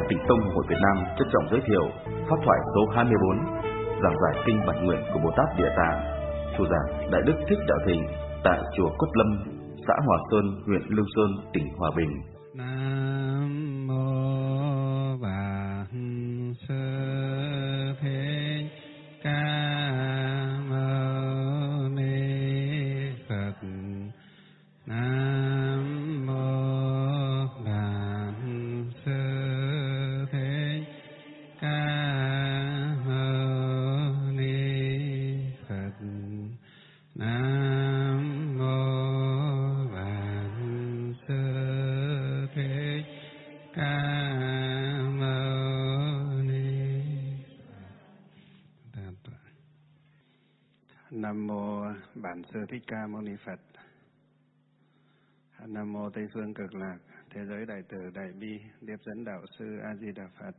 Tịnh Tông Hội Việt Nam trân trọng giới thiệu pháp thoại số 24, giảng giải kinh Bản Nguyện của Bồ Tát Địa Tạng, chủ giảng Đại Đức Thích Đạo Thịnh tại chùa Cốt Lâm, xã Hòa Sơn, huyện Lương Sơn, tỉnh Hòa Bình. Nam mô Bổn Sư Thích Ca Mâu Ni Phật. Nam mô Bổn Sư Thích Ca Mâu Ni Phật. Nam mô Bổn Sư Thích Ca Mâu Ni Phật. Nam mô Bản Sư Thích Ca Mâu Ni Phật. Nam mô Tây phương Cực Lạc Thế giới Đại Từ Đại Bi Tiếp dẫn Đạo Sư A Di Đà Phật.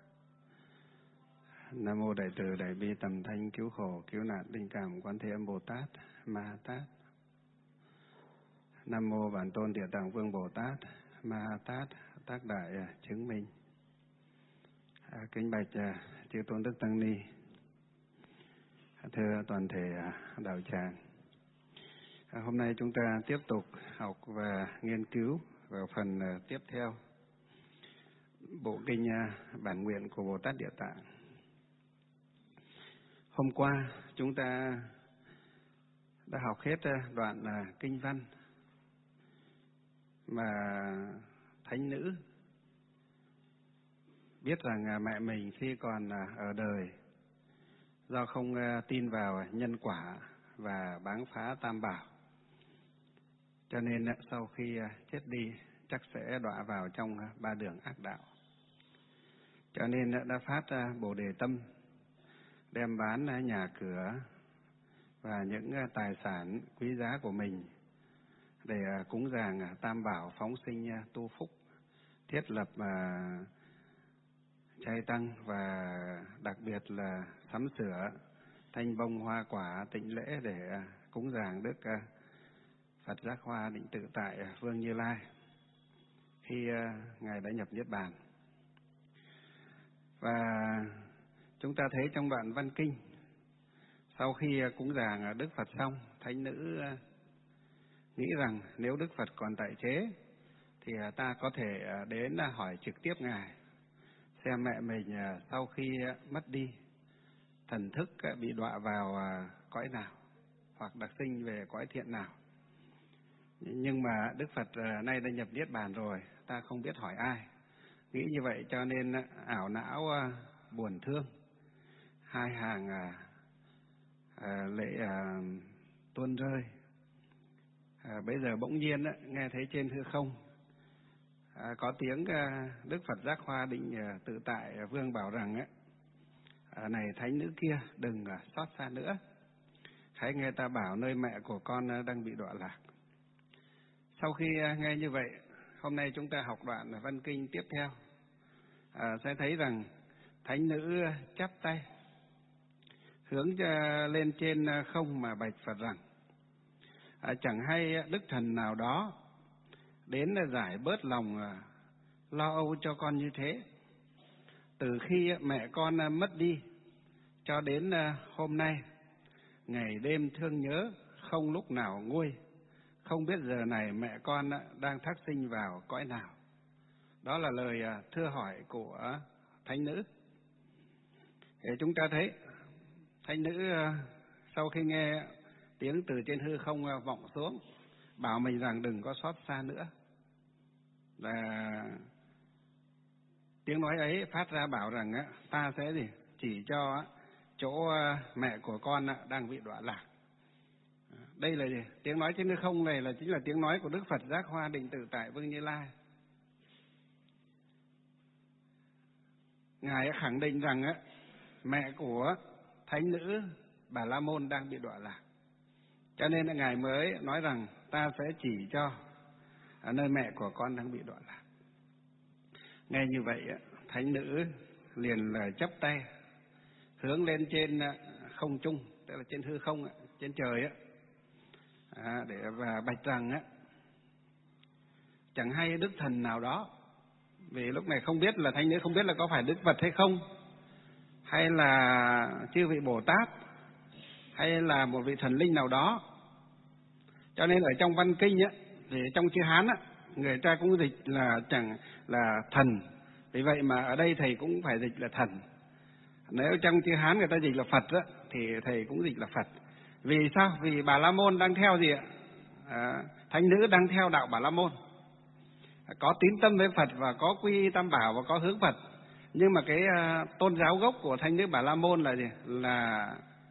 Nam mô Đại Từ Đại Bi Tầm Thanh Cứu Khổ Cứu Nạn Linh Cảm Quán Thế Âm Bồ Tát Ma Ha Tát. Nam mô Bản Tôn Địa Tạng Vương Bồ Tát Ma Ha Tát Tác Đại Chứng Minh. Kính bạch chư tôn đức tăng ni, thưa toàn thể đạo tràng. Hôm nay chúng ta tiếp tục học và nghiên cứu vào phần tiếp theo bộ kinh Bản Nguyện của Bồ Tát Địa Tạng. Hôm qua chúng ta đã học hết đoạn kinh văn mà thánh nữ biết rằng mẹ mình khi còn ở đời, do không tin vào nhân quả và báng phá tam bảo, cho nên sau khi chết đi chắc sẽ đọa vào trong ba đường ác đạo. Cho nên đã phát Bồ Đề tâm, đem bán nhà cửa và những tài sản quý giá của mình để cúng dường tam bảo, phóng sinh tu phúc, thiết lập trai tăng và đặc biệt là sắm sửa thanh bông hoa quả tịnh lễ để cúng dường Đức Phật Giác Hoa Định Tự Tại Vương Như Lai khi Ngài đã nhập Niết Bàn. Và chúng ta thấy trong đoạn văn kinh, sau khi cúng dường Đức Phật xong, thánh nữ nghĩ rằng nếu Đức Phật còn tại chế thì ta có thể đến hỏi trực tiếp Ngài xem mẹ mình sau khi mất đi, thần thức bị đọa vào cõi nào hoặc đặc sinh về cõi thiện nào. Nhưng mà Đức Phật nay đã nhập Niết Bàn rồi, ta không biết hỏi ai. Nghĩ như vậy cho nên ảo não buồn thương, hai hàng lệ tuôn rơi. Bây giờ bỗng nhiên nghe thấy trên hư không có tiếng Đức Phật Giác Hoa Định Tự Tại Vương bảo rằng này thánh nữ kia, đừng xót xa nữa, hãy nghe ta bảo nơi mẹ của con đang bị đọa lạc. Sau khi nghe như vậy, hôm nay chúng ta học đoạn văn kinh tiếp theo, sẽ thấy rằng thánh nữ chắp tay hướng lên trên không mà bạch Phật rằng chẳng hay đức thần nào đó đến giải bớt lòng lo âu cho con như thế. Từ khi mẹ con mất đi cho đến hôm nay, ngày đêm thương nhớ không lúc nào nguôi, không biết giờ này mẹ con đang thác sinh vào cõi nào. Đó là lời thưa hỏi của thánh nữ. Để chúng ta thấy thánh nữ sau khi nghe tiếng từ trên hư không vọng xuống, bảo mình rằng đừng có xót xa nữa. Và tiếng nói ấy phát ra bảo rằng ta sẽ chỉ cho chỗ mẹ của con đang bị đọa lạc. Đây là gì? Tiếng nói trên hư không này chính là tiếng nói của Đức Phật Giác Hoa Định Tự Tại Vương Như Lai. Ngài khẳng định rằng mẹ của thánh nữ Bà La Môn đang bị đọa lạc. Cho nên Ngài mới nói rằng ta sẽ chỉ cho nơi mẹ của con đang bị đọa lạc. Nghe như vậy, thánh nữ liền là chắp tay hướng lên trên không trung, tức là trên hư không, trên trời để và bạch rằng chẳng hay đức thần nào đó Vì lúc này không biết là thánh nữ không biết là có phải Đức Phật hay không, hay là chư vị Bồ Tát, hay là một vị thần linh nào đó. Cho nên ở trong văn kinh á, thì trong chữ Hán á, người ta cũng dịch là chẳng là thần. Vì vậy mà ở đây thầy cũng phải dịch là thần. Nếu trong chữ Hán người ta dịch là Phật á, thì thầy cũng dịch là Phật. Vì sao? Vì Bà La Môn đang theo gì ạ? Thánh nữ đang theo đạo Bà La Môn, có tín tâm với Phật và có quy y Tam Bảo và có hướng Phật. Nhưng mà cái tôn giáo gốc của thánh nữ Bà La Môn là gì? Là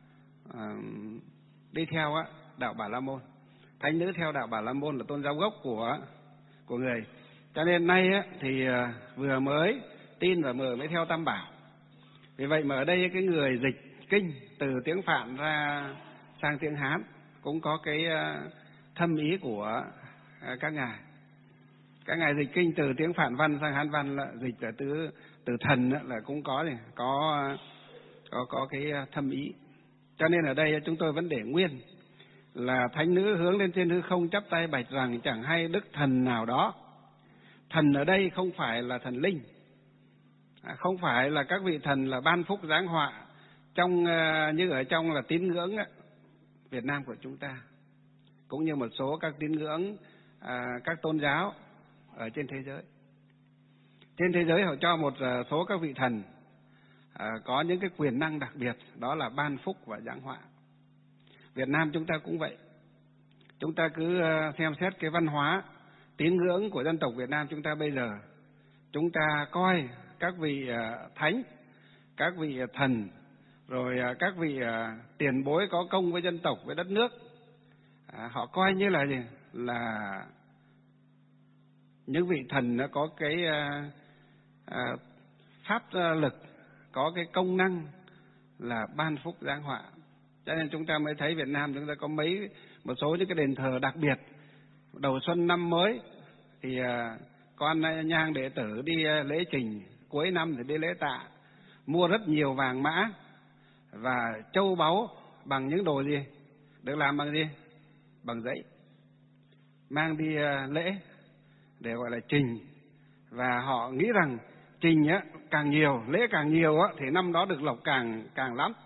đi theo đạo Bà La Môn. Thánh nữ theo đạo Bà La Môn là tôn giáo gốc của người. Cho nên nay thì vừa mới tin và vừa mới theo Tam Bảo. Vì vậy mà ở đây cái người dịch kinh từ tiếng Phạn ra sang tiếng Hán cũng có cái thâm ý của các ngài. Các ngài dịch kinh từ tiếng Phạn văn sang Hán văn là dịch là từ thần là cũng có cái thâm ý. Cho nên ở đây chúng tôi vẫn để nguyên là thánh nữ hướng lên trên hư không chắp tay bạch rằng chẳng hay đức thần nào đó. Thần ở đây không phải là thần linh, không phải là các vị thần là ban phúc giáng họa trong như ở trong là tín ngưỡng Việt Nam của chúng ta, cũng như một số các tín ngưỡng các tôn giáo ở trên thế giới. Trên thế giới họ cho một số các vị thần có những cái quyền năng đặc biệt, đó là ban phúc và giáng họa. Việt Nam chúng ta cũng vậy. Chúng ta cứ xem xét cái văn hóa tín ngưỡng của dân tộc Việt Nam chúng ta bây giờ. Chúng ta coi các vị thánh, các vị thần, rồi các vị tiền bối có công với dân tộc, với đất nước, họ coi như là gì? Là những vị thần nó có cái pháp lực, có cái công năng là ban phúc giáng họa. Cho nên chúng ta mới thấy Việt Nam chúng ta có một số những cái đền thờ đặc biệt. Đầu xuân năm mới thì con nhang đệ tử đi lễ trình, cuối năm thì đi lễ tạ, mua rất nhiều vàng mã và châu báu bằng những đồ gì? Được làm bằng gì? Bằng giấy. Mang đi lễ để gọi là trình. Và họ nghĩ rằng trình càng nhiều, lễ càng nhiều thì năm đó được lộc càng lắm.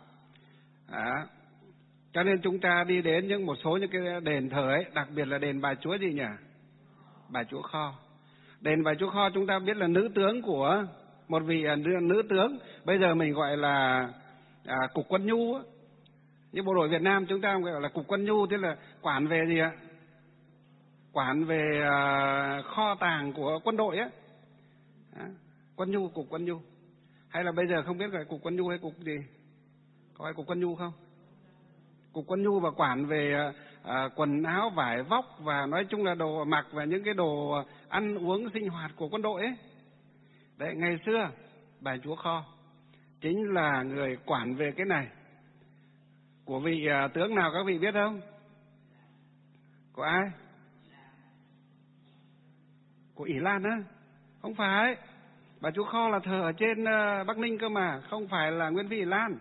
Cho nên chúng ta đi đến một số những cái đền thờ ấy, đặc biệt là đền Bà Chúa gì nhỉ? Bà Chúa Kho. Đền Bà Chúa Kho chúng ta biết là nữ tướng của một vị nữ tướng, bây giờ mình gọi là Cục Quân Nhu á. Như bộ đội Việt Nam chúng ta gọi là Cục Quân Nhu, tức là quản về gì ạ? Quản về kho tàng của quân đội á. Quân Nhu, Cục Quân Nhu. Hay là bây giờ không biết gọi Cục Quân Nhu hay cục gì? Có ai Cục Quân Nhu không? Cục Quân Nhu và quản về quần áo, vải vóc và nói chung là đồ mặc và những cái đồ ăn uống sinh hoạt của quân đội ấy. Đấy, ngày xưa Bà Chúa Kho chính là người quản về cái này. Của vị tướng nào các vị biết không? Của ai? Của Ỷ Lan á? Không phải. Bà Chúa Kho là thờ ở trên Bắc Ninh cơ mà, không phải là Nguyễn Thị Ỷ Lan.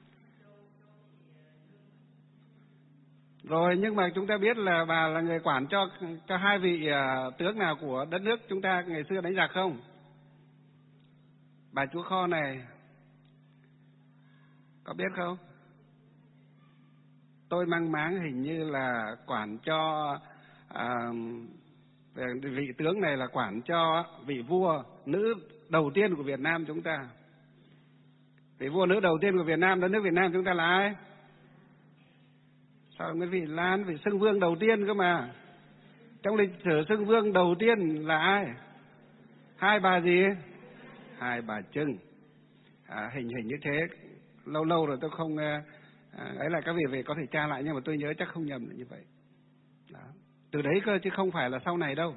Rồi nhưng mà chúng ta biết là bà là người quản cho hai vị tướng nào của đất nước chúng ta ngày xưa đánh giặc không? Bà Chúa Kho này có biết không? Tôi mang máng hình như là quản cho vị tướng này là quản cho vị vua nữ đầu tiên của Việt Nam chúng ta. Vị vua nữ đầu tiên của Việt Nam, đất nước Việt Nam chúng ta là ai? Sao Nguyễn Thị Ỷ Lan, vị xưng vương đầu tiên cơ mà. Trong lịch sử xưng vương đầu tiên là ai? Hai bà gì? Hai bà Trưng. Hình như thế. Lâu rồi tôi không ấy là các vị về có thể tra lại, nhưng mà tôi nhớ chắc không nhầm là như vậy. Đó. Từ đấy cơ chứ không phải là sau này đâu.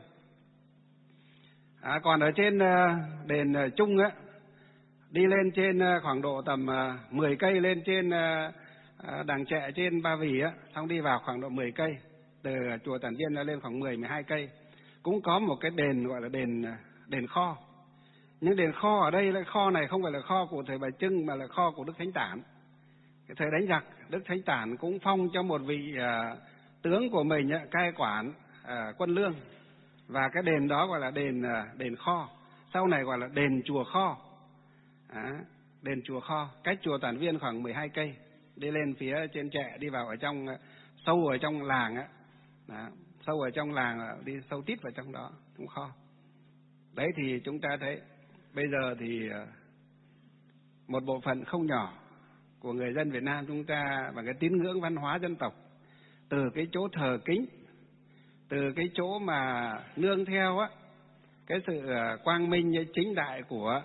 Còn ở trên đền Trung á, đi lên trên khoảng độ tầm 10 cây lên trên Đàng Trệ trên Ba Vì á, xong đi vào khoảng độ 10 cây, từ chùa Tản Viên lên khoảng 10-12 cây, cũng có một cái đền gọi là đền kho. Nhưng đền kho ở đây, kho này không phải là kho của thời Bà Trưng mà là kho của Đức Thánh Tản. Cái thời đánh giặc, Đức Thánh Tản cũng phong cho một vị tướng của mình cai quản quân lương, và cái đền đó gọi là đền kho. sau này gọi là đền chùa kho. Đền chùa kho, cách chùa Tản Viên khoảng 12 cây, đi lên phía trên Trẹ, đi vào ở trong, sâu ở trong làng á, sâu ở trong làng, đi sâu tít vào trong đó, trong kho. Đấy thì chúng ta thấy bây giờ thì một bộ phận không nhỏ của người dân Việt Nam chúng ta và cái tín ngưỡng văn hóa dân tộc, từ cái chỗ thờ kính, từ cái chỗ mà nương theo á cái sự quang minh chính đại của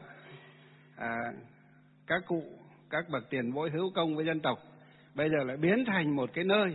các cụ, các bậc tiền bối hữu công với dân tộc, bây giờ lại biến thành một cái nơi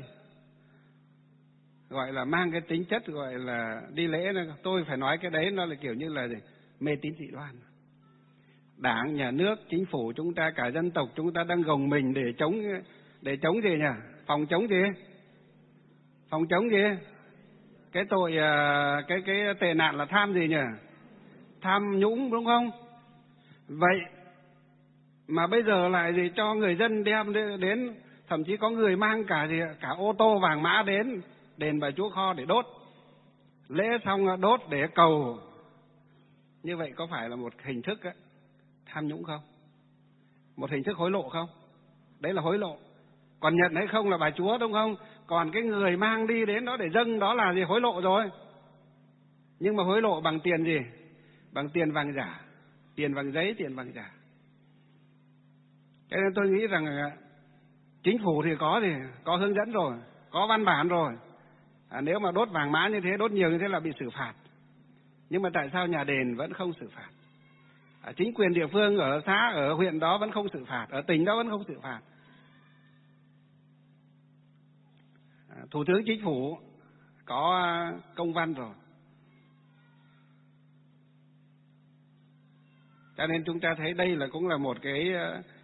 gọi là mang cái tính chất gọi là đi lễ. Tôi phải nói cái đấy nó là kiểu như là mê tín dị đoan. Đảng, nhà nước, chính phủ chúng ta, cả dân tộc chúng ta đang gồng mình để chống gì nhỉ? Phòng chống gì? Phòng chống gì? Cái tội, cái tệ nạn là tham gì nhỉ? Tham nhũng, đúng không? Vậy mà bây giờ lại gì cho người dân đem đến, thậm chí có người mang cả ô tô vàng mã đến đền Bà Chúa Kho để đốt. Lễ xong đốt để cầu. Như vậy có phải là một hình thức tham nhũng không? Một hình thức hối lộ không? Đấy là hối lộ. Còn nhận hay không là bà Chúa, đúng không? Còn cái người mang đi đến đó để dâng đó là gì? Hối lộ rồi. Nhưng mà hối lộ bằng tiền gì? Bằng tiền vàng giả. Tiền vàng giấy, tiền vàng giả. Cho nên tôi nghĩ rằng chính phủ thì có hướng dẫn rồi, có văn bản rồi. Nếu mà đốt vàng mã như thế, đốt nhiều như thế là bị xử phạt. Nhưng mà tại sao nhà đền vẫn không xử phạt? Chính quyền địa phương ở xã, ở huyện đó vẫn không xử phạt, ở tỉnh đó vẫn không xử phạt. Thủ tướng Chính phủ có công văn rồi. Cho nên chúng ta thấy đây là cũng là một cái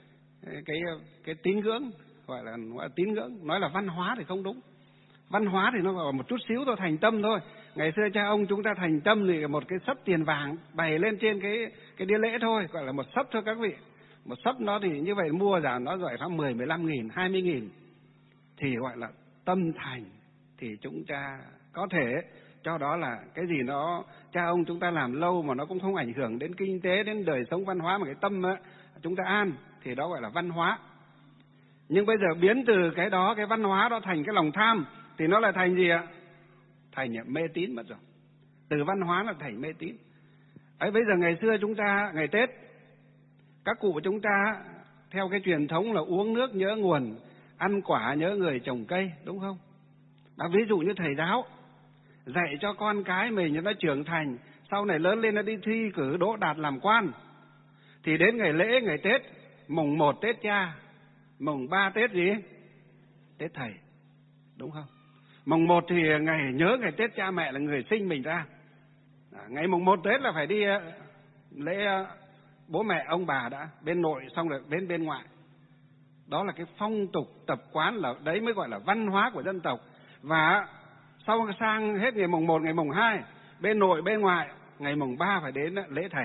tín ngưỡng, gọi là tín ngưỡng, nói là văn hóa thì không đúng. Văn hóa thì nó gọi một chút xíu thôi, thành tâm thôi. Ngày xưa cha ông chúng ta thành tâm thì một cái xấp tiền vàng bày lên trên cái đĩa lễ thôi, gọi là một xấp thôi các vị. Một xấp nó thì như vậy mua giả nó gọi khoảng 10, 15.000, 20.000 thì gọi là tâm thành. Thì chúng ta có thể cho đó là cái gì nó cha ông chúng ta làm lâu mà nó cũng không ảnh hưởng đến kinh tế, đến đời sống văn hóa, mà cái tâm chúng ta an thì đó gọi là văn hóa. Nhưng bây giờ biến từ cái đó, cái văn hóa đó thành cái lòng tham thì nó lại thành gì ạ? Thành mê tín mất rồi. Từ văn hóa là thành mê tín. Ấy bây giờ ngày xưa chúng ta ngày Tết, các cụ chúng ta theo cái truyền thống là uống nước nhớ nguồn, ăn quả nhớ người trồng cây, đúng không? Ví dụ như thầy giáo dạy cho con cái mình nó trưởng thành, sau này lớn lên nó đi thi cử đỗ đạt làm quan, thì đến ngày lễ, ngày Tết, mùng 1 Tết cha, mùng 3 Tết gì? Tết thầy, đúng không? Mùng 1 thì ngày nhớ ngày Tết cha mẹ là người sinh mình ra. Ngày mùng 1 Tết là phải đi lễ bố mẹ ông bà đã, bên nội xong rồi đến bên ngoại. Đó là cái phong tục tập quán, là đấy mới gọi là văn hóa của dân tộc. Và sau sang hết ngày mùng 1, ngày mùng 2, bên nội bên ngoại, ngày mùng 3 phải đến lễ thầy,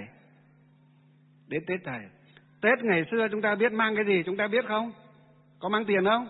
đến Tết thầy. Tết ngày xưa chúng ta biết mang cái gì chúng ta biết không? Có mang tiền không?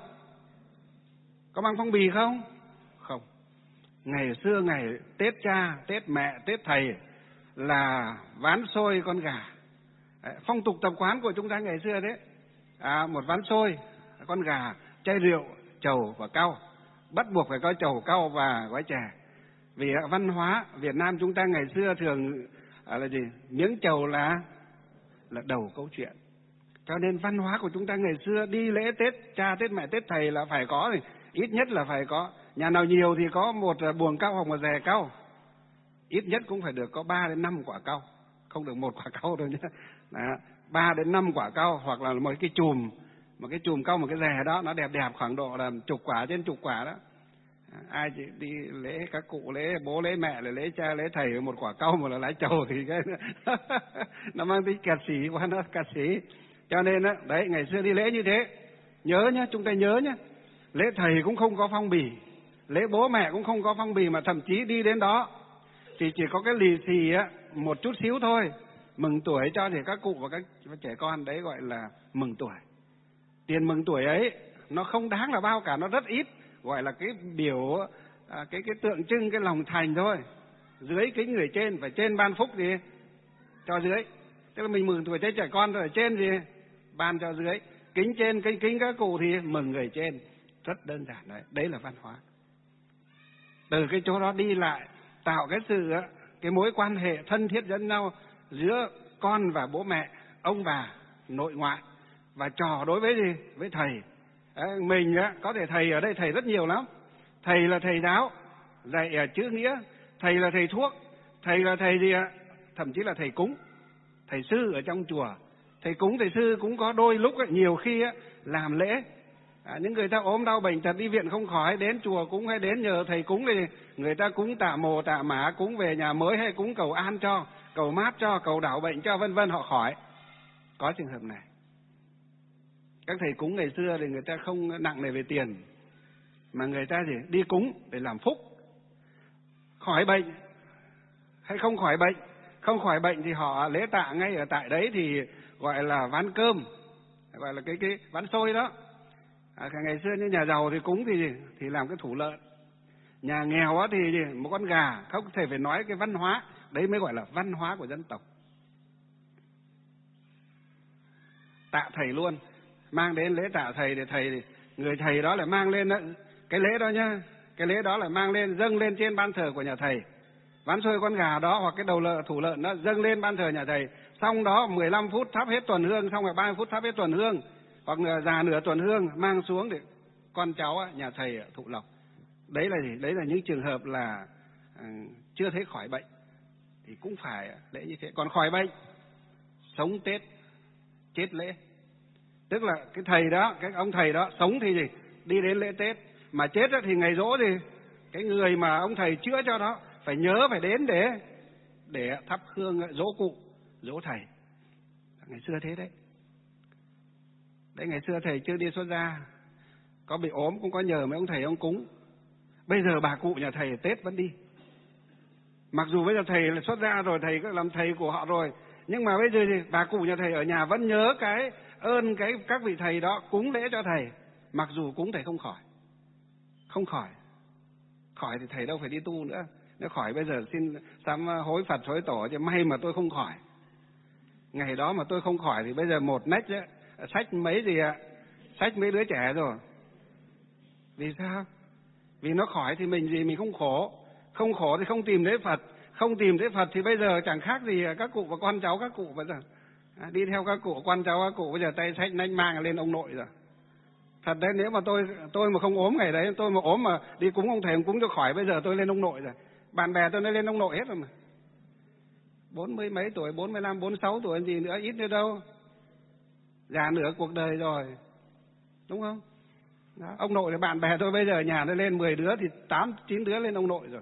Có mang phong bì không? Không. Ngày xưa ngày Tết cha, Tết mẹ, Tết thầy là ván xôi con gà. Đấy, phong tục tập quán của chúng ta ngày xưa đấy. Một ván xôi, con gà, chai rượu, trầu và cau. Bắt buộc phải có trầu, cau và gói chè. Vì văn hóa Việt Nam chúng ta ngày xưa thường là gì? Miếng trầu là đầu câu chuyện. Cho nên văn hóa của chúng ta ngày xưa đi lễ Tết cha, Tết mẹ, Tết thầy là phải có, thì ít nhất là phải có. Nhà nào nhiều thì có một buồng cau hoặc một dè cau. Ít nhất cũng phải được có 3 đến 5 quả cau. Không được 1 quả cau đâu nhé. 3 đến 5 quả cau, hoặc là một cái chùm cau, một cái dè đó, nó đẹp đẹp khoảng độ là chục quả trên chục quả đó. Ai chỉ đi lễ các cụ, lễ bố, lễ mẹ, là lễ cha, lễ thầy, một quả cau, một là lái trầu thì cái nó mang tính kẹt xỉ quá, nó kẹt xỉ. Cho nên đấy, ngày xưa đi lễ như thế. Nhớ nhá, chúng ta nhớ nhá. Lễ thầy cũng không có phong bì, lễ bố mẹ cũng không có phong bì, mà thậm chí đi đến đó thì chỉ có cái lì xì một chút xíu thôi, mừng tuổi cho thì các cụ và các trẻ con, đấy gọi là mừng tuổi. Tiền mừng tuổi ấy nó không đáng là bao cả, nó rất ít, gọi là cái biểu cái tượng trưng cái lòng thành thôi. Dưới kính người trên, phải trên ban phúc gì cho dưới. Tức là mình mừng tuổi Tết trẻ con rồi, ở trên thì ban cho dưới. Kính trên, kính các cụ thì mừng người trên. Rất đơn giản đấy, đấy là văn hóa. Từ cái chỗ đó đi lại, tạo cái sự, cái mối quan hệ thân thiết lẫn nhau giữa con và bố mẹ, ông bà, nội ngoại, và trò đối với gì? Với thầy. Mình có thể thầy ở đây thầy rất nhiều lắm. Thầy là thầy giáo, dạy chữ nghĩa. Thầy là thầy thuốc. Thầy là thầy gì ạ? Thậm chí là thầy cúng, thầy sư ở trong chùa. Thầy cúng, thầy sư cũng có đôi lúc nhiều khi làm lễ. Những người ta ốm đau bệnh tật đi viện không khỏi, đến chùa cúng hay đến nhờ thầy cúng thì người ta cúng tạ mồ tạ mã, cúng về nhà mới hay cúng cầu an cho, cầu mát cho, cầu đảo bệnh cho, vân vân, họ khỏi. Có trường hợp này. Các thầy cúng ngày xưa thì người ta không nặng nề về tiền, mà người ta gì? Đi cúng để làm phúc. Khỏi bệnh hay không khỏi bệnh, không khỏi bệnh thì họ lễ tạ ngay ở tại đấy, thì gọi là ván cơm, gọi là cái ván xôi đó. Ngày xưa như nhà giàu thì cúng thì làm cái thủ lợn. Nhà nghèo thì một con gà. Không thể phải nói cái văn hóa đấy mới gọi là văn hóa của dân tộc. Tạ thầy luôn, mang đến lễ tạ thầy, để thầy, người thầy đó lại mang lên cái lễ đó nhá, cái lễ đó lại mang lên dâng lên trên ban thờ của nhà thầy. Ván xôi con gà đó hoặc cái đầu thủ lợn đó dâng lên ban thờ nhà thầy. Xong đó 15 phút thắp hết tuần hương, xong rồi 30 phút thắp hết tuần hương, hoặc già nửa tuần hương mang xuống để con cháu nhà thầy thụ lộc. Đấy là gì? Đấy là những trường hợp là chưa thấy khỏi bệnh thì cũng phải lễ như thế. Còn khỏi bệnh, sống Tết, chết lễ. Tức là cái thầy đó, cái ông thầy đó sống thì gì? Đi đến lễ Tết, mà chết thì ngày giỗ thì cái người mà ông thầy chữa cho đó phải nhớ, phải đến để thắp hương dỗ cụ, dỗ thầy. Ngày xưa thế đấy. Đấy, ngày xưa thầy chưa đi xuất gia, có bị ốm cũng có nhờ mấy ông thầy ông cúng. Bây giờ bà cụ nhà thầy Tết vẫn đi. Mặc dù bây giờ thầy là xuất gia rồi, thầy làm thầy của họ rồi, nhưng mà bây giờ thì bà cụ nhà thầy ở nhà vẫn nhớ cái ơn các vị thầy đó, cúng lễ cho thầy. Mặc dù cúng thầy không khỏi. Không khỏi. Khỏi thì thầy đâu phải đi tu nữa. Nếu khỏi bây giờ xin sám hối Phật hối tổ, chứ may mà tôi không khỏi. Ngày đó mà tôi không khỏi thì bây giờ một nách sách mấy gì ạ? Sách mấy đứa trẻ rồi. Vì sao? Vì nó khỏi thì mình không khổ. Không khổ thì không tìm thấy Phật. Không tìm thấy Phật thì bây giờ chẳng khác gì các cụ và con cháu các cụ bây giờ. Đi theo các cụ, con cháu các cụ bây giờ tay sách nách mang lên ông nội rồi. Thật đấy, nếu mà tôi mà không ốm ngày đấy, tôi mà ốm mà đi cúng ông thầy ông cúng cho khỏi, bây giờ tôi lên ông nội rồi. Bạn bè tôi nó lên ông nội hết rồi mà. 40 mấy tuổi, 45, 46 tuổi gì nữa, ít nữa đâu. Già nửa cuộc đời rồi. Đúng không? Đó. Ông nội là bạn bè tôi bây giờ nhà nó lên 10 đứa thì 8, 9 đứa lên ông nội rồi.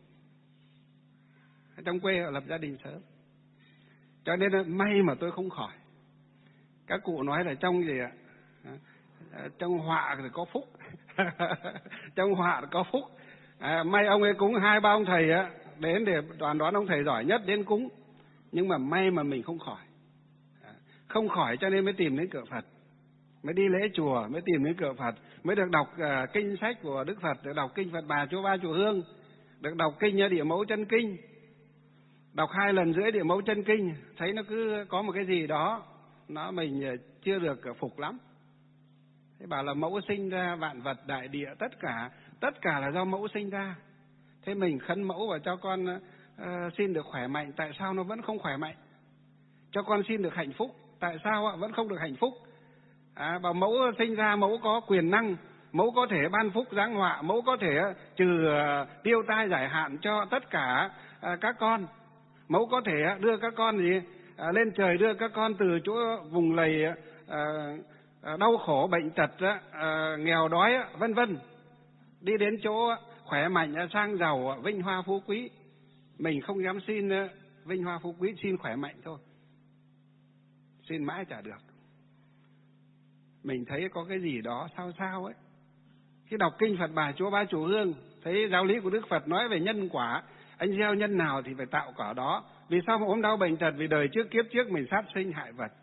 Trong quê họ lập gia đình sớm. Cho nên là may mà tôi không khỏi. Các cụ nói là trong gì ạ? Trong họa thì có phúc. Trong họa thì có phúc. May ông ấy cúng 2-3 ông thầy đến để đoàn đoán ông thầy giỏi nhất đến cúng. Nhưng mà may mà mình không khỏi. Không khỏi cho nên mới tìm đến cửa Phật, mới đi lễ chùa, mới tìm đến cửa Phật, mới được đọc kinh sách của Đức Phật, được đọc kinh Phật Bà Chúa Ba Chùa Hương, được đọc kinh Địa Mẫu Chân Kinh, đọc 2 lần rưỡi Địa Mẫu Chân Kinh, thấy nó cứ có một cái gì đó mình chưa được phục lắm. Thế bảo là mẫu sinh ra vạn vật đại địa, tất cả là do mẫu sinh ra. Thế mình khấn mẫu và cho con xin được khỏe mạnh, tại sao nó vẫn không khỏe mạnh? Cho con xin được hạnh phúc, tại sao vẫn không được hạnh phúc? Bảo mẫu sinh ra, mẫu có quyền năng, mẫu có thể ban phúc giáng họa, mẫu có thể trừ tiêu tai giải hạn cho tất cả các con. Mẫu có thể đưa các con lên trời, đưa các con từ chỗ vùng lầy đau khổ bệnh tật, nghèo đói, vân vân, đi đến chỗ khỏe mạnh, sang giàu, vinh hoa phú quý. Mình không dám xin vinh hoa phú quý, xin khỏe mạnh thôi. Xin mãi chả được. Mình thấy có cái gì đó sao ấy. Khi đọc kinh Phật Bà Chúa Ba Chùa Hương, thấy giáo lý của Đức Phật nói về nhân quả, anh gieo nhân nào thì phải tạo quả đó. Vì sao mà ốm đau bệnh tật? Vì đời trước kiếp trước mình sát sinh hại vật.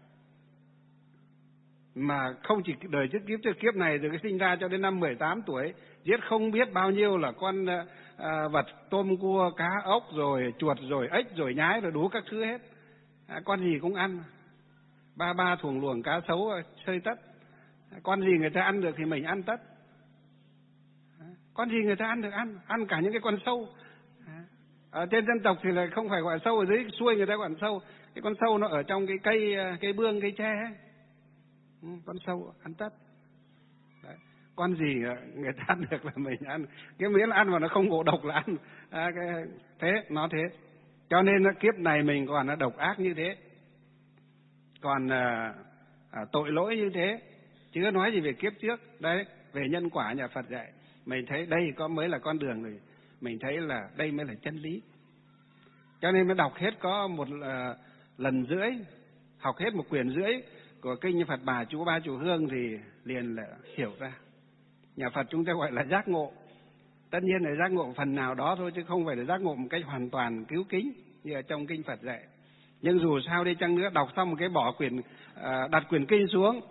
Mà không chỉ đời trước kiếp trước kiếp này, rồi cái sinh ra cho đến năm 18 tuổi, giết không biết bao nhiêu là con vật, tôm cua cá ốc, rồi chuột rồi ếch rồi nhái rồi đủ các thứ hết. con gì cũng ăn. Ba thuồng luồng cá sấu chơi tất. Con gì người ta ăn được thì mình ăn tất. Con gì người ta ăn được ăn cả những cái con sâu. Ở trên dân tộc thì là không phải gọi sâu, ở dưới xuôi người ta gọi sâu. Cái con sâu nó ở trong cái cây bương, cây tre ấy. Con sâu ăn tất. Đấy. Con gì người ta ăn được là mình ăn. Cái miếng ăn mà nó không ngộ độc là ăn. Thế. Cho nên kiếp này mình còn độc ác như thế, còn tội lỗi như thế, chứ nói gì về kiếp trước. Đấy, về nhân quả nhà Phật dạy, mình thấy đây mới là con đường rồi, mình thấy là đây mới là chân lý. Cho nên mới đọc hết có một lần rưỡi, học hết một quyển rưỡi của kinh Phật Bà Chú Ba Chùa Hương thì liền là hiểu ra. Nhà Phật chúng ta gọi là giác ngộ. Tất nhiên là giác ngộ phần nào đó thôi, chứ không phải là giác ngộ một cách hoàn toàn cứu kính như ở trong kinh Phật dạy. Nhưng dù sao đi chăng nữa, đọc xong một cái bỏ quyển, đặt quyển kinh xuống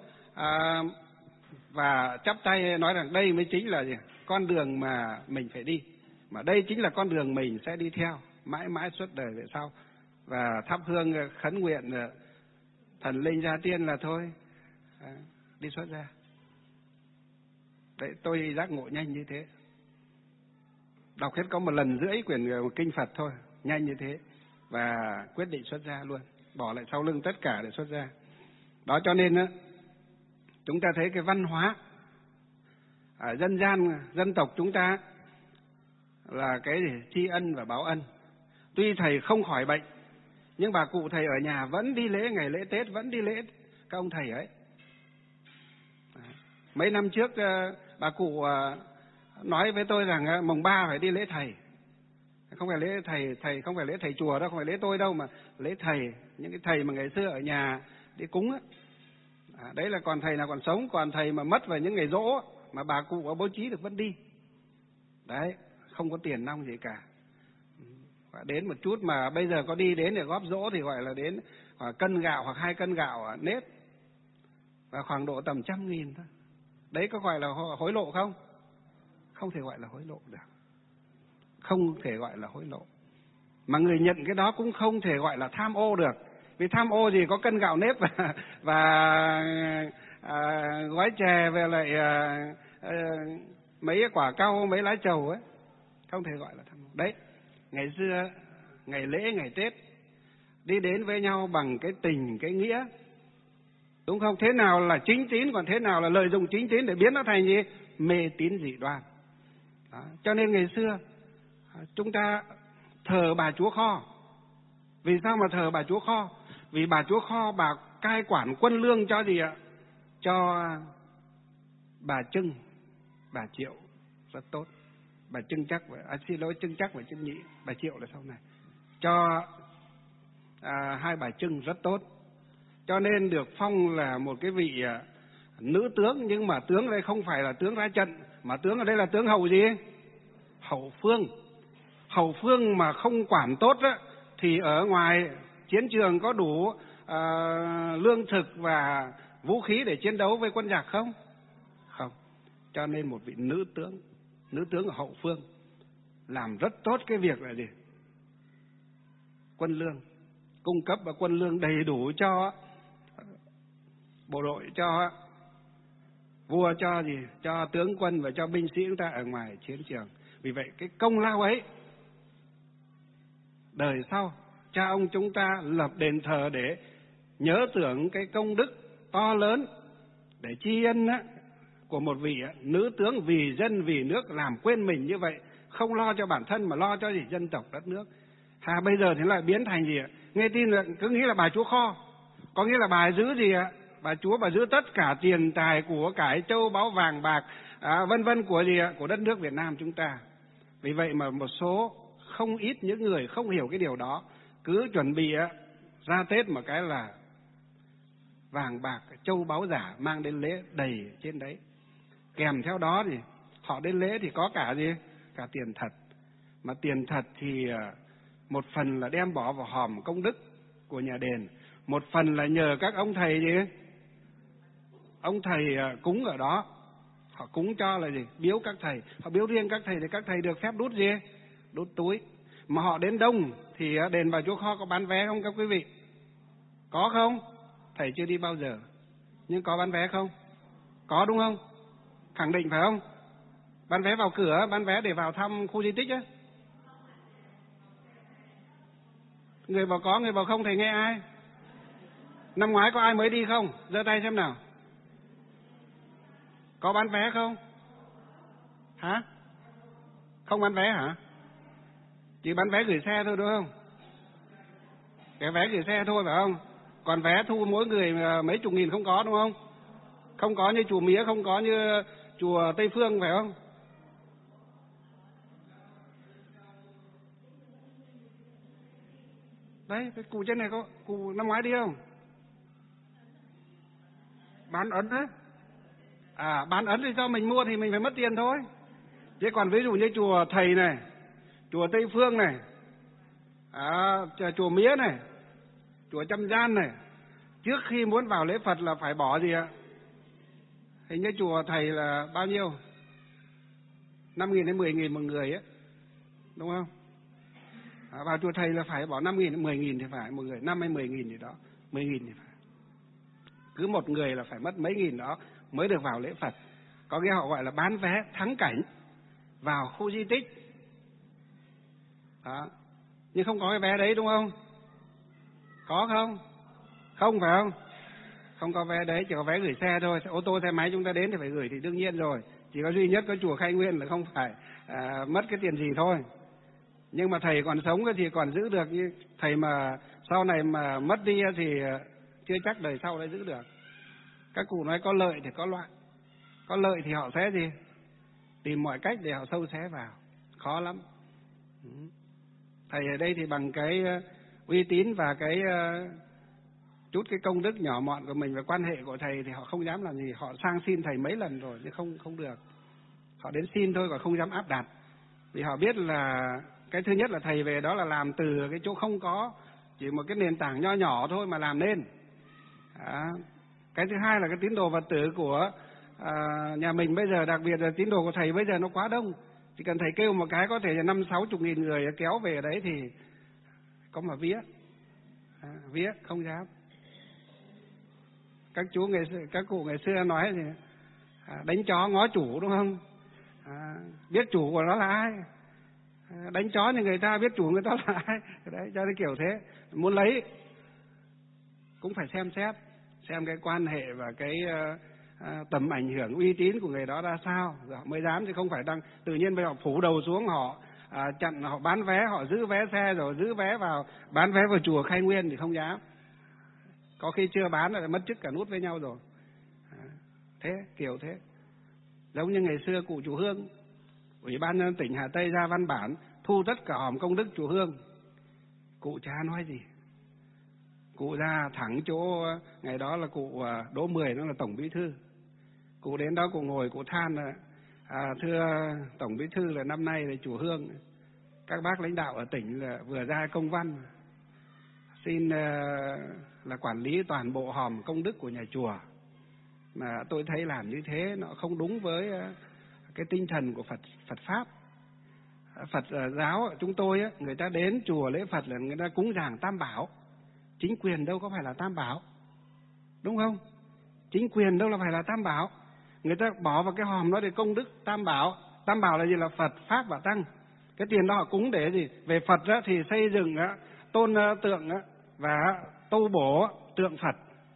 và chắp tay nói rằng đây mới chính là con đường mà mình phải đi, mà đây chính là con đường mình sẽ đi theo mãi mãi suốt đời về sau. Và thắp hương khấn nguyện thần linh gia tiên là thôi, đi xuất gia. Đấy, tôi giác ngộ nhanh như thế. Đọc hết có một lần rưỡi quyển kinh Phật thôi, nhanh như thế, và quyết định xuất gia luôn, bỏ lại sau lưng tất cả để xuất gia. Đó, cho nên chúng ta thấy cái văn hóa ở dân gian, dân tộc chúng ta là cái gì? Tri ân và báo ân. Tuy thầy không khỏi bệnh, nhưng bà cụ thầy ở nhà vẫn đi lễ, ngày lễ Tết vẫn đi lễ các ông thầy ấy. Mấy năm trước bà cụ nói với tôi rằng mùng 3 phải đi lễ thầy. Không phải lễ thầy không phải lễ thầy chùa đâu, không phải lễ tôi đâu, mà lễ thầy, những cái thầy mà ngày xưa ở nhà đi cúng á. Đấy là còn thầy nào còn sống, còn thầy mà mất vào những ngày giỗ mà bà cụ có bố trí được vẫn đi. Đấy, không có tiền nong gì cả. Đến một chút mà bây giờ có đi đến để góp giỗ thì gọi là đến khoảng cân gạo hoặc 2 cân gạo nếp, và khoảng độ tầm 100.000 thôi. Đấy có gọi là hối lộ không? Không thể gọi là hối lộ được. Không thể gọi là hối lộ. Mà người nhận cái đó cũng không thể gọi là tham ô được. Vì tham ô gì có cân gạo nếp và gói chè về lại mấy quả cau, mấy lá trầu ấy. Không thể gọi là tham ô. Đấy, ngày xưa, ngày lễ, ngày Tết đi đến với nhau bằng cái tình, cái nghĩa. Đúng không? Thế nào là chính tín, còn thế nào là lợi dụng chính tín để biến nó thành gì? Mê tín dị đoan. Đó. Cho nên ngày xưa chúng ta thờ bà Chúa Kho. Vì sao mà thờ bà Chúa Kho? Vì bà Chúa Kho bà cai quản quân lương cho gì ạ? Cho bà Trưng, bà Triệu rất tốt. Bà Trưng Chắc, Trưng Chắc và Trưng Nhị, bà Triệu là sau này. Cho hai bà Trưng rất tốt. Cho nên được phong là một cái vị nữ tướng, nhưng mà tướng ở đây không phải là tướng ra trận, mà tướng ở đây là tướng hậu gì? Hậu phương. Hậu phương mà không quản tốt á, thì ở ngoài chiến trường có đủ lương thực và vũ khí để chiến đấu với quân giặc không? Không. Cho nên một vị nữ tướng ở hậu phương làm rất tốt cái việc là gì? Quân lương, cung cấp và quân lương đầy đủ cho bộ đội, cho vua, cho gì? Cho tướng quân và cho binh sĩ chúng ta ở ngoài chiến trường. Vì vậy cái công lao ấy đời sau cha ông chúng ta lập đền thờ để nhớ tưởng cái công đức to lớn, để tri ân của một vị nữ tướng vì dân vì nước, làm quên mình như vậy, không lo cho bản thân mà lo cho gì? Dân tộc đất nước. Bây giờ thì lại biến thành gì ạ? Nghe tin là cứ nghĩ là bà Chúa Kho, có nghĩa là bà giữ gì ạ? Bà Chúa bà giữ tất cả tiền tài của cải châu báu vàng bạc vân vân của gì ạ? Của đất nước Việt Nam chúng ta. Vì vậy mà một số không ít những người không hiểu cái điều đó, cứ chuẩn bị ra Tết một cái là vàng bạc châu báu giả mang đến lễ đầy trên đấy. Kèm theo đó thì họ đến lễ thì có cả gì? Cả tiền thật. Mà tiền thật thì một phần là đem bỏ vào hòm công đức của nhà đền, một phần là nhờ các ông thầy gì? Ông thầy cúng ở đó. Họ cúng cho là gì? Biếu các thầy. Họ biếu riêng các thầy thì các thầy được phép đút gì? Đút túi. Mà họ đến đông thì đền bà Chúa Kho có bán vé không các quý vị? Có không? Thầy chưa đi bao giờ. Nhưng có bán vé không? Có đúng không? Khẳng định phải không? Bán vé vào cửa, bán vé để vào thăm khu di tích á. Người bảo có, người bảo không, thầy nghe ai? Năm ngoái có ai mới đi không? Giơ tay xem nào. Có bán vé không? Hả? Không bán vé hả? Chỉ bán vé gửi xe thôi đúng không? Cái vé gửi xe thôi phải không? Còn vé thu mỗi người mấy chục nghìn không có đúng không? Không có như chùa Mía, không có như chùa Tây Phương phải không? Đấy, cái cụ trên này có cụ năm ngoái đi không? Bán ấn á? À, bán ấn thì do mình mua thì mình phải mất tiền thôi. Chứ còn ví dụ như chùa Thầy này, chùa Tây Phương này, chùa Mía này, chùa Trăm Gian này, trước khi muốn vào lễ Phật là phải bỏ gì ạ? Hình như chùa Thầy là bao nhiêu? 5.000 đến 10.000 một người ấy, đúng không? Vào chùa Thầy là phải bỏ 5.000 đến 10.000 thì phải, một người 5 hay 10.000 gì đó, 10.000 thì phải. Cứ một người là phải mất mấy nghìn đó mới được vào lễ Phật. Có cái họ gọi là bán vé thắng cảnh vào khu di tích. Đó. Nhưng không có cái vé đấy đúng không? Có không? Không phải không? Không có vé đấy, chỉ có vé gửi xe thôi. Ô tô xe máy chúng ta đến thì phải gửi thì đương nhiên rồi. Chỉ có duy nhất có chùa Khai Nguyên là không phải mất cái tiền gì thôi. Nhưng mà thầy còn sống thì còn giữ được, như thầy mà sau này mà mất đi thì chưa chắc đời sau đã giữ được. Các cụ nói có lợi thì có loại. Có lợi thì họ sẽ gì? Tìm mọi cách để họ sâu xé vào. Khó lắm. Thầy ở đây thì bằng cái uy tín và cái chút cái công đức nhỏ mọn của mình và quan hệ của thầy thì họ không dám làm gì. Họ sang xin thầy mấy lần rồi nhưng không được. Họ đến xin thôi còn không dám áp đặt. Vì họ biết là cái thứ nhất là thầy về đó là làm từ cái chỗ không có, chỉ một cái nền tảng nho nhỏ thôi mà làm nên. Cái thứ hai là cái tín đồ Phật tử của nhà mình bây giờ, đặc biệt là tín đồ của thầy bây giờ nó quá đông. Chỉ cần thầy kêu một cái có thể là 50-60 nghìn người kéo về ở đấy thì có mà vía không dám. Các cụ ngày xưa nói thì đánh chó ngó chủ đúng không? Biết chủ của nó là ai? Đánh chó thì người ta biết chủ người ta là ai. Đấy, cho cái kiểu thế. Muốn lấy cũng phải xem xét, xem cái quan hệ và cái tầm ảnh hưởng uy tín của người đó ra sao rồi họ mới dám, chứ không phải tự nhiên bây giờ phủ đầu xuống họ chặn, họ bán vé, họ giữ vé xe rồi giữ vé vào, bán vé vào chùa Khai Nguyên thì không dám. Có khi chưa bán là mất chức cả nút với nhau rồi. Thế, kiểu thế. Giống như ngày xưa cụ chùa Hương, Ủy ban nhân dân tỉnh Hà Tây ra văn bản thu tất cả hòm công đức chùa Hương. Cụ chả nói gì. Cụ ra thẳng chỗ, ngày đó là cụ Đỗ Mười, nó là Tổng Bí Thư. Cụ đến đó cụ ngồi cụ than là thưa Tổng Bí Thư là năm nay là chùa Hương, các bác lãnh đạo ở tỉnh là vừa ra công văn xin là quản lý toàn bộ hòm công đức của nhà chùa. Mà tôi thấy làm như thế nó không đúng với cái tinh thần của Phật Pháp. Phật giáo chúng tôi người ta đến chùa lễ Phật là người ta cúng dường Tam Bảo. Chính quyền đâu có phải là Tam Bảo, đúng không? Chính quyền đâu là phải là Tam Bảo. Người ta bỏ vào cái hòm đó để công đức Tam Bảo. Tam Bảo là gì? Là Phật, Pháp và Tăng. Cái tiền đó họ cúng để gì? Về Phật thì xây dựng tôn tượng và tu bổ tượng Phật.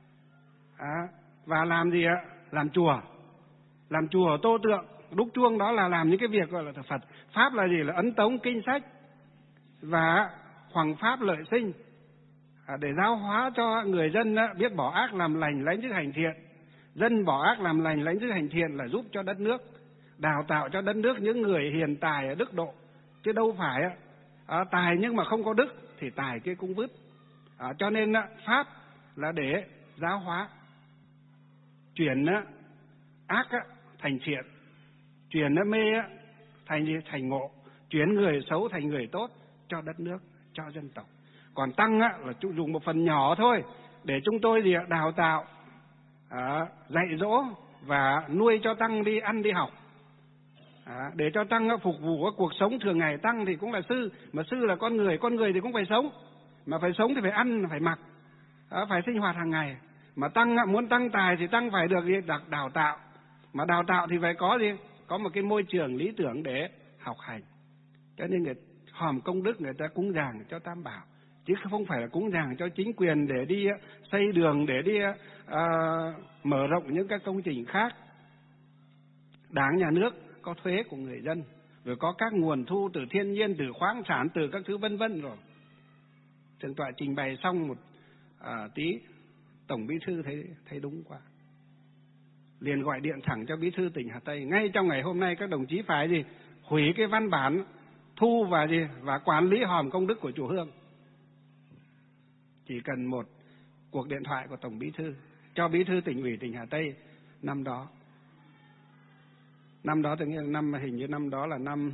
Và làm gì? Làm chùa. Làm chùa tô tượng, đúc chuông, đó là làm những cái việc gọi là Phật. Pháp là gì? Là ấn tống kinh sách và hoằng pháp lợi sinh. Để giáo hóa cho người dân biết bỏ ác làm lành, lãnh chức hành thiện. Dân bỏ ác làm lành, lãnh chức hành thiện là giúp cho đất nước, đào tạo cho đất nước những người hiền tài ở đức độ. Chứ đâu phải tài nhưng mà không có đức thì tài kia cũng vứt. Cho nên pháp là để giáo hóa, chuyển ác thành thiện, chuyển mê thành ngộ, chuyển người xấu thành người tốt cho đất nước, cho dân tộc. Còn tăng là dùng một phần nhỏ thôi để chúng tôi đào tạo, dạy dỗ và nuôi cho tăng đi ăn đi học, để cho tăng phục vụ cuộc sống thường ngày. Tăng thì cũng là sư, mà sư là con người thì cũng phải sống, mà phải sống thì phải ăn, phải mặc, phải sinh hoạt hàng ngày. Mà muốn tăng tài thì tăng phải được đào tạo. Mà đào tạo thì phải có một cái môi trường lý tưởng để học hành. Cho nên hòm công đức người ta cúng dường cho Tam Bảo, chứ không phải là cúng dường cho chính quyền để đi xây đường, để đi mở rộng những các công trình khác. Đảng nhà nước có thuế của người dân, rồi có các nguồn thu từ thiên nhiên, từ khoáng sản, từ các thứ vân vân rồi. Thượng tọa trình bày xong một tí, Tổng Bí thư thấy đúng quá, liền gọi điện thẳng cho Bí thư tỉnh Hà Tây, ngay trong ngày hôm nay các đồng chí phải hủy cái văn bản thu và quản lý hòm công đức của chùa Hương. Chỉ cần một cuộc điện thoại của Tổng Bí thư cho Bí thư tỉnh ủy tỉnh Hà Tây năm đó tự nhiên hình như năm đó là năm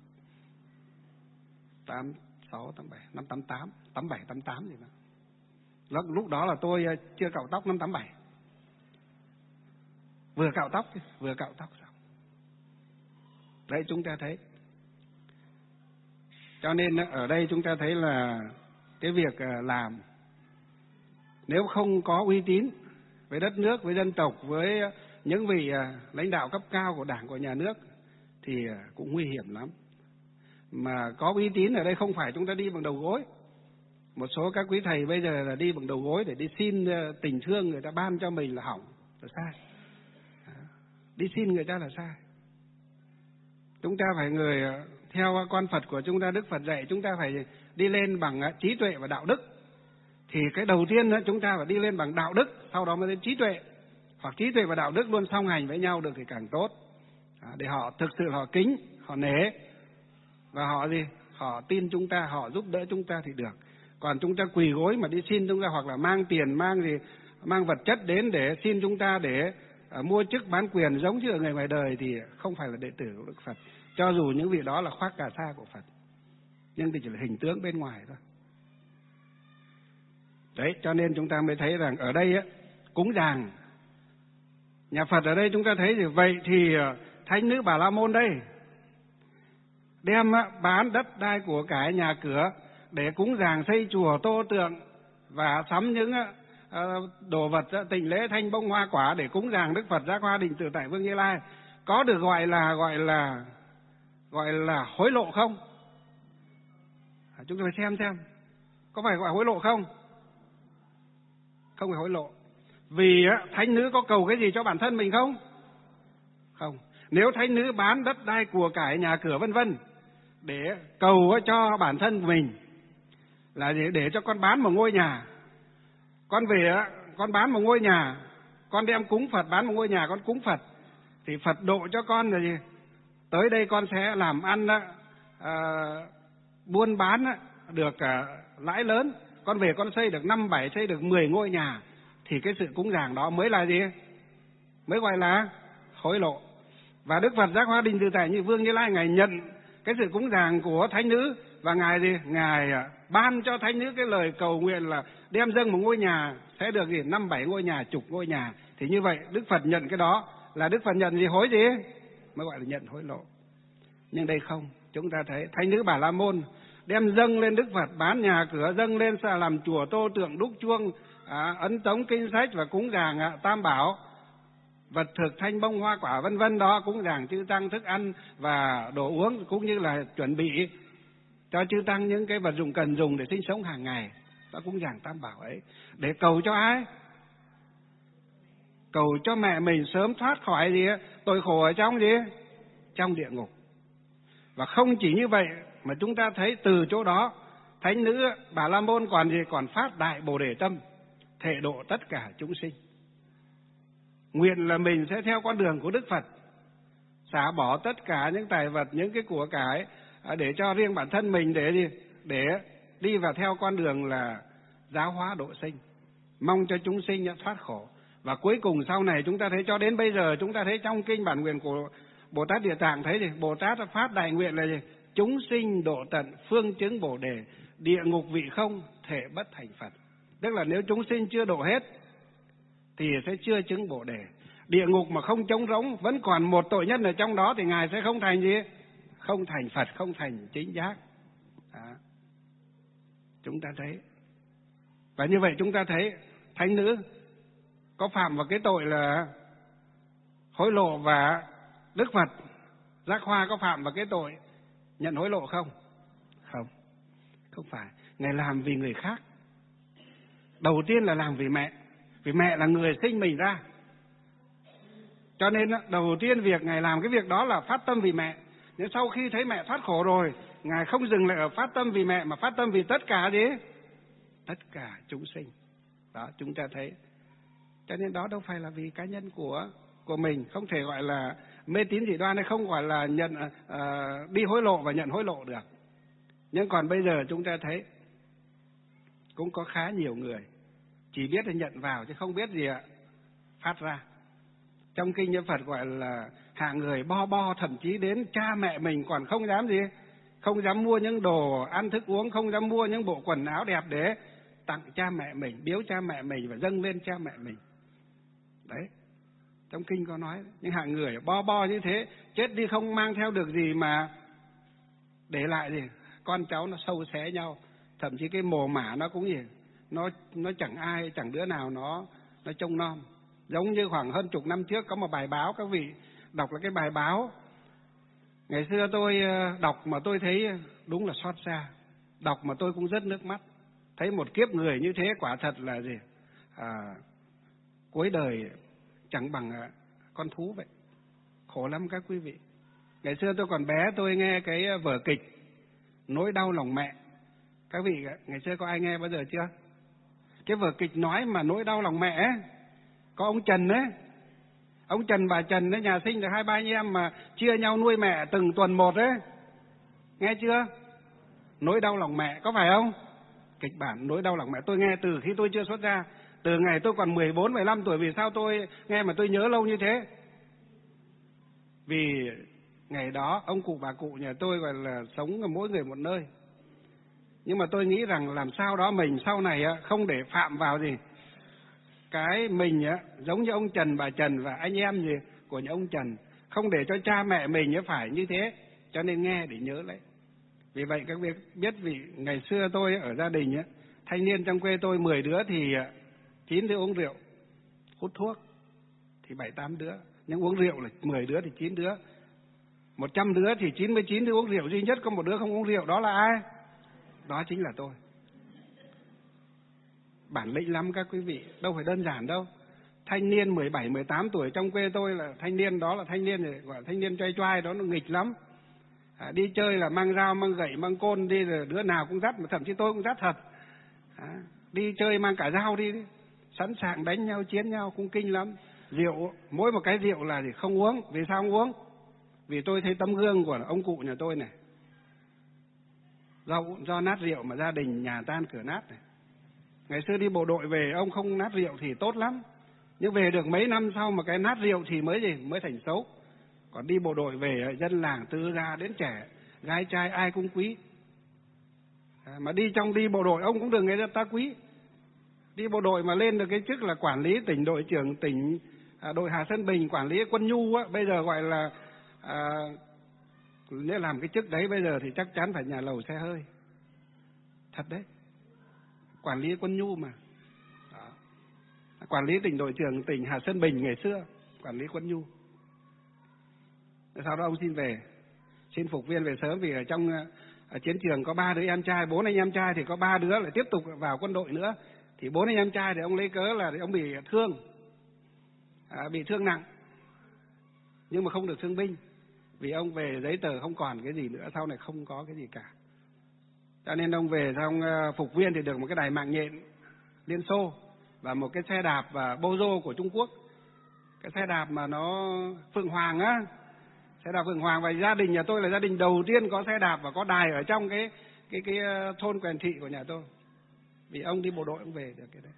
86, 87, năm 88, 87, 88 gì đó. Lúc đó là tôi chưa cạo tóc năm 87. Vừa cạo tóc xong. Đấy chúng ta thấy. Cho nên ở đây chúng ta thấy là cái việc làm nếu không có uy tín với đất nước, với dân tộc, với những vị lãnh đạo cấp cao của Đảng, của nhà nước thì cũng nguy hiểm lắm. Mà có uy tín ở đây không phải chúng ta đi bằng đầu gối. Một số các quý thầy bây giờ là đi bằng đầu gối để đi xin tình thương người ta ban cho mình là hỏng, là sai. Đi xin người ta là sai. Chúng ta phải theo con Phật của chúng ta, Đức Phật dạy chúng ta phải đi lên bằng trí tuệ và đạo đức. Thì cái đầu tiên chúng ta phải đi lên bằng đạo đức, sau đó mới đến trí tuệ. Hoặc trí tuệ và đạo đức luôn song hành với nhau được thì càng tốt. Để họ thực sự họ kính, họ nể và họ tin chúng ta, họ giúp đỡ chúng ta thì được. Còn chúng ta quỳ gối mà đi xin chúng ta, hoặc là mang tiền, mang vật chất đến để xin chúng ta để mua chức bán quyền giống như ở người ngoài đời thì không phải là đệ tử của Đức Phật. Cho dù những vị đó là khoác cà sa của Phật, nhưng thì chỉ là hình tướng bên ngoài thôi. Đấy, cho nên chúng ta mới thấy rằng ở đây cúng dường nhà Phật ở đây chúng ta thấy thì vậy thì Thánh nữ Bà La Môn đây đem bán đất đai của cải nhà cửa để cúng dường xây chùa tô tượng và sắm những đồ vật tịnh lễ thanh bông hoa quả để cúng dường Đức Phật Giác Hoa Định Tự Tại Vương Như Lai, có được gọi là hối lộ không? Chúng ta phải xem có phải gọi hối lộ không? Không phải hối lộ. Vì thánh nữ có cầu cái gì cho bản thân mình không? Không. Nếu thánh nữ bán đất đai của cải nhà cửa vân vân để cầu cho bản thân mình là để cho con bán một ngôi nhà, con về con bán một ngôi nhà, con đem cúng Phật, bán một ngôi nhà con cúng Phật thì Phật độ cho con là gì? Tới đây con sẽ làm ăn buôn bán được lãi lớn, con về con xây được 5, 7, xây được 10 ngôi nhà thì cái sự cúng dường đó mới là gì? Mới gọi là hối lộ. Và Đức Phật Giác Hoa Định Tự Tại Như Vương Như Lai ngài nhận cái sự cúng dường của thánh nữ và ngài ban cho thánh nữ cái lời cầu nguyện là đem dâng một ngôi nhà sẽ được 5, 7 ngôi nhà, chục ngôi nhà. Thì như vậy Đức Phật nhận cái đó là Đức Phật nhận hối gì? Mới gọi là nhận hối lộ. Nhưng đây không, chúng ta thấy thánh nữ Bà La Môn đem dâng lên Đức Phật, bán nhà cửa, dâng lên làm chùa tô tượng đúc chuông, ấn tống kinh sách và cúng dường Tam Bảo, vật thực thanh bông hoa quả vân vân đó, cúng dường chư tăng thức ăn và đồ uống, cũng như là chuẩn bị cho chư tăng những cái vật dụng cần dùng để sinh sống hàng ngày. Đó cúng dường Tam Bảo ấy để cầu cho ai? Cầu cho mẹ mình sớm thoát khỏi tội khổ ở trong địa ngục. Và không chỉ như vậy mà chúng ta thấy từ chỗ đó thánh nữ Bà La Môn còn phát đại Bồ Đề tâm, thể độ tất cả chúng sinh. Nguyện là mình sẽ theo con đường của Đức Phật, xả bỏ tất cả những tài vật, những cái của cải để cho riêng bản thân mình để đi vào theo con đường là giáo hóa độ sinh, mong cho chúng sinh thoát khổ. Và cuối cùng sau này chúng ta thấy cho đến bây giờ chúng ta thấy trong kinh bản nguyện của Bồ Tát Địa Tạng thấy Bồ Tát phát đại nguyện là chúng sinh độ tận phương chứng Bồ Đề, địa ngục vị không thể bất thành Phật. Tức là nếu chúng sinh chưa độ hết thì sẽ chưa chứng Bồ Đề. Địa ngục mà không trống rỗng, vẫn còn một tội nhân ở trong đó thì ngài sẽ không thành gì? Không thành Phật, không thành chính giác. Chúng ta thấy. Và như vậy chúng ta thấy thánh nữ có phạm vào cái tội là hối lộ, và Đức Phật Giác Hoa có phạm vào cái tội nhận hối lộ không? Không, không phải. Ngài làm vì người khác. Đầu tiên là làm vì mẹ là người sinh mình ra. Cho nên đầu tiên việc Ngài làm cái việc đó là phát tâm vì mẹ. Nhưng sau khi thấy mẹ thoát khổ rồi, Ngài không dừng lại ở phát tâm vì mẹ, mà phát tâm vì tất cả gì? Tất cả chúng sinh. Đó, chúng ta thấy. Cho nên đó đâu phải là vì cá nhân của mình, không thể gọi là mê tín dị đoan, hay không gọi là nhận đi hối lộ và nhận hối lộ được. Nhưng còn bây giờ chúng ta thấy cũng có khá nhiều người chỉ biết là nhận vào chứ không biết gì phát ra. Trong kinh Như Phật gọi là hạng người bo, thậm chí đến cha mẹ mình còn không dám gì, không dám mua những đồ ăn thức uống, không dám mua những bộ quần áo đẹp để tặng cha mẹ mình, biếu cha mẹ mình và dâng lên cha mẹ mình. Đấy, trong kinh có nói, những hạng người bo như thế, chết đi không mang theo được gì mà để lại gì, con cháu nó sâu xé nhau, thậm chí cái mồ mả nó cũng gì, nó chẳng đứa nào nó trông nom. Giống như khoảng hơn chục năm trước có một bài báo, các vị đọc là cái bài báo ngày xưa tôi đọc mà tôi thấy đúng là xót xa, đọc mà tôi cũng rất nước mắt. Thấy một kiếp người như thế quả thật là gì, cuối đời chẳng bằng con thú vậy. Khổ lắm các quý vị. Ngày xưa tôi còn bé tôi nghe cái vở kịch Nỗi đau lòng mẹ. Các vị ngày xưa có ai nghe bao giờ chưa? Cái vở kịch nói mà nỗi đau lòng mẹ ấy, có ông Trần ấy, ông Trần bà Trần ấy, nhà sinh được 2-3 anh em mà chia nhau nuôi mẹ từng tuần một ấy. Nghe chưa? Nỗi đau lòng mẹ, có phải không? Kịch bản Nỗi đau lòng mẹ tôi nghe từ khi tôi chưa xuất gia, từ ngày tôi còn 14-15 tuổi. Vì sao tôi nghe mà tôi nhớ lâu như thế? Vì ngày đó ông cụ bà cụ nhà tôi gọi là sống mỗi người một nơi. Nhưng mà tôi nghĩ rằng làm sao đó mình sau này không để phạm vào gì cái mình giống như ông Trần bà Trần và anh em gì của nhà ông Trần, không để cho cha mẹ mình phải như thế. Cho nên nghe để nhớ lấy. Vì vậy các vị biết, vì ngày xưa tôi ở gia đình thanh niên trong quê tôi 10 đứa thì 9 đứa uống rượu, hút thuốc thì 7-8 đứa, nhưng uống rượu là 10 đứa thì 9 đứa. 100 đứa thì 99 đứa uống rượu, duy nhất có một đứa không uống rượu, đó là ai? Đó chính là tôi. Bản lĩnh lắm các quý vị, đâu phải đơn giản đâu. Thanh niên 17-18 tuổi trong quê tôi là thanh niên, đó là thanh niên gọi là thanh niên choai choai, đó nó nghịch lắm. Đi chơi là mang dao, mang gậy, mang côn đi, rồi đứa nào cũng dắt, mà thậm chí tôi cũng dắt thật. Đi chơi mang cả dao đi, sẵn sàng đánh nhau, chiến nhau, cũng kinh lắm. Rượu, mỗi một cái rượu là thì không uống. Vì sao không uống? Vì tôi thấy tấm gương của ông cụ nhà tôi này. Do nát rượu mà gia đình nhà tan cửa nát này. Ngày xưa đi bộ đội về ông không nát rượu thì tốt lắm, nhưng về được mấy năm sau mà cái nát rượu thì mới thành xấu. Còn đi bộ đội về dân làng từ già đến trẻ, gái trai ai cũng quý. Mà đi bộ đội ông cũng được người ta quý. Đi bộ đội mà lên được cái chức là quản lý tỉnh, đội trưởng tỉnh, đội Hà Sơn Bình, quản lý quân nhu bây giờ gọi là nếu làm cái chức đấy bây giờ thì chắc chắn phải nhà lầu xe hơi. Thật đấy. Quản lý quân nhu mà. Đó. Quản lý tỉnh, đội trưởng tỉnh Hà Sơn Bình ngày xưa, quản lý quân nhu. Sau đó ông xin phục viên về sớm, vì ở trong chiến trường có 3 đứa em trai, 4 anh em trai thì có 3 đứa lại tiếp tục vào quân đội nữa. Thì 4 anh em trai thì ông lấy cớ là ông bị thương nặng, nhưng mà không được thương binh, vì ông về giấy tờ không còn cái gì nữa, sau này không có cái gì cả. Cho nên ông về xong phục viên thì được một cái đài mạng nhện Liên Xô và một cái xe đạp và Bozo của Trung Quốc. Cái xe đạp mà nó Phượng Hoàng xe đạp Phượng Hoàng. Và gia đình nhà tôi là gia đình đầu tiên có xe đạp và có đài ở trong cái thôn Quèn Thị của nhà tôi. Vì ông đi bộ đội ông về được cái đấy.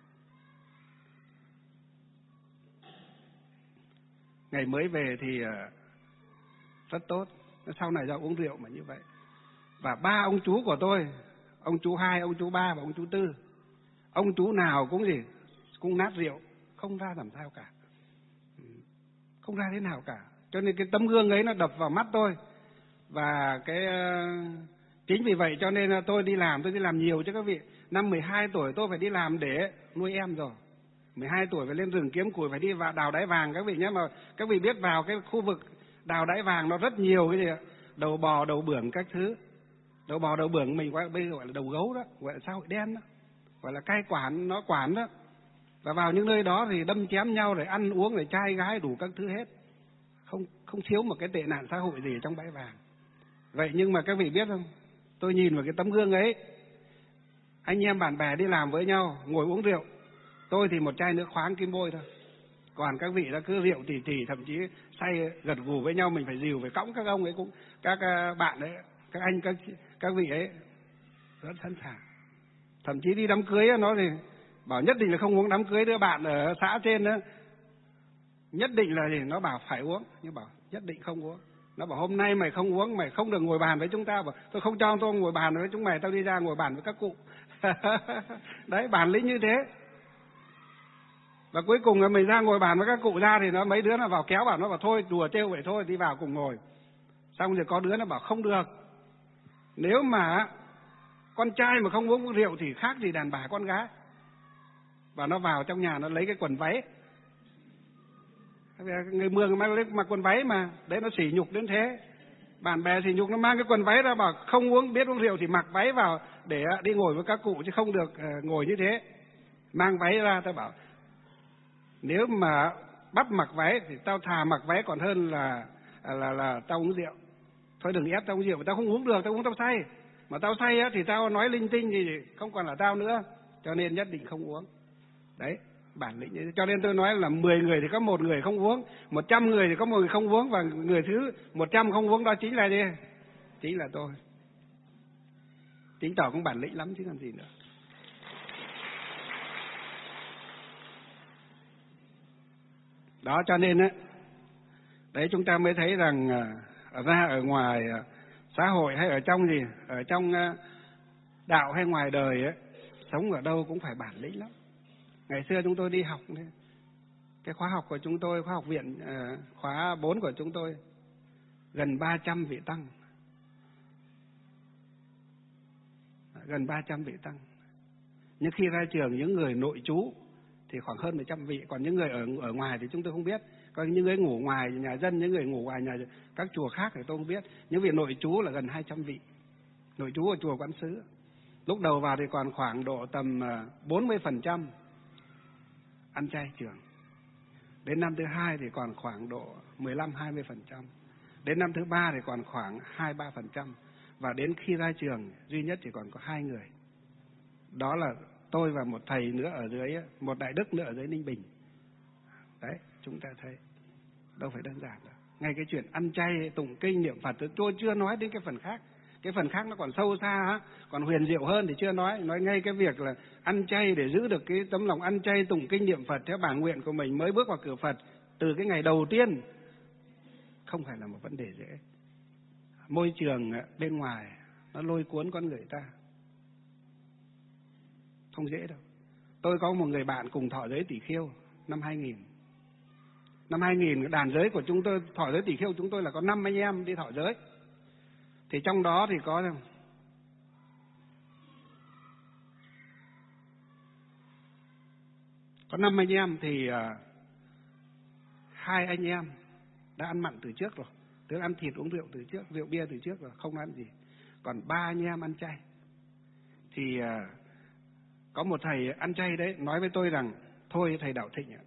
Ngày mới về thì rất tốt, sau này do uống rượu mà như vậy. Và 3 ông chú của tôi, ông chú 2, ông chú 3 và ông chú 4, ông chú nào cũng nát rượu, không ra làm sao cả, không ra thế nào cả. Cho nên cái tấm gương ấy nó đập vào mắt tôi. Và chính vì vậy cho nên tôi đi làm nhiều chứ các vị. Năm 12 tuổi tôi phải đi làm để nuôi em rồi. 12 tuổi phải lên rừng kiếm củi, phải đi vào đào đáy vàng các vị nhé. Mà các vị biết vào cái khu vực đào đáy vàng nó rất nhiều cái gì ạ? Đầu bò, đầu bưởng các thứ. Đầu bò, đầu bưởng mình bây giờ gọi là đầu gấu đó, gọi là xã hội đen đó, gọi là cai quản, nó quản đó. Và vào những nơi đó thì đâm chém nhau, rồi ăn uống, rồi trai gái đủ các thứ hết. Không thiếu một cái tệ nạn xã hội gì trong bãi vàng. Vậy nhưng mà các vị biết không? Tôi nhìn vào cái tấm gương ấy, anh em bạn bè đi làm với nhau, ngồi uống rượu. Tôi thì một chai nước khoáng kim bôi thôi. Còn các vị đã cứ rượu tỉ, thậm chí say gật gù với nhau, mình phải dìu, phải cõng các ông ấy cũng, các bạn ấy, các anh, các vị ấy rất sẵn sàng. Thậm chí đi đám cưới nó thì bảo nhất định là không uống, đám cưới đứa bạn ở xã trên đó, nhất định là gì, nó bảo phải uống, nhưng bảo nhất định không uống. Nó bảo hôm nay mày không uống, mày không được ngồi bàn với chúng ta. Bảo tôi không cho tôi ngồi bàn với chúng mày, tao đi ra ngồi bàn với các cụ. Đấy, bản lĩnh như thế. Và cuối cùng là mình ra ngồi bàn với các cụ ra thì nó mấy đứa nó vào kéo bảo, nó bảo thôi đùa trêu vậy thôi, đi vào cùng ngồi. Xong rồi có đứa nó bảo không được, nếu mà con trai mà không uống rượu thì khác gì đàn bà con gái. Và nó vào trong nhà nó lấy cái quần váy, người Mường mặc quần váy mà, đấy nó sỉ nhục đến thế. Bạn bè sỉ nhục, nó mang cái quần váy ra bảo không uống, biết uống rượu thì mặc váy vào để đi ngồi với các cụ chứ không được ngồi như thế. Mang váy ra, tao bảo nếu mà bắt mặc váy thì tao thà mặc váy còn hơn là tao uống rượu. Thôi đừng ép tao uống rượu, tao không uống được, tao uống tao say. Mà tao say thì tao nói linh tinh thì không còn là tao nữa, cho nên nhất định không uống. Đấy, bản lĩnh ấy. Cho nên tôi nói là 10 người thì có một người không uống, 100 người thì có một người không uống, và người thứ 100 không uống đó chính là gì? Chính là tôi. Chính tỏ cũng bản lĩnh lắm chứ còn gì nữa. Đó, cho nên đấy chúng ta mới thấy rằng ở ngoài xã hội hay ở trong gì, ở trong đạo hay ngoài đời ấy, sống ở đâu cũng phải bản lĩnh lắm. Ngày xưa chúng tôi đi học, cái khóa học của chúng tôi, khóa học viện khóa 4 của chúng tôi, gần 300 vị tăng. Gần 300 vị tăng. Nhưng khi ra trường những người nội trú thì khoảng hơn 100 vị, còn những người ở ngoài thì chúng tôi không biết. Còn những người ngủ ngoài nhà dân, những người ngủ ngoài nhà các chùa khác thì tôi không biết. Những vị nội trú là gần 200 vị. Nội trú ở chùa Quán Sứ. Lúc đầu vào thì còn khoảng độ tầm 40% ăn chay trường. Đến năm thứ 2 thì còn khoảng độ 15-20%. Đến năm thứ 3 thì còn khoảng 2-3%. Và đến khi ra trường duy nhất chỉ còn có 2 người. Đó là tôi và một thầy nữa ở dưới, một đại đức nữa ở dưới Ninh Bình. Đấy, chúng ta thấy đâu phải đơn giản đâu. Ngay cái chuyện ăn chay, tụng kinh, niệm Phật tôi chưa nói đến cái phần khác. Cái phần khác nó còn sâu xa, còn huyền diệu hơn thì chưa nói. Nói ngay cái việc là ăn chay để giữ được cái tấm lòng ăn chay, tụng kinh, niệm Phật theo bản nguyện của mình mới bước vào cửa Phật từ cái ngày đầu tiên không phải là một vấn đề dễ. Môi trường bên ngoài nó lôi cuốn con người ta, không dễ đâu. Tôi có một người bạn cùng thọ giới tỷ khưu năm 2000. Năm 2000 đàn giới của chúng tôi, thọ giới tỷ khưu chúng tôi là có 5 anh em đi thọ giới. Thì trong đó thì có 5 anh em thì 2 anh em đã ăn mặn từ trước rồi, tức ăn thịt uống rượu từ trước, rượu bia từ trước rồi, không ăn gì. Còn 3 anh em ăn chay. Thì có một thầy ăn chay đấy nói với tôi rằng thôi thầy Đạo Thịnh ạ,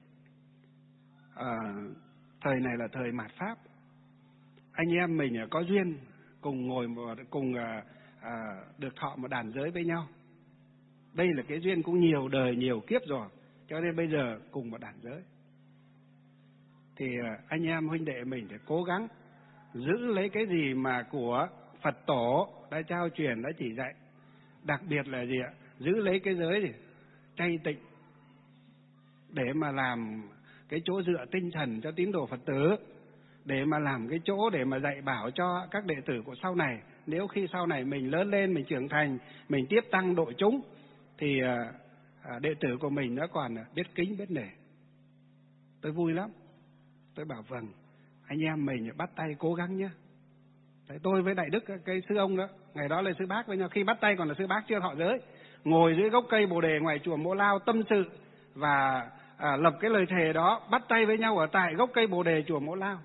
thời này là thời mạt Pháp, anh em mình có duyên cùng ngồi cùng được thọ một đàn giới với nhau. Đây là cái duyên cũng nhiều đời nhiều kiếp rồi, cho nên bây giờ cùng một đàn giới. Thì anh em huynh đệ mình phải cố gắng giữ lấy cái gì mà của Phật tổ đã trao truyền, đã chỉ dạy. Đặc biệt là gì ạ? Giữ lấy cái giới gì? Chay tịnh, để mà làm cái chỗ dựa tinh thần cho tín đồ Phật tử, để mà làm cái chỗ để mà dạy bảo cho các đệ tử của sau này. Nếu khi sau này mình lớn lên, mình trưởng thành, mình tiếp tăng độ chúng, thì đệ tử của mình nó còn biết kính, biết nể. Tôi vui lắm. Tôi bảo vâng, anh em mình bắt tay cố gắng nhé. Đấy, tôi với đại đức, cái sư ông đó, ngày đó là sư bác với nhau. Khi bắt tay còn là sư bác chưa thọ giới, ngồi dưới gốc cây bồ đề ngoài chùa Mộ Lao tâm sự và lập cái lời thề đó, bắt tay với nhau ở tại gốc cây Bồ Đề chùa Mẫu Lao.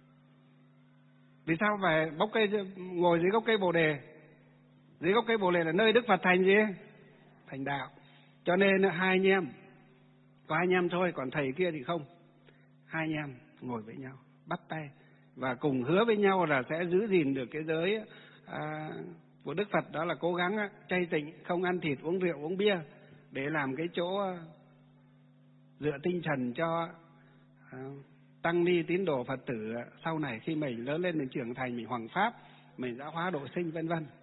Vì sao phải ngồi dưới gốc cây Bồ Đề? Dưới gốc cây Bồ Đề là nơi Đức Phật thành gì? Thành đạo. Cho nên hai anh em, có hai anh em thôi, còn thầy kia thì không. Hai anh em ngồi với nhau, bắt tay và cùng hứa với nhau là sẽ giữ gìn được cái giới của Đức Phật, đó là cố gắng chay tịnh, không ăn thịt, uống rượu, uống bia, để làm cái chỗ dựa tinh thần cho tăng ni tín đồ Phật tử sau này khi mình lớn lên, mình trưởng thành, mình hoằng pháp, mình giáo hóa độ sinh, vân vân.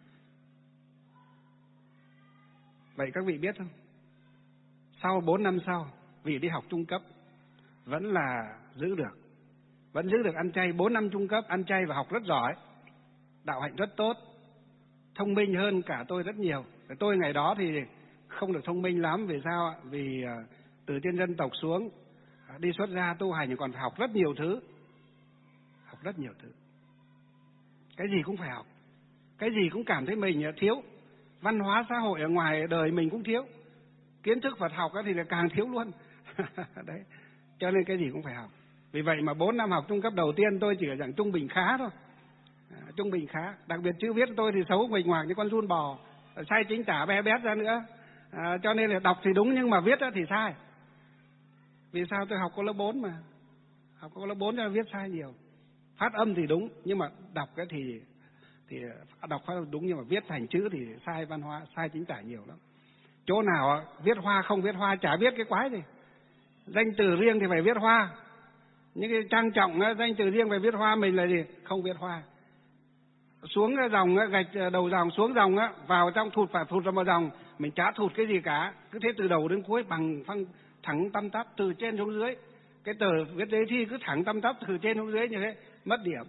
Vậy các vị biết không? Sau 4 năm sau, vị đi học trung cấp vẫn là giữ được, vẫn giữ được ăn chay. 4 năm trung cấp ăn chay và học rất giỏi, đạo hạnh rất tốt, thông minh hơn cả tôi rất nhiều. Tôi ngày đó thì không được thông minh lắm. Vì sao? Vì từ trên dân tộc xuống đi xuất gia tu hành còn phải học rất nhiều thứ, học rất nhiều thứ, cái gì cũng phải học, cái gì cũng cảm thấy mình thiếu. Văn hóa xã hội ở ngoài đời mình cũng thiếu, kiến thức Phật học thì là càng thiếu luôn. Đấy, cho nên cái gì cũng phải học. Vì vậy mà 4 năm học trung cấp đầu tiên tôi chỉ ở dạng trung bình khá thôi, trung bình khá. Đặc biệt chữ viết tôi thì xấu nguệch ngoạc như con giun bò, sai chính tả bé bét ra nữa. Cho nên là đọc thì đúng nhưng mà viết thì sai. Vì sao? Tôi học có lớp 4 mà, học có lớp 4 cho nên viết sai nhiều. Phát âm thì đúng nhưng mà đọc cái thì đọc phát âm đúng nhưng mà viết thành chữ thì sai văn hóa, sai chính tả nhiều lắm. Chỗ nào viết hoa không viết hoa chả biết cái quái gì. Danh từ riêng thì phải viết hoa, những cái trang trọng danh từ riêng phải viết hoa, mình là gì? Không viết hoa. Xuống dòng gạch đầu dòng, xuống dòng vào trong thụt phải thụt vào dòng, mình chả thụt cái gì cả, cứ thế từ đầu đến cuối bằng phăng thẳng tăm tắp từ trên xuống dưới. Cái tờ viết giấy thi cứ thẳng tăm tắp từ trên xuống dưới như thế, mất điểm.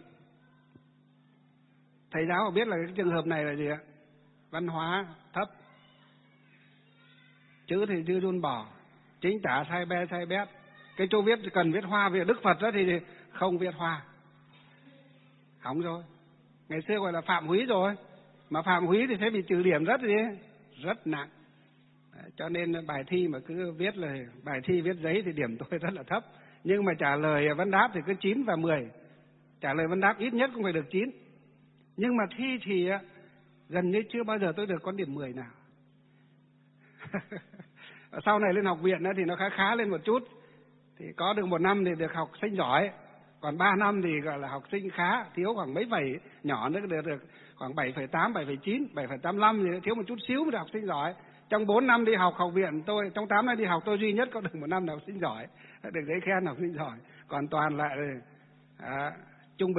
Thầy giáo biết là cái trường hợp này là gì ạ? Văn hóa thấp, chữ thì chưa run bò, chính tả sai be sai bét. Cái chỗ viết cần viết hoa về Đức Phật đó thì không viết hoa, hỏng rồi. Ngày xưa gọi là phạm húy rồi, mà phạm húy thì sẽ bị trừ điểm rất nặng. Cho nên bài thi mà cứ viết là bài thi viết giấy thì điểm tôi rất là thấp. Nhưng mà trả lời vấn đáp thì cứ 9 và 10. Trả lời vấn đáp ít nhất cũng phải được 9. Nhưng mà thi thì gần như chưa bao giờ tôi được con điểm 10 nào. Sau này lên học viện thì nó khá lên một chút. Thì có được 1 năm thì được học sinh giỏi, còn 3 năm thì gọi là học sinh khá, thiếu khoảng mấy phẩy nhỏ nữa được khoảng 7,8, 7,9, 7,85 thì thiếu một chút xíu mới được học sinh giỏi. Trong 4 năm đi học viện tôi, trong 8 năm đi học tôi duy nhất có được 1 năm là học sinh giỏi, được giấy khen học sinh giỏi, còn toàn lại trung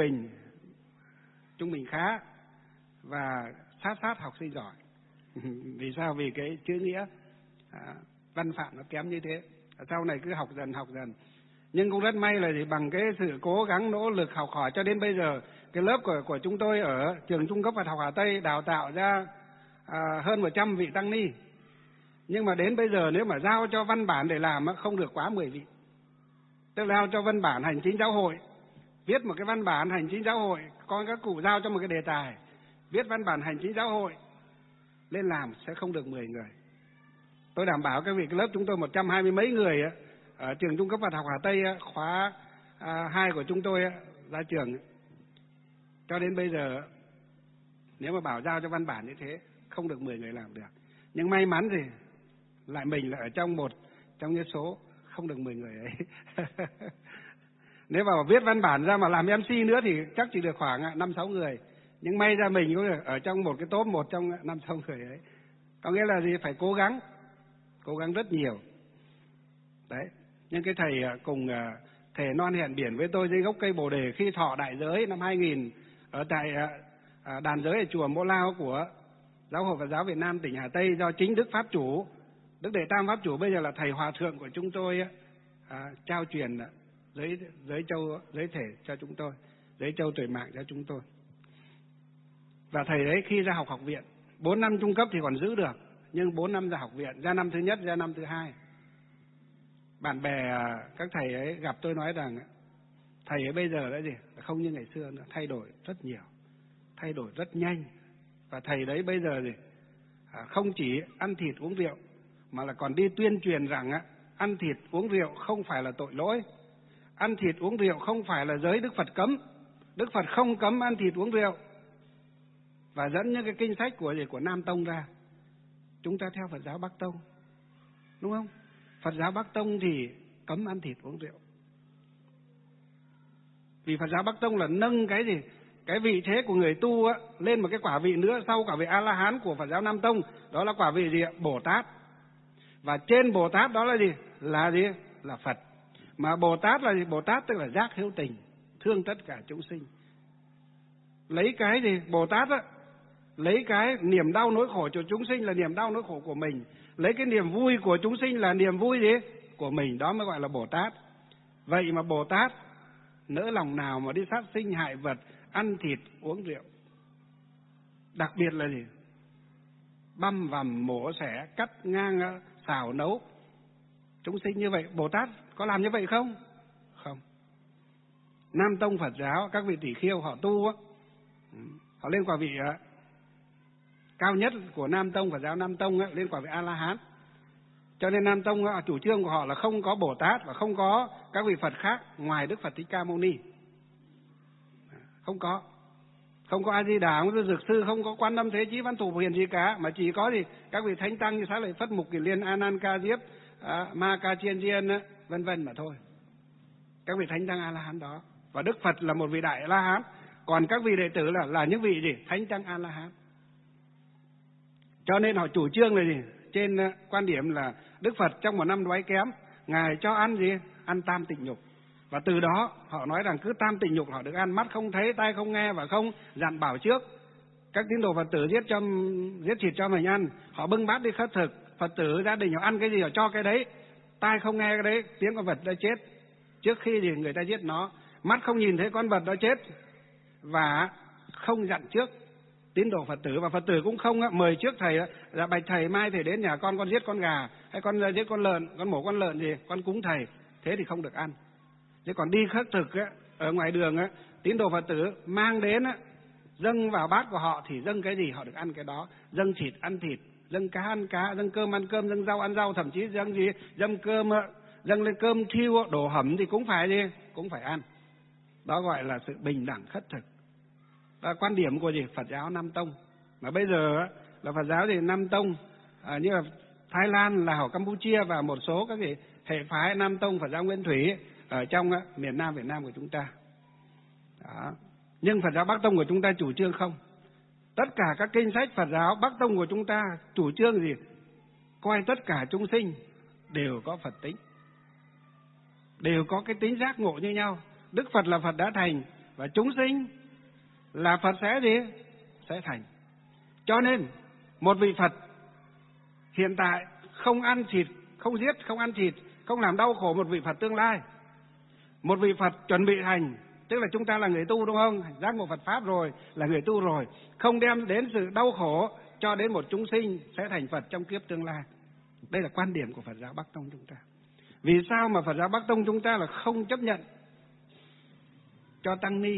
bình khá và sát học sinh giỏi. Vì sao? Vì cái chữ nghĩa văn phạm nó kém như thế. Sau này cứ học dần. Nhưng cũng rất may là bằng cái sự cố gắng nỗ lực học hỏi cho đến bây giờ, cái lớp của chúng tôi ở trường trung cấp Phật học Hà Tây đào tạo ra hơn 100 vị tăng ni. Nhưng mà đến bây giờ nếu mà giao cho văn bản để làm không được quá 10 vị. Tức là giao cho văn bản hành chính giáo hội, viết một cái văn bản hành chính giáo hội, có các cụ giao cho một cái đề tài, viết văn bản hành chính giáo hội lên làm sẽ không được 10 người. Tôi đảm bảo các vị, cái lớp chúng tôi 120 mấy người ở trường trung cấp Phật học Hà Tây khóa 2 của chúng tôi ra trường, cho đến bây giờ nếu mà bảo giao cho văn bản như thế không được 10 người làm được. Nhưng may mắn thì lại mình là ở trong những số không được 10 người ấy. Nếu mà viết văn bản ra mà làm MC nữa thì chắc chỉ được khoảng 5-6 người. Nhưng may ra mình cũng ở trong một cái top 1 trong 5-6 người ấy. Có nghĩa là gì? Phải cố gắng rất nhiều. Đấy, nhưng cái thầy cùng thề non hẹn biển với tôi dưới gốc cây Bồ Đề khi thọ đại giới năm 2000 ở tại đàn giới ở chùa Mẫu Lao của Giáo hội Phật giáo Việt Nam tỉnh Hà Tây, do chính Đức Pháp Chủ, Đức Đệ Tam Pháp Chủ bây giờ là thầy hòa thượng của chúng tôi trao truyền giới thể cho chúng tôi, giới châu tuệ mạng cho chúng tôi. Và thầy đấy khi ra học viện 4 năm trung cấp thì còn giữ được, nhưng 4 năm ra học viện, ra năm thứ nhất, ra năm thứ hai, bạn bè các thầy ấy gặp tôi nói rằng thầy ấy bây giờ đã gì, không như ngày xưa nữa, thay đổi rất nhiều, thay đổi rất nhanh. Và thầy đấy bây giờ gì, không chỉ ăn thịt uống rượu mà là còn đi tuyên truyền rằng ăn thịt uống rượu không phải là tội lỗi. Ăn thịt uống rượu không phải là giới Đức Phật cấm. Đức Phật không cấm ăn thịt uống rượu. Và dẫn những cái kinh sách của Nam Tông ra. Chúng ta theo Phật giáo Bắc Tông, đúng không? Phật giáo Bắc Tông thì cấm ăn thịt uống rượu. Vì Phật giáo Bắc Tông là nâng cái gì? Cái vị thế của người tu á, lên một cái quả vị nữa sau quả vị A-la-hán của Phật giáo Nam Tông. Đó là quả vị gì ạ? Bồ Tát. Và trên Bồ Tát đó là gì? Là gì? Là Phật. Mà Bồ Tát là gì? Bồ Tát tức là giác hữu tình, thương tất cả chúng sinh. Lấy cái gì? Bồ Tát á, lấy cái niềm đau nỗi khổ của chúng sinh là niềm đau nỗi khổ của mình. Lấy cái niềm vui của chúng sinh là niềm vui gì? Của mình. Đó mới gọi là Bồ Tát. Vậy mà Bồ Tát nỡ lòng nào mà đi sát sinh hại vật, ăn thịt uống rượu. Đặc biệt là gì? Băm vằm mổ xẻ, cắt ngang, xào nấu chúng sinh như vậy. Bồ Tát có làm như vậy không? Không. Nam Tông Phật giáo, các vị tỷ khưu họ tu á, họ lên quả vị cao nhất của Nam Tông Phật giáo Nam Tông á, lên quả vị A-la-hán. Cho nên Nam Tông á, chủ trương của họ là không có Bồ Tát và không có các vị Phật khác ngoài Đức Phật Thích Ca Mâu Ni. Không có. Không có A Di Đà, không có Dược Sư, không có Quan Âm Thế Chí Văn Thù Phổ Hiền gì cả, mà chỉ có gì các vị thánh tăng như Xá Lợi Phất, Mục Kiền Liên, A Nan Ca Diếp, Ma Ca Chiên Diên, vân vân mà thôi. Các vị thánh tăng A-la-hán đó. Và Đức Phật là một vị đại A-la-hán, còn các vị đệ tử là những vị gì? Thánh tăng A-la-hán. Cho nên họ chủ trương là gì? Trên quan điểm là Đức Phật trong một năm đói kém, Ngài cho ăn gì? Ăn tam tịnh nhục. Và từ đó họ nói rằng cứ tam tịnh nhục họ được ăn, mắt không thấy, tai không nghe và không dặn bảo trước. Các tín đồ Phật tử giết thịt cho mình ăn, họ bưng bát đi khất thực, Phật tử gia đình họ ăn cái gì họ cho cái đấy, tai không nghe cái đấy, tiếng con vật đã chết trước khi thì người ta giết nó, mắt không nhìn thấy con vật đó chết và không dặn trước tín đồ Phật tử. Và Phật tử cũng không mời trước thầy là bạch thầy mai thầy đến nhà con giết con gà hay con giết con lợn, con mổ con lợn gì, con cúng thầy, thế thì không được ăn. Chứ còn đi khất thực ở ngoài đường tín đồ Phật tử mang đến dâng vào bát của họ thì dâng cái gì họ được ăn cái đó, dâng thịt ăn thịt, dâng cá ăn cá, dâng cơm ăn cơm, dâng rau ăn rau, thậm chí dâng gì, dâng cơm, dâng lên cơm thiêu đổ hầm thì cũng phải gì, cũng phải ăn. Đó gọi là sự bình đẳng khất thực. Đó là quan điểm của gì? Phật giáo Nam Tông. Mà bây giờ là Phật giáo thì Nam Tông như là Thái Lan, Lào, Campuchia và một số các cái hệ phái Nam Tông Phật giáo Nguyên Thủy ở trong miền Nam Việt Nam của chúng ta. Đó. Nhưng Phật giáo Bắc Tông của chúng ta chủ trương không. Tất cả các kinh sách Phật giáo Bắc Tông của chúng ta chủ trương gì? Coi tất cả chúng sinh đều có Phật tính, đều có cái tính giác ngộ như nhau. Đức Phật là Phật đã thành và chúng sinh là Phật sẽ gì? Sẽ thành. Cho nên một vị Phật hiện tại không ăn thịt, không giết, không ăn thịt, không làm đau khổ một vị Phật tương lai. Một vị Phật chuẩn bị thành, tức là chúng ta là người tu đúng không? Giác ngộ Phật Pháp rồi, là người tu rồi, không đem đến sự đau khổ cho đến một chúng sinh sẽ thành Phật trong kiếp tương lai. Đây là quan điểm của Phật giáo Bắc Tông chúng ta. Vì sao mà Phật giáo Bắc Tông chúng ta là không chấp nhận cho tăng ni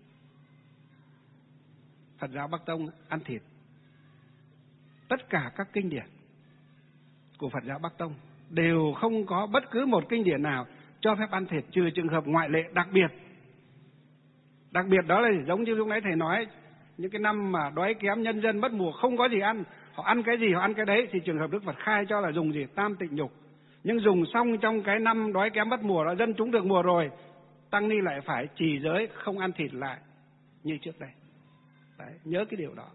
Phật giáo Bắc Tông ăn thịt? Tất cả các kinh điển của Phật giáo Bắc Tông đều không có bất cứ một kinh điển nào cho phép ăn thịt, trừ trường hợp ngoại lệ đặc biệt. Đặc biệt đó là giống như lúc nãy thầy nói, những cái năm mà đói kém, nhân dân mất mùa, không có gì ăn, họ ăn cái gì họ ăn cái đấy, thì trường hợp Đức Phật khai cho là dùng gì? Tam tịnh nhục. Nhưng dùng xong trong cái năm đói kém mất mùa đó, dân chúng được mùa rồi, tăng ni lại phải trì giới không ăn thịt lại như trước đây. Đấy, nhớ cái điều đó.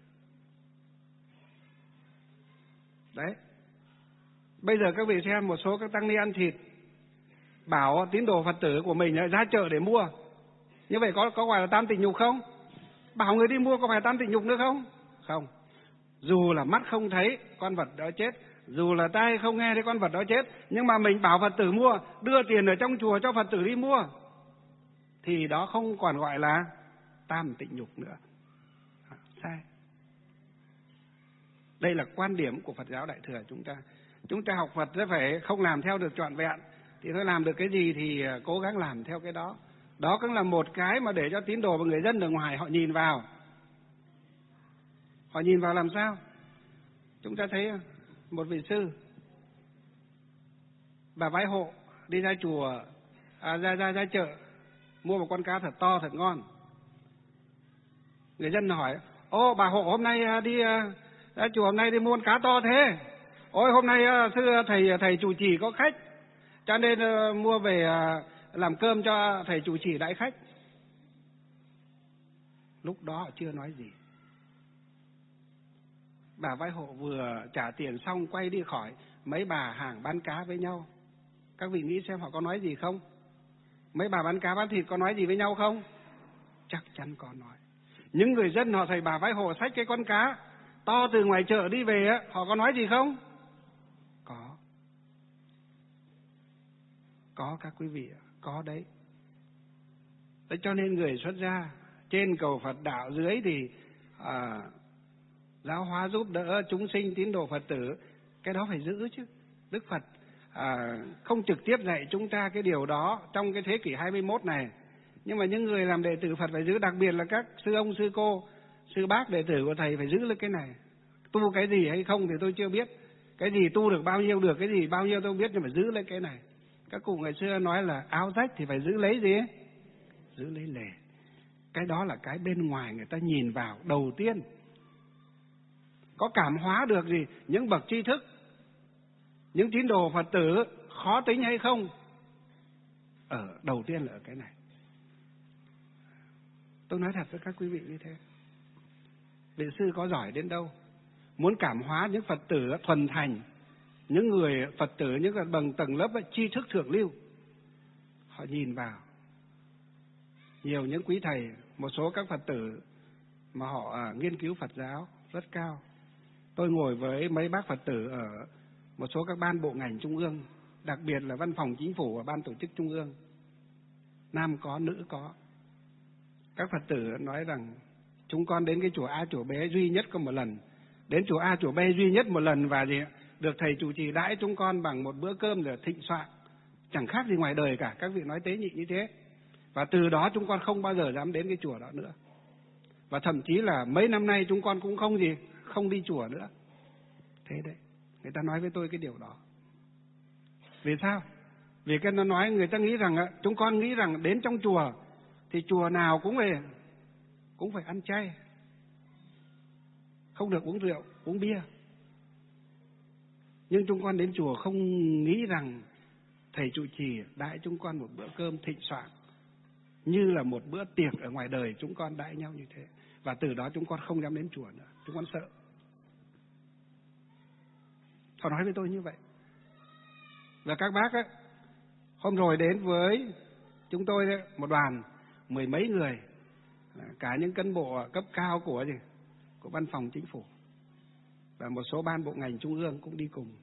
Đấy. Bây giờ các vị xem một số các tăng ni ăn thịt, bảo tín đồ Phật tử của mình ra chợ để mua. Như vậy có gọi là tam tịnh nhục không? Bảo người đi mua có phải tam tịnh nhục nữa không? Không. Dù là mắt không thấy con vật đó chết, dù là tai không nghe thấy con vật đó chết, nhưng mà mình bảo Phật tử mua, đưa tiền ở trong chùa cho Phật tử đi mua, thì đó không còn gọi là tam tịnh nhục nữa. Sai. Đây là quan điểm của Phật giáo Đại Thừa chúng ta. Chúng ta học Phật sẽ phải không làm theo được trọn vẹn, thì thôi làm được cái gì thì cố gắng làm theo cái đó. Đó cũng là một cái mà để cho tín đồ và người dân ở ngoài họ nhìn vào. Họ nhìn vào làm sao? Chúng ta thấy một vị sư bà vái hộ đi ra chùa, ra chợ, mua một con cá thật to, thật ngon. Người dân hỏi, ô bà hộ hôm nay đi ra chùa, hôm nay đi mua con cá to thế. Ôi hôm nay thưa thầy chủ trì có khách, cho nên mua về làm cơm cho thầy chủ trì đãi khách. Lúc đó họ chưa nói gì. Bà vái hộ vừa trả tiền xong quay đi khỏi, mấy bà hàng bán cá với nhau. Các vị nghĩ xem họ có nói gì không? Mấy bà bán cá bán thịt có nói gì với nhau không? Chắc chắn có nói. Những người dân họ thấy bà vái hộ xách cái con cá to từ ngoài chợ đi về, họ có nói gì không? Có các quý vị, có đấy. Thế cho nên người xuất gia trên cầu Phật đạo, dưới thì giáo hóa giúp đỡ chúng sinh tín đồ Phật tử, cái đó phải giữ chứ. Đức Phật không trực tiếp dạy chúng ta cái điều đó trong cái thế kỷ 21 này, nhưng mà những người làm đệ tử Phật phải giữ, đặc biệt là các sư ông, sư cô, sư bác đệ tử của thầy phải giữ lên cái này. Tu cái gì hay không thì tôi chưa biết, cái gì tu được bao nhiêu được, cái gì bao nhiêu tôi không biết, nhưng mà giữ lên cái này. Các cụ ngày xưa nói là áo rách thì phải giữ lấy gì ấy? Giữ lấy lề. Cái đó là cái bên ngoài người ta nhìn vào đầu tiên. Có cảm hóa được gì những bậc tri thức, những tín đồ Phật tử khó tính hay không? Đầu tiên là ở cái này. Tôi nói thật với các quý vị như thế. Vị sư có giỏi đến đâu, muốn cảm hóa những Phật tử thuần thành, những người Phật tử, những bằng tầng lớp tri thức thượng lưu, họ nhìn vào. Nhiều những quý thầy, một số các Phật tử mà họ nghiên cứu Phật giáo rất cao. Tôi ngồi với mấy bác Phật tử ở một số các ban bộ ngành trung ương, đặc biệt là văn phòng chính phủ và ban tổ chức trung ương. Nam có, nữ có. Các Phật tử nói rằng chúng con đến cái chùa A chùa B duy nhất có một lần, đến chùa A chùa B duy nhất một lần, và gì được thầy chủ trì đãi chúng con bằng một bữa cơm để thịnh soạn, chẳng khác gì ngoài đời cả. Các vị nói tế nhị như thế. Và từ đó chúng con không bao giờ dám đến cái chùa đó nữa. Và thậm chí là mấy năm nay chúng con cũng không đi chùa nữa. Thế đấy, người ta nói với tôi cái điều đó. Vì sao? Vì cái nó nói, người ta nghĩ rằng, chúng con nghĩ rằng đến trong chùa thì chùa nào cũng phải ăn chay, không được uống rượu, uống bia. Nhưng chúng con đến chùa không nghĩ rằng thầy trụ trì đãi chúng con một bữa cơm thịnh soạn như là một bữa tiệc ở ngoài đời chúng con đãi nhau như thế. Và từ đó chúng con không dám đến chùa nữa, chúng con sợ. Họ nói với tôi như vậy. Và các bác ấy, hôm rồi đến với chúng tôi ấy, một đoàn 10 mấy người, cả những cán bộ cấp cao của văn phòng chính phủ và một số ban bộ ngành trung ương cũng đi cùng.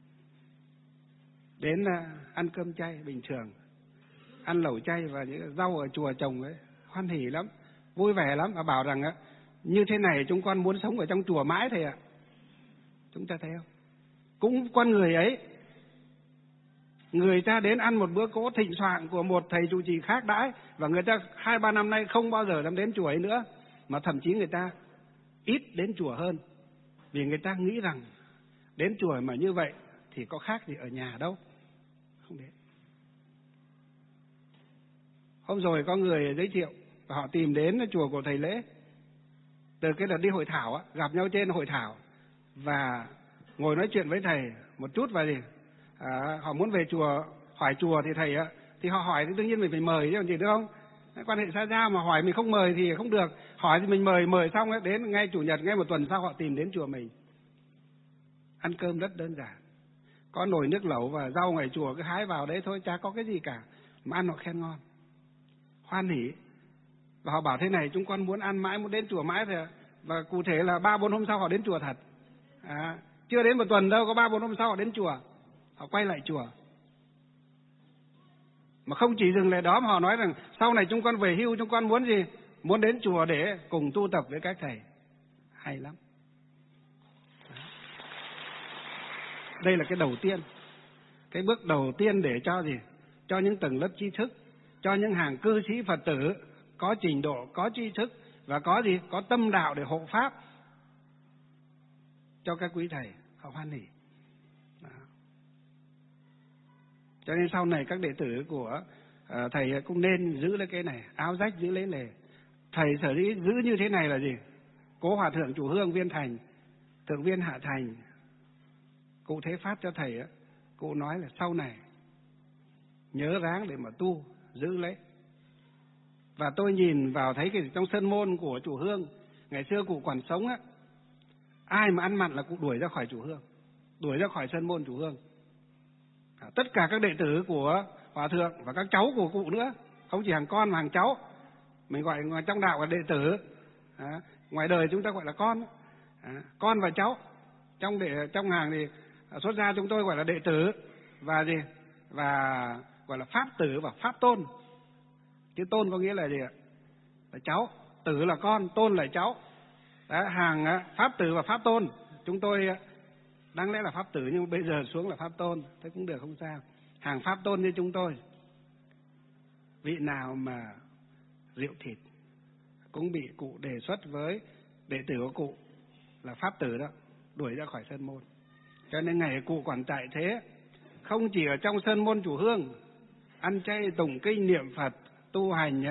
Đến ăn cơm chay bình thường, ăn lẩu chay và những rau ở chùa trồng ấy, hoan hỉ lắm, vui vẻ lắm, và bảo rằng như thế này chúng con muốn sống ở trong chùa mãi thầy ạ. Chúng ta thấy không? Cũng con người ấy, người ta đến ăn một bữa cỗ thịnh soạn của một thầy trụ trì khác đãi, và người ta 2-3 năm nay không bao giờ dám đến chùa ấy nữa, mà thậm chí người ta ít đến chùa hơn, vì người ta nghĩ rằng đến chùa mà như vậy thì có khác gì ở nhà đâu, không đến. Hôm rồi có người giới thiệu và họ tìm đến chùa của thầy Lễ. Từ cái đợt đi hội thảo gặp nhau trên hội thảo và ngồi nói chuyện với thầy một chút, và họ muốn về chùa, hỏi chùa thì thầy thì họ hỏi thì đương nhiên mình phải mời chứ còn gì nữa không. Quan hệ xã giao mà hỏi mình không mời thì không được, hỏi thì mình mời xong đến ngay chủ nhật, ngay một tuần sau họ tìm đến chùa mình. Ăn cơm rất đơn giản, có nồi nước lẩu và rau ngoài chùa cứ hái vào đấy thôi, chả có cái gì cả, mà ăn họ khen ngon, hoan hỉ. Và họ bảo thế này, chúng con muốn ăn mãi, muốn đến chùa mãi thôi. Và cụ thể là 3-4 hôm sau họ đến chùa thật. Chưa đến một tuần đâu, có 3-4 hôm sau họ đến chùa, họ quay lại chùa. Mà không chỉ dừng lại đó, mà họ nói rằng sau này chúng con về hưu, chúng con muốn gì? Muốn đến chùa để cùng tu tập với các thầy. Hay lắm. Đây là cái đầu tiên, cái bước đầu tiên để cho gì? Cho những tầng lớp tri thức, cho những hàng cư sĩ Phật tử có trình độ, có tri thức và có gì? Có tâm đạo để hộ pháp cho các quý thầy, họ hoan hỉ. Cho nên sau này các đệ tử của thầy cũng nên giữ lấy cái này, áo rách giữ lấy lề. Thầy sở dĩ giữ như thế này là gì? Cố Hòa Thượng Chủ Hương Viên Thành, Thượng Viên Hạ Thành, cụ thế phát cho thầy á, cụ nói là sau này nhớ ráng để mà tu, giữ lấy. Và tôi nhìn vào thấy cái trong sân môn của Chủ Hương, ngày xưa cụ còn sống á, ai mà ăn mặn là cụ đuổi ra khỏi Chủ Hương, đuổi ra khỏi sân môn Chủ Hương. Tất cả các đệ tử của Hòa Thượng và các cháu của cụ nữa, không chỉ hàng con mà hàng cháu. Mình gọi trong đạo là đệ tử, ngoài đời chúng ta gọi là con và cháu. Trong hàng thì xuất gia chúng tôi gọi là đệ tử và gì? Và gọi là pháp tử và pháp tôn. Chứ tôn có nghĩa là gì ạ? Là cháu, tử là con, tôn là cháu. Đó, hàng pháp tử và pháp tôn. Chúng tôi đáng lẽ là pháp tử nhưng bây giờ xuống là pháp tôn, thế cũng được, không sao. Hàng pháp tôn như chúng tôi, vị nào mà rượu thịt cũng bị cụ đề xuất với đệ tử của cụ là pháp tử đó, đuổi ra khỏi sân môn. Cho nên ngày cụ còn tại thế, không chỉ ở trong sân môn Chủ Hương ăn chay tụng kinh niệm Phật tu hành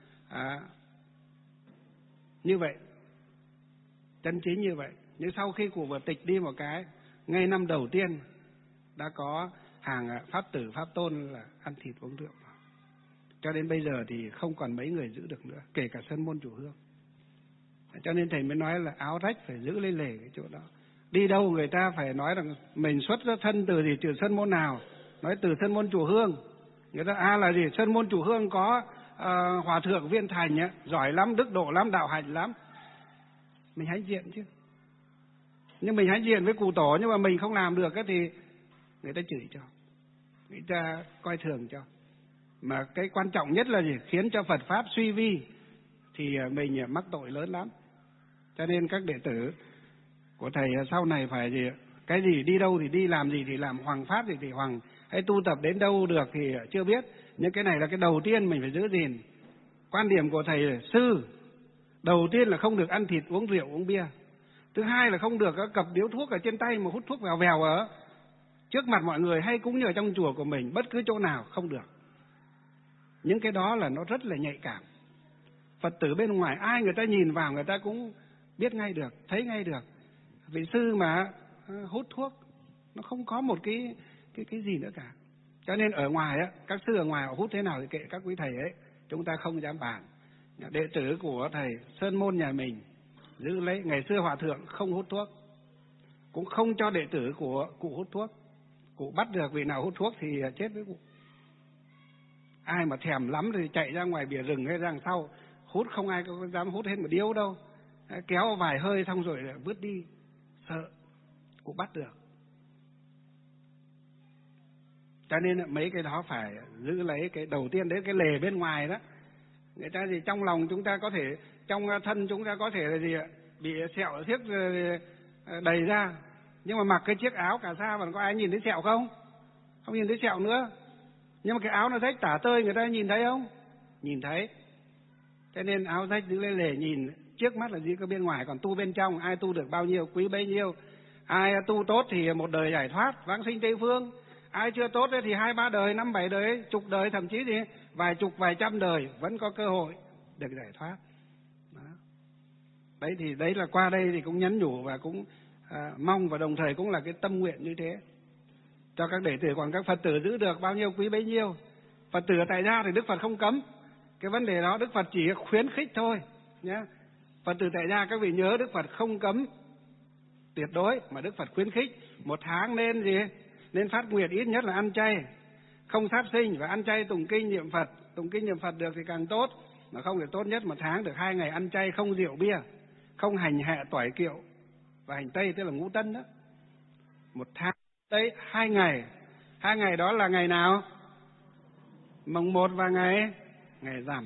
như vậy, chân chính như vậy. Nhưng sau khi cụ vừa tịch đi một cái, ngay năm đầu tiên đã có hàng pháp tử pháp tôn là ăn thịt uống rượu. Cho đến bây giờ thì không còn mấy người giữ được nữa, kể cả sân môn Chủ Hương. Cho nên thầy mới nói là áo rách phải giữ lấy lề cái chỗ đó. Đi đâu người ta phải nói rằng mình xuất ra thân từ gì, từ sân môn nào. Nói từ sân môn Chủ Hương. Người ta là gì? Sân môn Chủ Hương có Hòa Thượng Viên Thành ấy, giỏi lắm, đức độ lắm, đạo hạnh lắm. Mình hãnh diện chứ. Nhưng mình hãnh diện với cụ tổ nhưng mà mình không làm được ấy, thì người ta chửi cho, người ta coi thường cho. Mà cái quan trọng nhất là gì? Khiến cho Phật Pháp suy vi thì mình mắc tội lớn lắm. Cho nên các đệ tử của thầy sau này phải gì? Cái gì đi đâu thì đi, làm gì thì làm, hoằng pháp gì thì hoằng, hay tu tập đến đâu được thì chưa biết. Nhưng cái này là cái đầu tiên mình phải giữ gìn. Quan điểm của thầy là sư, đầu tiên là không được ăn thịt, uống rượu, uống bia. Thứ hai là không được cặp điếu thuốc ở trên tay mà hút thuốc vèo vèo ở trước mặt mọi người hay cũng như ở trong chùa của mình, bất cứ chỗ nào không được. Những cái đó là nó rất là nhạy cảm. Phật tử bên ngoài ai người ta nhìn vào người ta cũng biết ngay được, thấy ngay được. Vị sư mà hút thuốc nó không có một cái gì nữa cả. Cho nên ở ngoài á, các sư ở ngoài họ hút thế nào thì kệ các quý thầy ấy, chúng ta không dám bàn. Đệ tử của thầy sơn môn nhà mình giữ lấy. Ngày xưa Hòa Thượng không hút thuốc, cũng không cho đệ tử của cụ hút thuốc. Cụ bắt được vị nào hút thuốc thì chết với cụ. Ai mà thèm lắm thì chạy ra ngoài bìa rừng hay ra đằng sau hút, không ai có dám hút hết một điếu đâu. Kéo vài hơi xong rồi vứt đi, sợ. Cụ bắt được. Cho nên mấy cái đó phải giữ lấy. Cái đầu tiên đấy, cái lề bên ngoài đó. Người ta gì trong lòng chúng ta có thể, trong thân chúng ta có thể là gì ạ, bị sẹo xiếc đầy ra, nhưng mà mặc cái chiếc áo cà sa mà có ai nhìn thấy sẹo không? Không nhìn thấy sẹo nữa. Nhưng mà cái áo nó rách tả tơi, người ta nhìn thấy không? Nhìn thấy. Cho nên áo rách giữ lên lề, nhìn trước mắt là gì có bên ngoài, còn tu bên trong, ai tu được bao nhiêu quý bấy nhiêu. Ai tu tốt thì một đời giải thoát vãng sinh Tây Phương, ai chưa tốt thì 2-3 đời, 5-7 đời, chục đời, thậm chí thì vài chục vài trăm đời vẫn có cơ hội được giải thoát. Đó. Đấy thì đấy là qua đây thì cũng nhắn nhủ và cũng mong, và đồng thời cũng là cái tâm nguyện như thế cho các đệ tử. Còn các Phật tử giữ được bao nhiêu quý bấy nhiêu. Phật tử tại gia thì Đức Phật không cấm cái vấn đề đó, Đức Phật chỉ khuyến khích thôi nhé. Phật tử tại gia các vị nhớ, Đức Phật không cấm tuyệt đối, mà Đức Phật khuyến khích. Một tháng nên gì? Nên phát nguyện ít nhất là ăn chay, không sát sinh, và ăn chay tụng kinh niệm Phật. Tụng kinh niệm Phật được thì càng tốt, mà không thì tốt nhất một tháng được 2 ngày ăn chay, không rượu bia, không hành hẹ tỏi kiệu và hành tây, tức là ngũ tân đó. Một tháng đấy 2 ngày. 2 ngày đó là ngày nào? Mồng 1 và ngày rằm.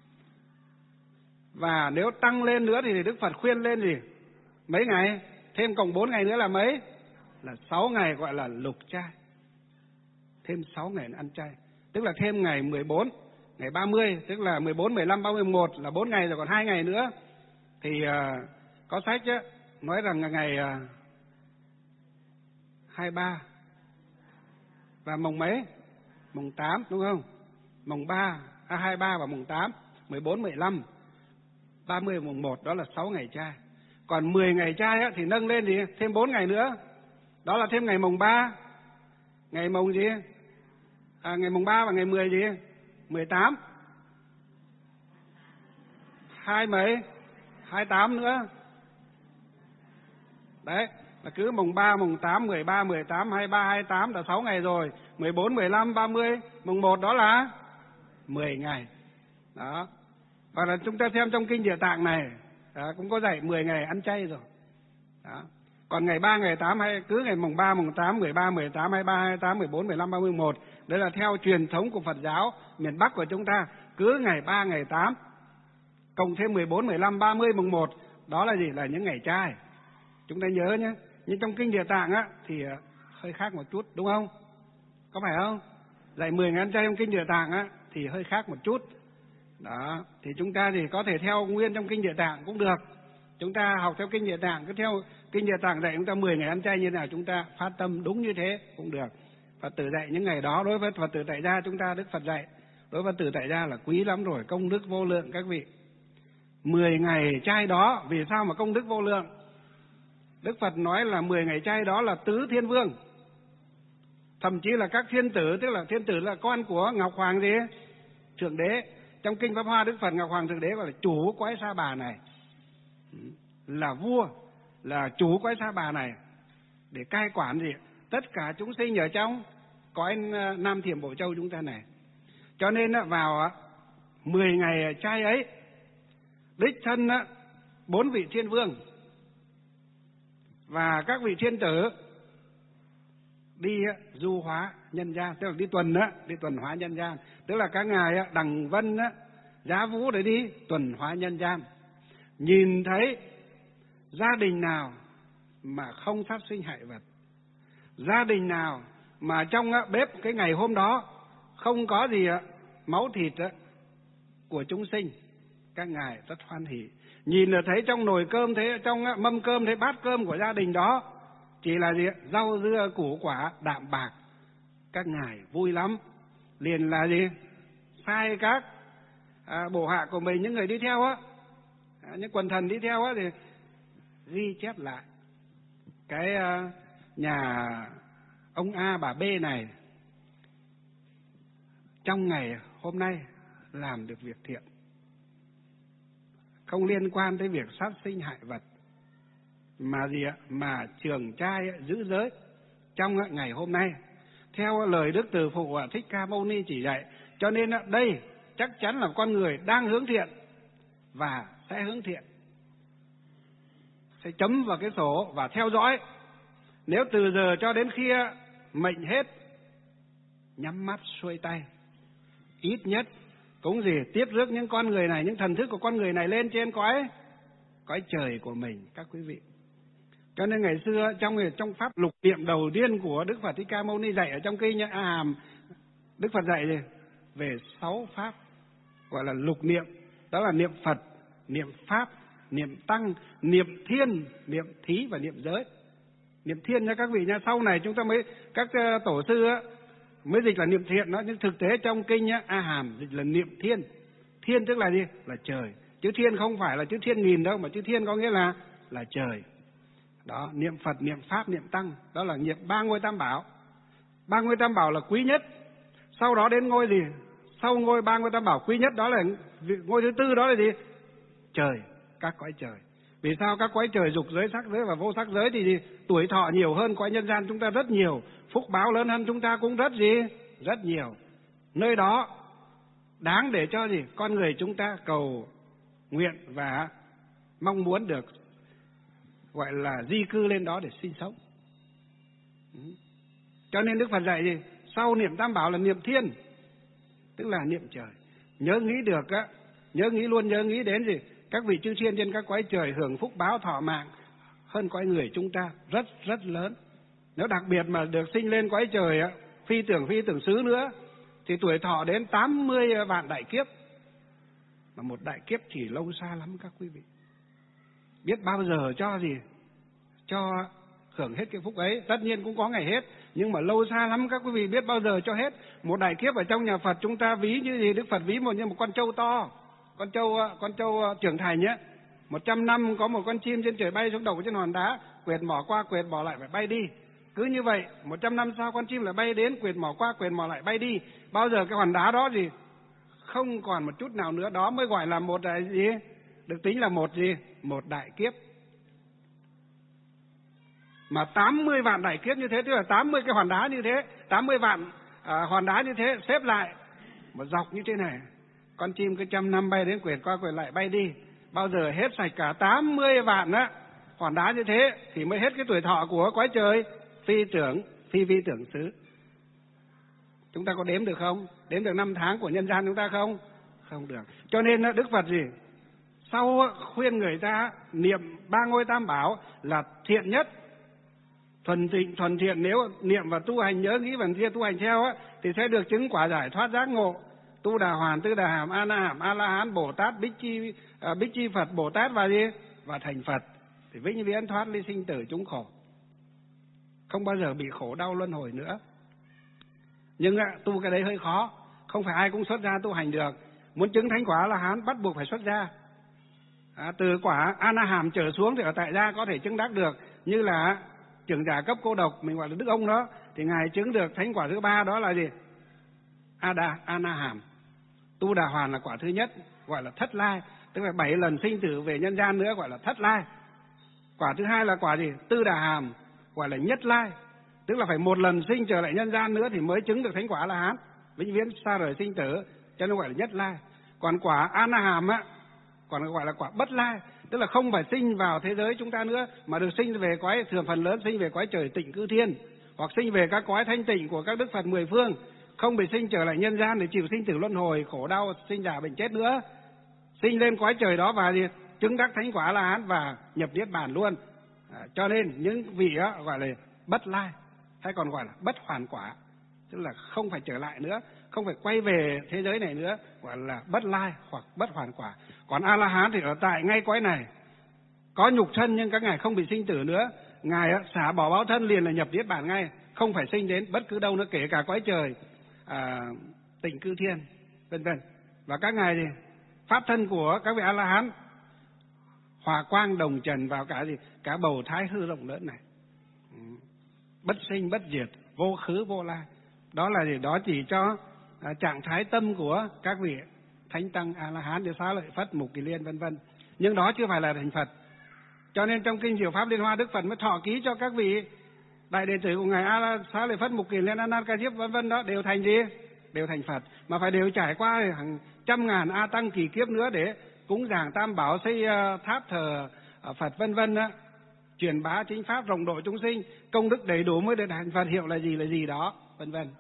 Và nếu tăng lên nữa thì Đức Phật khuyên lên gì? Mấy ngày? Thêm cộng 4 ngày nữa là mấy? Là 6 ngày gọi là lục chay. Thêm 6 ngày ăn chay. Tức là thêm ngày 14, ngày 30, tức là 14, 15, 30, 11 là 4 ngày rồi, còn 2 ngày nữa. Thì có sách á, nói rằng là ngày 23 và mồng mấy? mùng 8 đúng không? Mùng 3, 23 và mùng 8, 14, 15, 30 và mùng 1 đó là 6 ngày trai. Còn 10 ngày trai á, thì nâng lên gì? Thêm 4 ngày nữa. Đó là thêm ngày mùng 3, ngày mùng gì? Ngày mùng 3 và ngày 10 gì? 18. 28 nữa. Đấy, là cứ mùng 3, mùng 8, 13, 18, 23, 28 là 6 ngày rồi. 14, 15, 30, mùng 1 đó là 10 ngày. Đó. Hoặc là chúng ta xem trong Kinh Địa Tạng này, cũng có dạy 10 ngày ăn chay rồi. Đó. Còn ngày 3, ngày 8 hay cứ ngày mùng 3, mùng 8, 13, 18, 23, 28, 14, 15, 30, 1. Đấy là theo truyền thống của Phật giáo miền Bắc của chúng ta. Cứ ngày 3, ngày 8, cộng thêm 14, 15, 30, mùng 1. Đó là gì? Là những ngày trai. Chúng ta nhớ nhé. Nhưng trong Kinh Địa Tạng á, thì hơi khác một chút, đúng không? Có phải không? Dạy 10 ngày ăn chay trong Kinh Địa Tạng á, thì hơi khác một chút. Đó, thì chúng ta thì có thể theo nguyên trong Kinh Địa Tạng cũng được. Chúng ta học theo Kinh Địa Tạng, cứ theo Kinh Địa Tạng dạy chúng ta 10 ngày ăn chay như nào, chúng ta phát tâm đúng như thế cũng được. Phật tử dạy những ngày đó, đối với Phật tử tại gia chúng ta Đức Phật dạy, đối với Phật tử tại gia là quý lắm rồi, công đức vô lượng các vị. 10 ngày chay đó, vì sao mà công đức vô lượng? Đức Phật nói là 10 ngày chay đó là tứ thiên vương. Thậm chí là các thiên tử, tức là thiên tử là con của Ngọc Hoàng gì? Thượng Đế. Trong Kinh Pháp Hoa, Đức Phật Ngọc Hoàng Thượng Đế gọi là chủ cõi Sa Bà này. Là vua, là chủ cõi Sa Bà này. Để cai quản gì? Tất cả chúng sinh ở trong cõi Nam Thiểm Bộ Châu chúng ta này. Cho nên vào 10 ngày chay ấy, đích thân 4 vị thiên vương và các vị thiên tử đi du hóa nhân gian, tức là đi tuần hóa nhân gian, tức là các ngài Đằng Vân, Giá Vũ để đi tuần hóa nhân gian. Nhìn thấy gia đình nào mà không sát sinh hại vật, gia đình nào mà trong bếp cái ngày hôm đó không có gì máu thịt của chúng sinh, các ngài rất hoan hỉ. Nhìn là thấy trong nồi cơm, thấy trong mâm cơm, thấy bát cơm của gia đình đó chỉ là gì? Rau dưa củ quả đạm bạc, các ngài vui lắm. Liền là gì? Sai các bộ hạ của mình, những người đi theo những quần thần đi theo thì ghi chép lại cái nhà ông A bà B này trong ngày hôm nay làm được việc thiện, không liên quan tới việc sát sinh hại vật, mà gì ạ? Mà trường trai giữ giới trong ngày hôm nay theo lời Đức Từ Phụ Thích Ca Mâu Ni chỉ dạy. Cho nên đây chắc chắn là con người đang hướng thiện và sẽ hướng thiện, sẽ chấm vào cái sổ và theo dõi. Nếu từ giờ cho đến khi mệnh hết, nhắm mắt xuôi tay, ít nhất cũng gì tiếp rước những con người này, những thần thức của con người này lên trên cõi trời của mình các quý vị. Cho nên ngày xưa trong pháp lục niệm đầu tiên của Đức Phật Thích Ca Mâu Ni dạy ở trong Kinh A Hàm, Đức Phật dạy gì? Về 6 pháp gọi là lục niệm. Đó là niệm Phật, niệm Pháp, niệm Tăng, niệm Thiên, niệm Thí và niệm Giới. Niệm Thiên nha các vị nha. Sau này chúng ta các tổ sư mới dịch là niệm thiện đó, nhưng thực tế trong Kinh A Hàm dịch là niệm Thiên. Thiên tức là gì? Là trời. Chữ Thiên không phải là chữ thiên nghìn đâu, mà chữ Thiên có nghĩa là trời. Đó, niệm Phật, niệm Pháp, niệm Tăng, đó là niệm 3 ngôi Tam Bảo. 3 ngôi Tam Bảo là quý nhất. Sau đó đến ngôi gì? Sau ngôi 3 ngôi Tam Bảo quý nhất đó là ngôi thứ tư, đó là gì? Trời, các cõi trời. Vì sao? Các cõi trời dục giới, sắc giới và vô sắc giới thì gì? Tuổi thọ nhiều hơn cõi nhân gian chúng ta rất nhiều, phúc báo lớn hơn chúng ta cũng rất gì? Rất nhiều. Nơi đó đáng để cho gì? Con người chúng ta cầu nguyện và mong muốn được gọi là di cư lên đó để sinh sống. Cho nên Đức Phật dạy gì? Sau niệm Tam Bảo là niệm Thiên, tức là niệm trời. Nhớ nghĩ được nhớ nghĩ đến gì? Các vị chư thiên trên các cõi trời hưởng phúc báo thọ mạng hơn cõi người chúng ta rất rất lớn. Nếu đặc biệt mà được sinh lên cõi trời phi tưởng xứ nữa thì tuổi thọ đến 80 vạn đại kiếp. Mà một đại kiếp thì lâu xa lắm các quý vị. Biết bao giờ cho gì? Cho hưởng hết cái phúc ấy. Tất nhiên cũng có ngày hết. Nhưng mà lâu xa lắm các quý vị biết bao giờ cho hết. Một đại kiếp ở trong nhà Phật chúng ta ví như gì? Đức Phật ví như một con trâu to, con trâu trưởng thành nhé. 100 năm có một con chim trên trời bay xuống đầu trên hòn đá, quệt mỏ qua quệt mỏ lại phải bay đi. Cứ như vậy, 100 năm sau con chim lại bay đến, quệt mỏ qua quệt mỏ lại bay đi. Bao giờ cái hòn đá đó gì? Không còn một chút nào nữa, đó mới gọi là một đại gì? Được tính là một gì? Một đại kiếp. Mà 80 vạn đại kiếp như thế, tức là 80 cái hòn đá như thế, 80 vạn hòn đá như thế xếp lại một dọc như thế này. Con chim cứ 100 năm bay đến quệt qua quệt lại bay đi. Bao giờ hết sạch cả 80 vạn á hòn đá như thế thì mới hết cái tuổi thọ của cõi trời phi vi tưởng xứ. Chúng ta có đếm được không? Đếm được năm tháng của nhân gian chúng ta không? Không được. Cho nên Đức Phật gì? Sau khuyên người ta niệm 3 ngôi tam bảo là thiện nhất, thuần thiện. Nếu niệm và tu hành, nhớ nghĩ và tu hành theo á, thì sẽ được chứng quả giải thoát giác ngộ. Tu Đà Hoàn, Tư Đà Hàm, A Na Hàm, A La Hán, Bồ Tát, Bích Chi Phật, Bồ Tát và gì? Và thành Phật. Thì vĩnh viễn thoát ly sinh tử chúng khổ, không bao giờ bị khổ đau luân hồi nữa. Nhưng tu cái đấy hơi khó, không phải ai cũng xuất gia tu hành được. Muốn chứng thánh quả A La Hán bắt buộc phải xuất gia. Từ quả A Na Hàm trở xuống thì ở tại gia có thể chứng đắc được, như là trưởng giả cấp cô độc mình gọi là Đức Ông đó, thì ngài chứng được thánh quả thứ 3, đó là gì? A Na Hàm. Tu Đà Hoàn là quả thứ nhất, gọi là thất lai, tức là 7 lần sinh tử về nhân gian nữa, gọi là thất lai. Quả thứ 2 là quả gì? Tư Đà Hàm, gọi là nhất lai, tức là phải 1 lần sinh trở lại nhân gian nữa thì mới chứng được thánh quả A La Hán, vĩnh viễn xa rời sinh tử, cho nên gọi là nhất lai. Còn quả A Na Hàm á, còn gọi là quả bất lai, tức là không phải sinh vào thế giới chúng ta nữa, mà được sinh về cõi, thường phần lớn sinh về cõi trời tịnh cư thiên, hoặc sinh về các cõi thanh tịnh của các đức Phật 10 phương, không bị sinh trở lại nhân gian để chịu sinh tử luân hồi, khổ đau, sinh già bệnh chết nữa. Sinh lên cõi trời đó và chứng đắc thánh quả A La Hán và nhập niết bàn luôn. Cho nên những vị đó gọi là bất lai, hay còn gọi là bất hoàn quả, tức là không phải trở lại nữa, không phải quay về thế giới này nữa, gọi là bất lai hoặc bất hoàn quả. Còn A La Hán thì ở tại ngay cõi này, có nhục thân nhưng các ngài không bị sinh tử nữa, ngài xả bỏ báo thân liền là nhập niết bàn ngay, không phải sinh đến bất cứ đâu nữa, kể cả cõi trời tịnh cư thiên, vân vân. Và các ngài thì pháp thân của các vị A La Hán hòa quang đồng trần vào cả bầu thái hư rộng lớn này, bất sinh bất diệt, vô khứ vô lai. Đó là gì? Đó chỉ cho trạng thái tâm của các vị thánh tăng A La Hán, Như Xá Lợi Phất, Mục Kỳ Liên, vân vân. Nhưng đó chưa phải là thành Phật. Cho nên trong kinh Diệu Pháp Liên Hoa, Đức Phật mới thọ ký cho các vị đại đệ tử của ngài Xá Lợi Phất, Mục Kỳ Liên, A Nan Ca Diếp, vân vân đó, đều thành gì? Đều thành Phật, mà phải đều trải qua hàng trăm ngàn A Tăng kỳ kiếp nữa để cúng dường tam bảo, xây tháp thờ Phật, vân vân đó, truyền bá chính pháp, rộng độ chúng sinh, công đức đầy đủ mới được thành Phật, hiệu là gì đó, vân vân.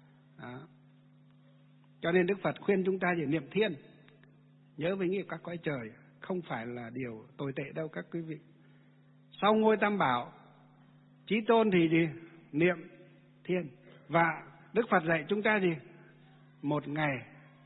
Cho nên Đức Phật khuyên chúng ta về niệm thiên, nhớ vĩnh nghiệp các cõi trời, không phải là điều tồi tệ đâu các quý vị. Sau ngôi tam bảo, Chí Tôn thì gì? Niệm thiên. Và Đức Phật dạy chúng ta gì? Một ngày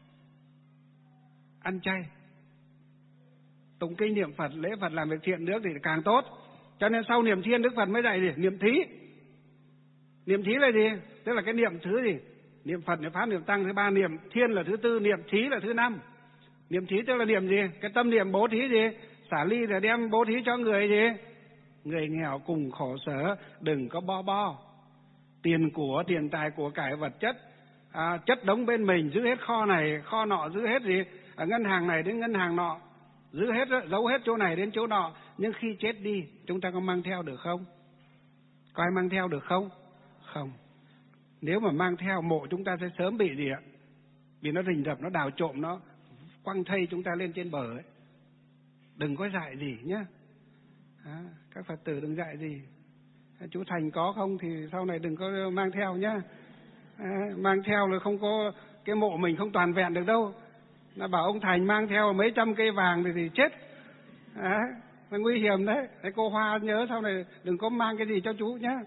ăn chay, tụng kinh niệm Phật, lễ Phật, làm việc thiện nước thì càng tốt. Cho nên sau niệm thiên Đức Phật mới dạy gì? Niệm thí. Niệm thí là gì? Tức là cái niệm thứ gì? Niệm Phật, niệm Pháp, niệm Tăng thứ 3, niệm thiên là thứ 4, niệm thí là thứ 5. Niệm thí tức là niệm gì? Cái tâm niệm bố thí gì? Xả ly là đem bố thí cho người gì? Người nghèo cùng khổ sở, đừng có bo. Tiền của, tiền tài của cải vật chất, chất đống bên mình, giữ hết kho này, kho nọ, giữ hết gì? Ở ngân hàng này đến ngân hàng nọ, giữ hết, giấu hết chỗ này đến chỗ nọ. Nhưng khi chết đi, chúng ta có mang theo được không? Có ai mang theo được không? Không. Nếu mà mang theo, mộ chúng ta sẽ sớm bị gì ạ? Vì nó rình rập, nó đào trộm, nó quăng thây chúng ta lên trên bờ ấy. Đừng có dạy gì nhá. Các Phật tử đừng dạy gì. Chú Thành có không thì sau này đừng có mang theo nhá. Mang theo là không có, cái mộ mình không toàn vẹn được đâu. Nó bảo ông Thành mang theo mấy trăm cây vàng thì chết. Nó nguy hiểm đấy. Cô Hoa nhớ sau này đừng có mang cái gì cho chú nhá.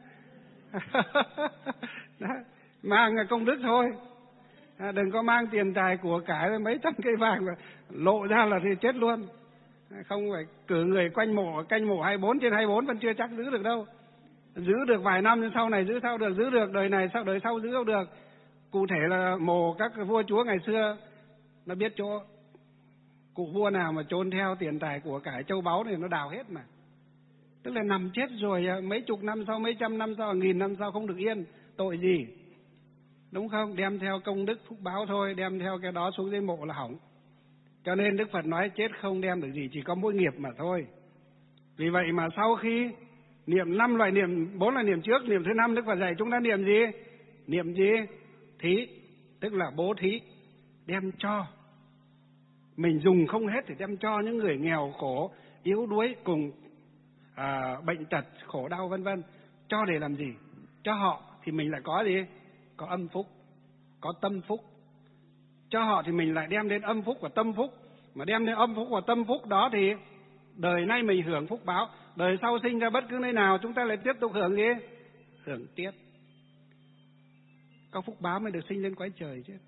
Mang công đức thôi. Đừng có mang tiền tài của cải mấy trăm cây vàng mà lộ ra là thì chết luôn. Không phải cử người quanh mộ, canh mộ 24/24 vẫn chưa chắc giữ được đâu. Giữ được vài năm nhưng sau này giữ sao được, giữ được đời này sau đời sau giữ không được. Cụ thể là mồ các vua chúa ngày xưa nó biết chỗ cụ vua nào mà chôn theo tiền tài của cải châu báu thì nó đào hết mà. Tức là nằm chết rồi mấy chục năm sau, mấy trăm năm sau, 1000 năm sau không được yên, tội gì? Đúng không? Đem theo công đức phúc báo thôi, đem theo cái đó xuống dưới mộ là hỏng. Cho nên Đức Phật nói chết không đem được gì, chỉ có mỗi nghiệp mà thôi. Vì vậy mà sau khi niệm 5 loại niệm, 4 loại niệm trước, niệm thứ 5 Đức Phật dạy chúng ta niệm gì? Niệm gì? Thí, tức là bố thí, đem cho. Mình dùng không hết thì đem cho những người nghèo khổ, yếu đuối cùng bệnh tật, khổ đau vân vân. Cho để làm gì? Cho họ thì mình lại có gì? Có âm phúc, có tâm phúc. Cho họ thì mình lại đem đến âm phúc và tâm phúc. Mà đem đến âm phúc và tâm phúc đó thì đời nay mình hưởng phúc báo, đời sau sinh ra bất cứ nơi nào chúng ta lại tiếp tục hưởng gì? Hưởng tiếp. Có phúc báo mới được sinh lên cõi trời chứ.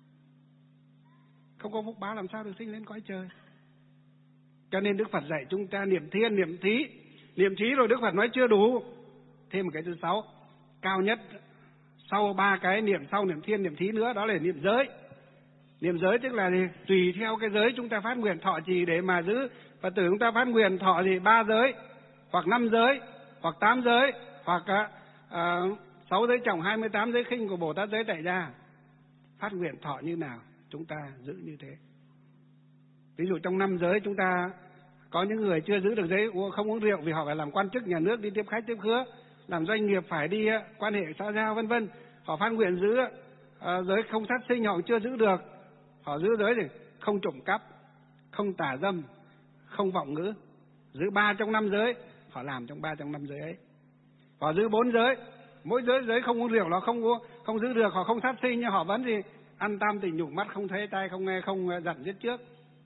Không có phúc báo làm sao được sinh lên cõi trời. Cho nên Đức Phật dạy chúng ta niệm thiên, niệm thí. Niệm thí rồi Đức Phật nói chưa đủ, thêm một cái thứ 6, cao nhất sau 3 cái niệm sau niệm thiên, niệm thí nữa, đó là niệm giới. Niệm giới tức là gì? Tùy theo cái giới chúng ta phát nguyện thọ trì để mà giữ. Phật tử chúng ta phát nguyện thọ gì? 3 giới, hoặc 5 giới, hoặc 8 giới, hoặc 6 giới trọng, 28 giới khinh của Bồ Tát giới tại gia. Phát nguyện thọ như nào chúng ta giữ như thế. Ví dụ trong 5 giới chúng ta có những người chưa giữ được giới không uống rượu vì họ phải làm quan chức nhà nước, đi tiếp khách tiếp khứa, làm doanh nghiệp phải đi quan hệ xã giao vân vân. Họ phát nguyện giữ giới không sát sinh, họ chưa giữ được. Họ giữ giới thì không trộm cắp, không tà dâm, không vọng ngữ. Giữ 3 trong 5 giới, họ làm trong 3 trong 5 giới ấy. Họ giữ 4 giới, mỗi giới không uống rượu, nó không giữ được. Họ không sát sinh nhưng họ vẫn gì? Ăn tam tình nhục, mắt không thấy, tai không nghe, không giận giết trước.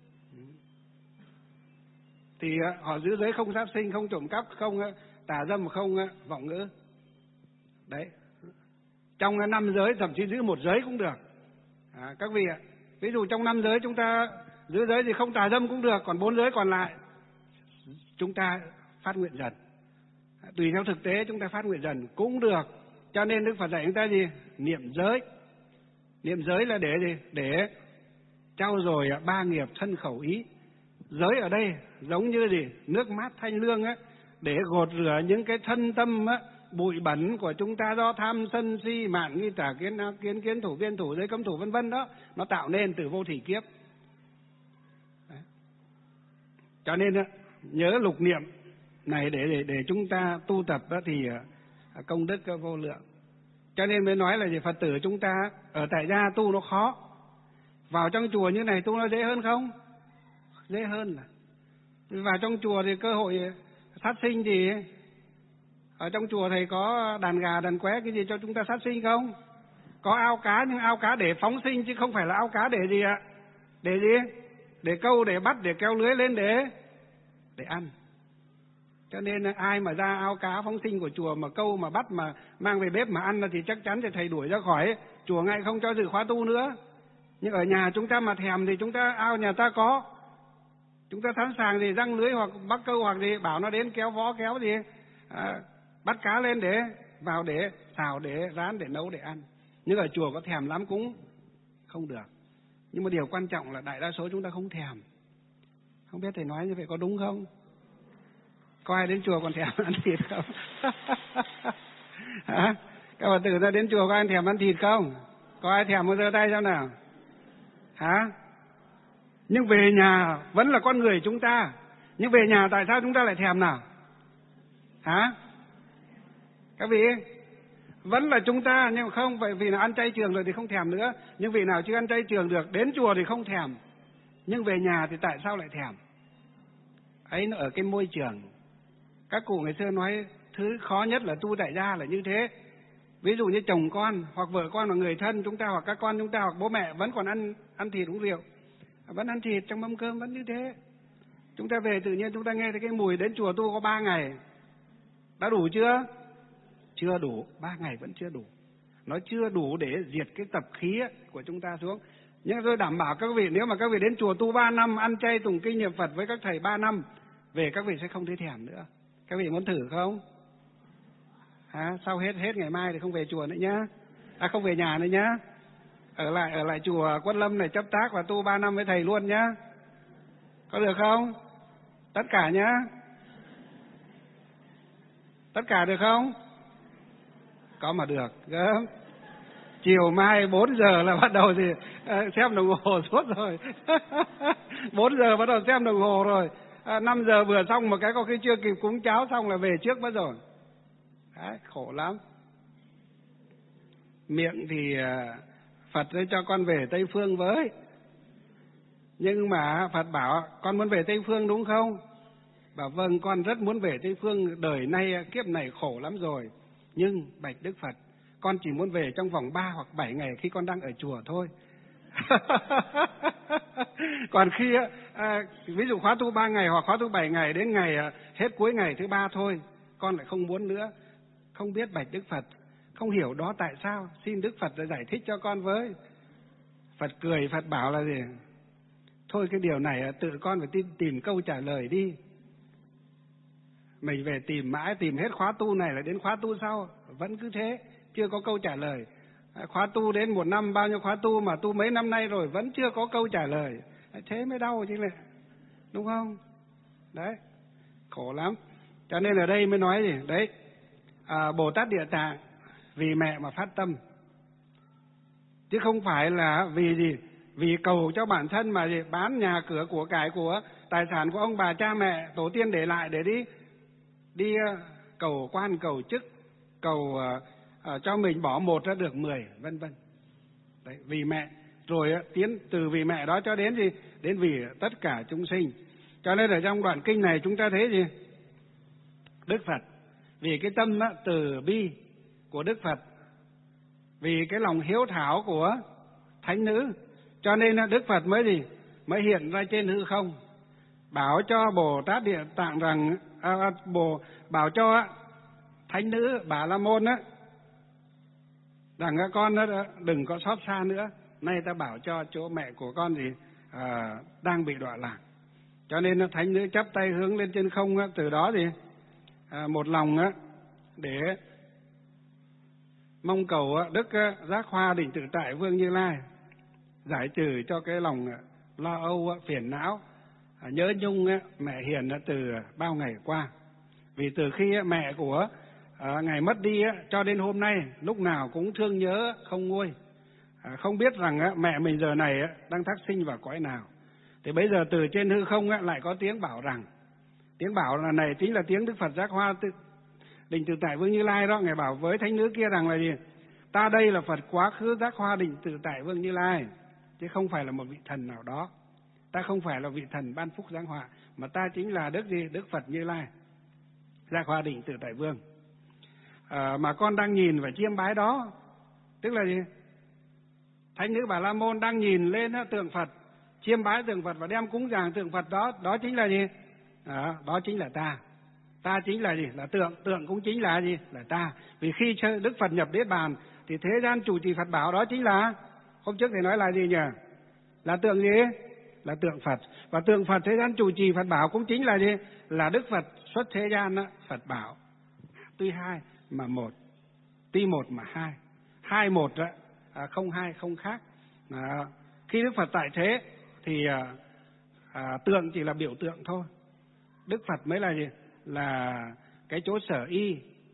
Thì họ giữ giới không sát sinh, không trộm cắp, không tà dâm, không vọng ngữ. Đấy. Trong 5 giới thậm chí giữ 1 giới cũng được. Các vị ạ, ví dụ trong 5 giới chúng ta giữ giới thì không tà dâm cũng được, còn 4 giới còn lại chúng ta phát nguyện dần. Tùy theo thực tế chúng ta phát nguyện dần cũng được. Cho nên Đức Phật dạy chúng ta gì? Niệm giới. Niệm giới là để gì? Để trau dồi 3 nghiệp thân khẩu ý. Giới ở đây giống như gì? Nước mát thanh lương á, để gột rửa những cái thân tâm á, bụi bẩn của chúng ta do tham sân si mạn nghi tà kiến kiến thủ viên thủ giới cấm thủ vân vân đó, nó tạo nên từ vô thỉ kiếp. Đấy. Cho nên á, nhớ lục niệm này để chúng ta tu tập á, thì công đức vô lượng. Cho nên mới nói là gì? Phật tử chúng ta ở tại gia tu nó khó, vào trong chùa như này tu nó dễ hơn không? Dễ hơn. Là vào trong chùa thì cơ hội sát sinh thì ở trong chùa thầy có đàn gà đàn qué cái gì cho chúng ta sát sinh không? Có ao cá, nhưng ao cá để phóng sinh chứ không phải là ao cá để gì ạ? Để gì? Để câu, để bắt, để kéo lưới lên để ăn. Cho nên ai mà ra ao cá phóng sinh của chùa mà câu mà bắt mà mang về bếp mà ăn thì chắc chắn thì thầy đuổi ra khỏi chùa ngay, không cho dự khóa tu nữa. Nhưng ở nhà chúng ta mà thèm thì chúng ta ao nhà ta có, chúng ta sẵn sàng gì răng lưới hoặc bắt câu hoặc gì, bảo nó đến kéo vó kéo gì, bắt cá lên để vào để xào, để rán, để nấu, để ăn. Nhưng ở chùa có thèm lắm cũng không được. Nhưng mà điều quan trọng là đại đa số chúng ta không thèm. Không biết thầy nói như vậy có đúng không? Có ai đến chùa còn thèm ăn thịt không? Hả? Các Phật tử ra đến chùa có ai thèm ăn thịt không? Có ai thèm, giơ tay xem nào? Hả? Nhưng về nhà vẫn là con người chúng ta. Nhưng về nhà tại sao chúng ta lại thèm nào? Hả? Các vị, vẫn là chúng ta, nhưng không vậy vì là ăn chay trường rồi thì không thèm nữa. Nhưng vị nào chưa ăn chay trường được, đến chùa thì không thèm. Nhưng về nhà thì tại sao lại thèm? Ấy nó ở cái môi trường. Các cụ ngày xưa nói thứ khó nhất là tu tại gia là như thế. Ví dụ như chồng con hoặc vợ con hoặc người thân chúng ta hoặc các con chúng ta hoặc bố mẹ vẫn còn ăn thịt uống rượu, vẫn ăn thịt trong mâm cơm vẫn như thế. Chúng ta về tự nhiên chúng ta nghe thấy cái mùi, đến chùa tu có 3 ngày. Đã đủ chưa? Chưa đủ, 3 ngày vẫn chưa đủ. Nó chưa đủ để diệt cái tập khí của chúng ta xuống. Nhưng tôi đảm bảo các vị, nếu mà các vị đến chùa tu 3 năm, ăn chay tụng kinh niệm Phật với các thầy 3 năm, về các vị sẽ không thấy thèm nữa. Các vị muốn thử không? Sau hết ngày mai thì không về chùa nữa nhá. Không về nhà nữa nhá. Ở lại chùa Quất Lâm này chấp tác và tu 3 năm với thầy luôn nhá. Có được không? Tất cả nhá. Tất cả được không? Có mà được. Gớm. Chiều mai 4 giờ là bắt đầu thì xem đồng hồ suốt rồi. 4 giờ bắt đầu xem đồng hồ rồi. 5 giờ vừa xong một cái có khi chưa kịp cúng cháo xong là về trước mất rồi. Đấy, khổ lắm. Miệng thì Phật cho con về Tây Phương với. Nhưng mà Phật bảo con muốn về Tây Phương đúng không? Bảo vâng, con rất muốn về Tây Phương, đời nay kiếp này khổ lắm rồi. Nhưng bạch Đức Phật, con chỉ muốn về trong vòng 3 hoặc 7 ngày khi con đang ở chùa thôi. Còn khi ví dụ khóa tu 3 ngày hoặc khóa tu 7 ngày, đến ngày hết cuối ngày thứ 3 thôi, con lại không muốn nữa. Không biết bạch Đức Phật, không hiểu đó tại sao, xin Đức Phật giải thích cho con với. Phật cười, Phật bảo là gì? Thôi cái điều này tự con phải tìm câu trả lời đi. Mình về tìm mãi, tìm hết khóa tu này là đến khóa tu sau vẫn cứ thế, chưa có câu trả lời. Khóa tu đến 1 năm bao nhiêu khóa tu mà tu mấy năm nay rồi vẫn chưa có câu trả lời. Thế mới đau chứ lại, đúng không? Đấy, khổ lắm. Cho nên ở đây mới nói gì? Đấy, Bồ Tát Địa Tạng vì mẹ mà phát tâm, chứ không phải là vì gì? Vì cầu cho bản thân mà gì? Bán nhà cửa của cải của tài sản của ông bà cha mẹ tổ tiên để lại để đi cầu quan cầu chức, cầu cho mình bỏ 1 ra được 10, vân vân. Đấy, vì mẹ, rồi tiến từ vì mẹ đó cho đến gì? Đến vì tất cả chúng sinh. Cho nên ở trong đoạn kinh này chúng ta thấy gì? Đức Phật vì cái tâm từ bi của Đức Phật, vì cái lòng hiếu thảo của thánh nữ, cho nên Đức Phật mới gì? Mới hiện ra trên hư không, bảo cho Bồ Tát Địa Tạng rằng bảo cho thánh nữ Bà La Môn rằng con đừng có xót xa nữa. Nay ta bảo cho chỗ mẹ của con gì đang bị đọa lạc. Cho nên thánh nữ chắp tay hướng lên trên không, từ đó thì một lòng để mong cầu Đức Giác Hoa Định Tự Tại Vương Như Lai giải trừ cho cái lòng lo âu phiền não, nhớ nhung mẹ hiền từ bao ngày qua. Vì từ khi mẹ của Ngài mất đi cho đến hôm nay, lúc nào cũng thương nhớ không nguôi, không biết rằng mẹ mình giờ này đang thác sinh vào cõi nào. Thì bây giờ từ trên hư không lại có tiếng bảo rằng, tiếng bảo là này chính là tiếng Đức Phật Giác Hoa Định Tự Tại Vương Như Lai đó. Ngài bảo với thánh nữ kia rằng là gì? Ta đây là Phật quá khứ Giác Hoa Định Tự Tại Vương Như Lai, chứ không phải là một vị thần nào đó. Ta không phải là vị thần ban phúc giáng họa, mà ta chính là Đức gì? Đức Phật Như Lai, Giác Hoa Định Tự Tại Vương. Mà con đang nhìn và chiêm bái đó, tức là gì? Thánh nữ Bà La Môn đang nhìn lên tượng Phật, chiêm bái tượng Phật và đem cúng dường tượng Phật đó. Đó chính là gì? Đó chính là ta. Ta chính là gì? Là tượng. Tượng cũng chính là gì? Là ta. Vì khi Đức Phật nhập Niết Bàn thì thế gian chủ trì Phật bảo đó chính là, hôm trước thầy nói là gì nhỉ? Là tượng gì? Là tượng Phật. Và tượng Phật thế gian chủ trì Phật bảo cũng chính là gì? Là Đức Phật xuất thế gian Phật bảo. Tuy hai mà một, tuy một mà hai. Hai một không hai không khác. Khi Đức Phật tại thế thì tượng chỉ là biểu tượng thôi. Đức Phật mới là gì? Là cái chỗ sở y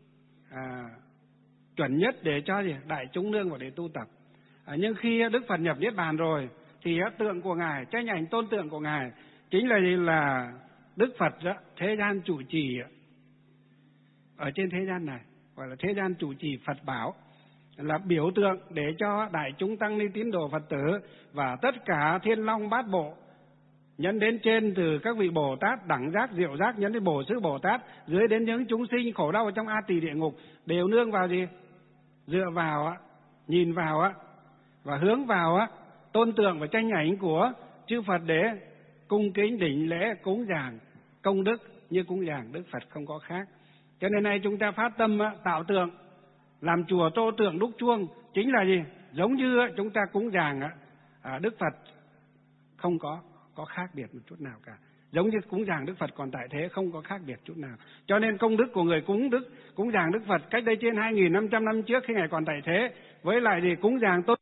chuẩn nhất để cho gì? Đại chúng nương vào để tu tập. Nhưng khi Đức Phật nhập Niết Bàn rồi thì tượng của Ngài, tranh ảnh tôn tượng của Ngài chính là gì? Là Đức Phật thế gian chủ trì ở trên thế gian này, gọi là thế gian chủ trì Phật bảo, là biểu tượng để cho đại chúng tăng ni tín đồ Phật tử và tất cả thiên long bát bộ nhấn đến trên, từ các vị Bồ Tát đẳng giác diệu giác nhấn đến Bồ Sư Bồ Tát, dưới đến những chúng sinh khổ đau ở trong A Tỳ địa ngục, đều nương vào gì? Dựa vào nhìn vào và hướng vào tôn tượng và tranh ảnh của chư Phật để cung kính đảnh lễ cúng dường công đức như cúng dường Đức Phật không có khác. Cho nên nay chúng ta phát tâm tạo tượng, làm chùa tô tượng đúc chuông, chính là gì? Giống như chúng ta cúng dường Đức Phật, không có khác biệt một chút nào cả. giống như cúng dường Đức Phật còn tại thế, không có khác biệt chút nào. Cho nên công đức của người cúng dường Đức Phật cách đây trên 2.500 năm trước khi Ngài còn tại thế, với lại thì cúng dường tốt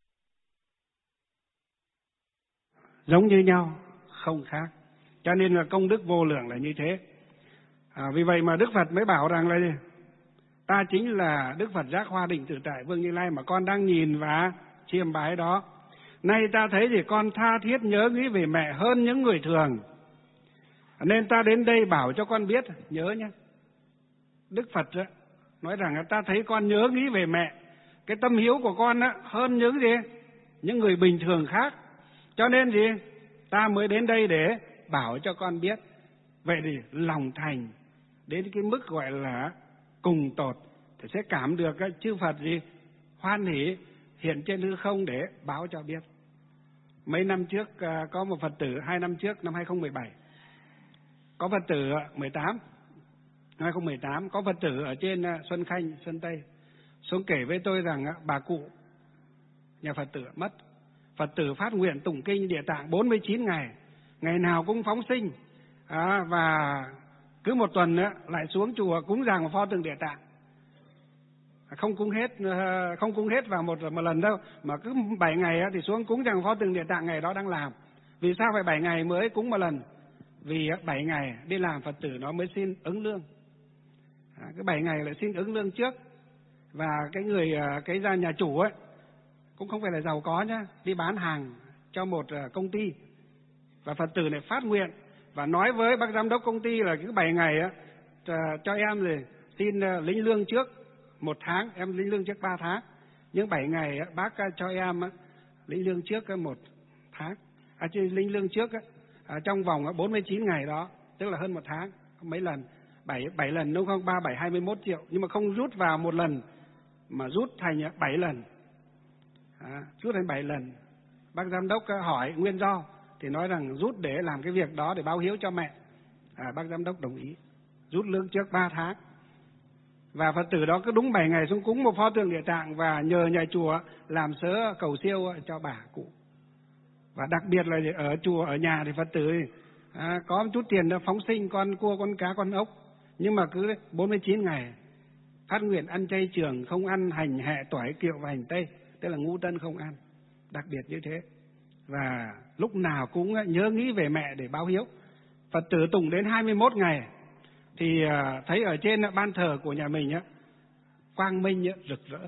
giống như nhau, không khác. Cho nên là công đức vô lượng là như thế. Vì vậy mà Đức Phật mới bảo rằng là gì? Ta chính là Đức Phật Giác Hoa Định Tự Tại Vương Như Lai mà con đang nhìn và chiêm bái đó. Nay ta thấy thì con tha thiết nhớ nghĩ về mẹ hơn những người thường, nên ta đến đây bảo cho con biết. Nhớ nhé, Đức Phật đó, nói rằng ta thấy con nhớ nghĩ về mẹ, cái tâm hiếu của con đó, hơn những gì? Những người bình thường khác. Cho nên gì? Ta mới đến đây để bảo cho con biết. Vậy thì lòng thành đến cái mức gọi là cùng tột thì sẽ cảm được cái chư Phật gì? Hoan hỷ hiện trên hư không để báo cho biết. Mấy năm trước có một Phật tử, 2 năm trước, năm 2017, có Phật tử 2018 có Phật tử ở trên Xuân Khanh, Xuân Tây xuống kể với tôi rằng bà cụ nhà Phật tử mất. Phật tử phát nguyện tụng kinh Địa Tạng 49 ngày, ngày nào cũng phóng sinh, và cứ một tuần lại xuống chùa cúng dường một pho tượng Địa Tạng. Không cúng hết vào một lần đâu, mà cứ 7 ngày thì xuống cúng dường pho tượng Địa Tạng ngày đó đang làm. Vì sao phải 7 ngày mới cúng một lần? Vì 7 ngày đi làm Phật tử nó mới xin ứng lương. Cái 7 ngày lại xin ứng lương trước. Và cái gia nhà chủ ấy cũng không phải là giàu có nhá, đi bán hàng cho một công ty. Và Phật tử này phát nguyện và nói với bác giám đốc công ty là cứ 7 ngày cho em rồi xin lĩnh lương trước 1 tháng, em lĩnh lương trước 3 tháng. Nhưng 7 ngày bác cho em lĩnh lương trước 1 tháng. Lĩnh lương trước trong vòng 49 ngày đó, tức là hơn 1 tháng, mấy lần, 7 lần đúng không? 3, 7, 21 triệu. Nhưng mà không rút vào một lần mà rút thành 7 lần. Rút thành 7 lần. Bác giám đốc hỏi nguyên do thì nói rằng rút để làm cái việc đó để báo hiếu cho mẹ. Bác giám đốc đồng ý, rút lương trước 3 tháng. Và Phật tử đó cứ đúng 7 ngày xuống cúng một pho tượng Địa Tạng và nhờ nhà chùa làm sớ cầu siêu cho bà cụ. Và đặc biệt là ở chùa, ở nhà thì Phật tử có một chút tiền đó phóng sinh con cua, con cá, con ốc. Nhưng mà cứ 49 ngày phát nguyện ăn chay trường, không ăn hành, hẹ, tỏi, kiệu và hành tây, tức là ngũ tân không ăn. Đặc biệt như thế. Và lúc nào cũng nhớ nghĩ về mẹ để báo hiếu. Phật tử tụng đến 21 ngày thì thấy ở trên ban thờ của nhà mình quang minh rực rỡ.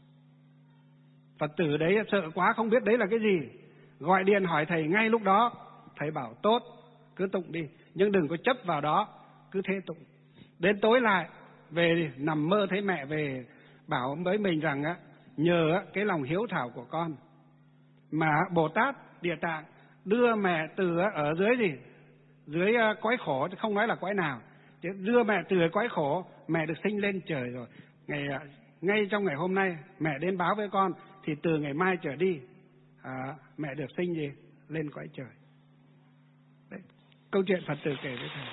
Phật tử đấy sợ quá không biết đấy là cái gì, gọi điện hỏi thầy ngay lúc đó. Thầy bảo tốt, cứ tụng đi, nhưng đừng có chấp vào đó, cứ thế tụng. Đến tối lại về nằm mơ thấy mẹ về bảo với mình rằng nhờ cái lòng hiếu thảo của con mà Bồ Tát Địa Tạng đưa mẹ từ ở dưới dưới cõi khổ, không nói là cõi nào, đưa mẹ từ cõi khổ, mẹ được sinh lên trời rồi. Ngay trong ngày hôm nay mẹ đến báo với con thì từ ngày mai trở đi mẹ được sinh lên cõi trời. Đấy, câu chuyện Phật tử kể với thầy.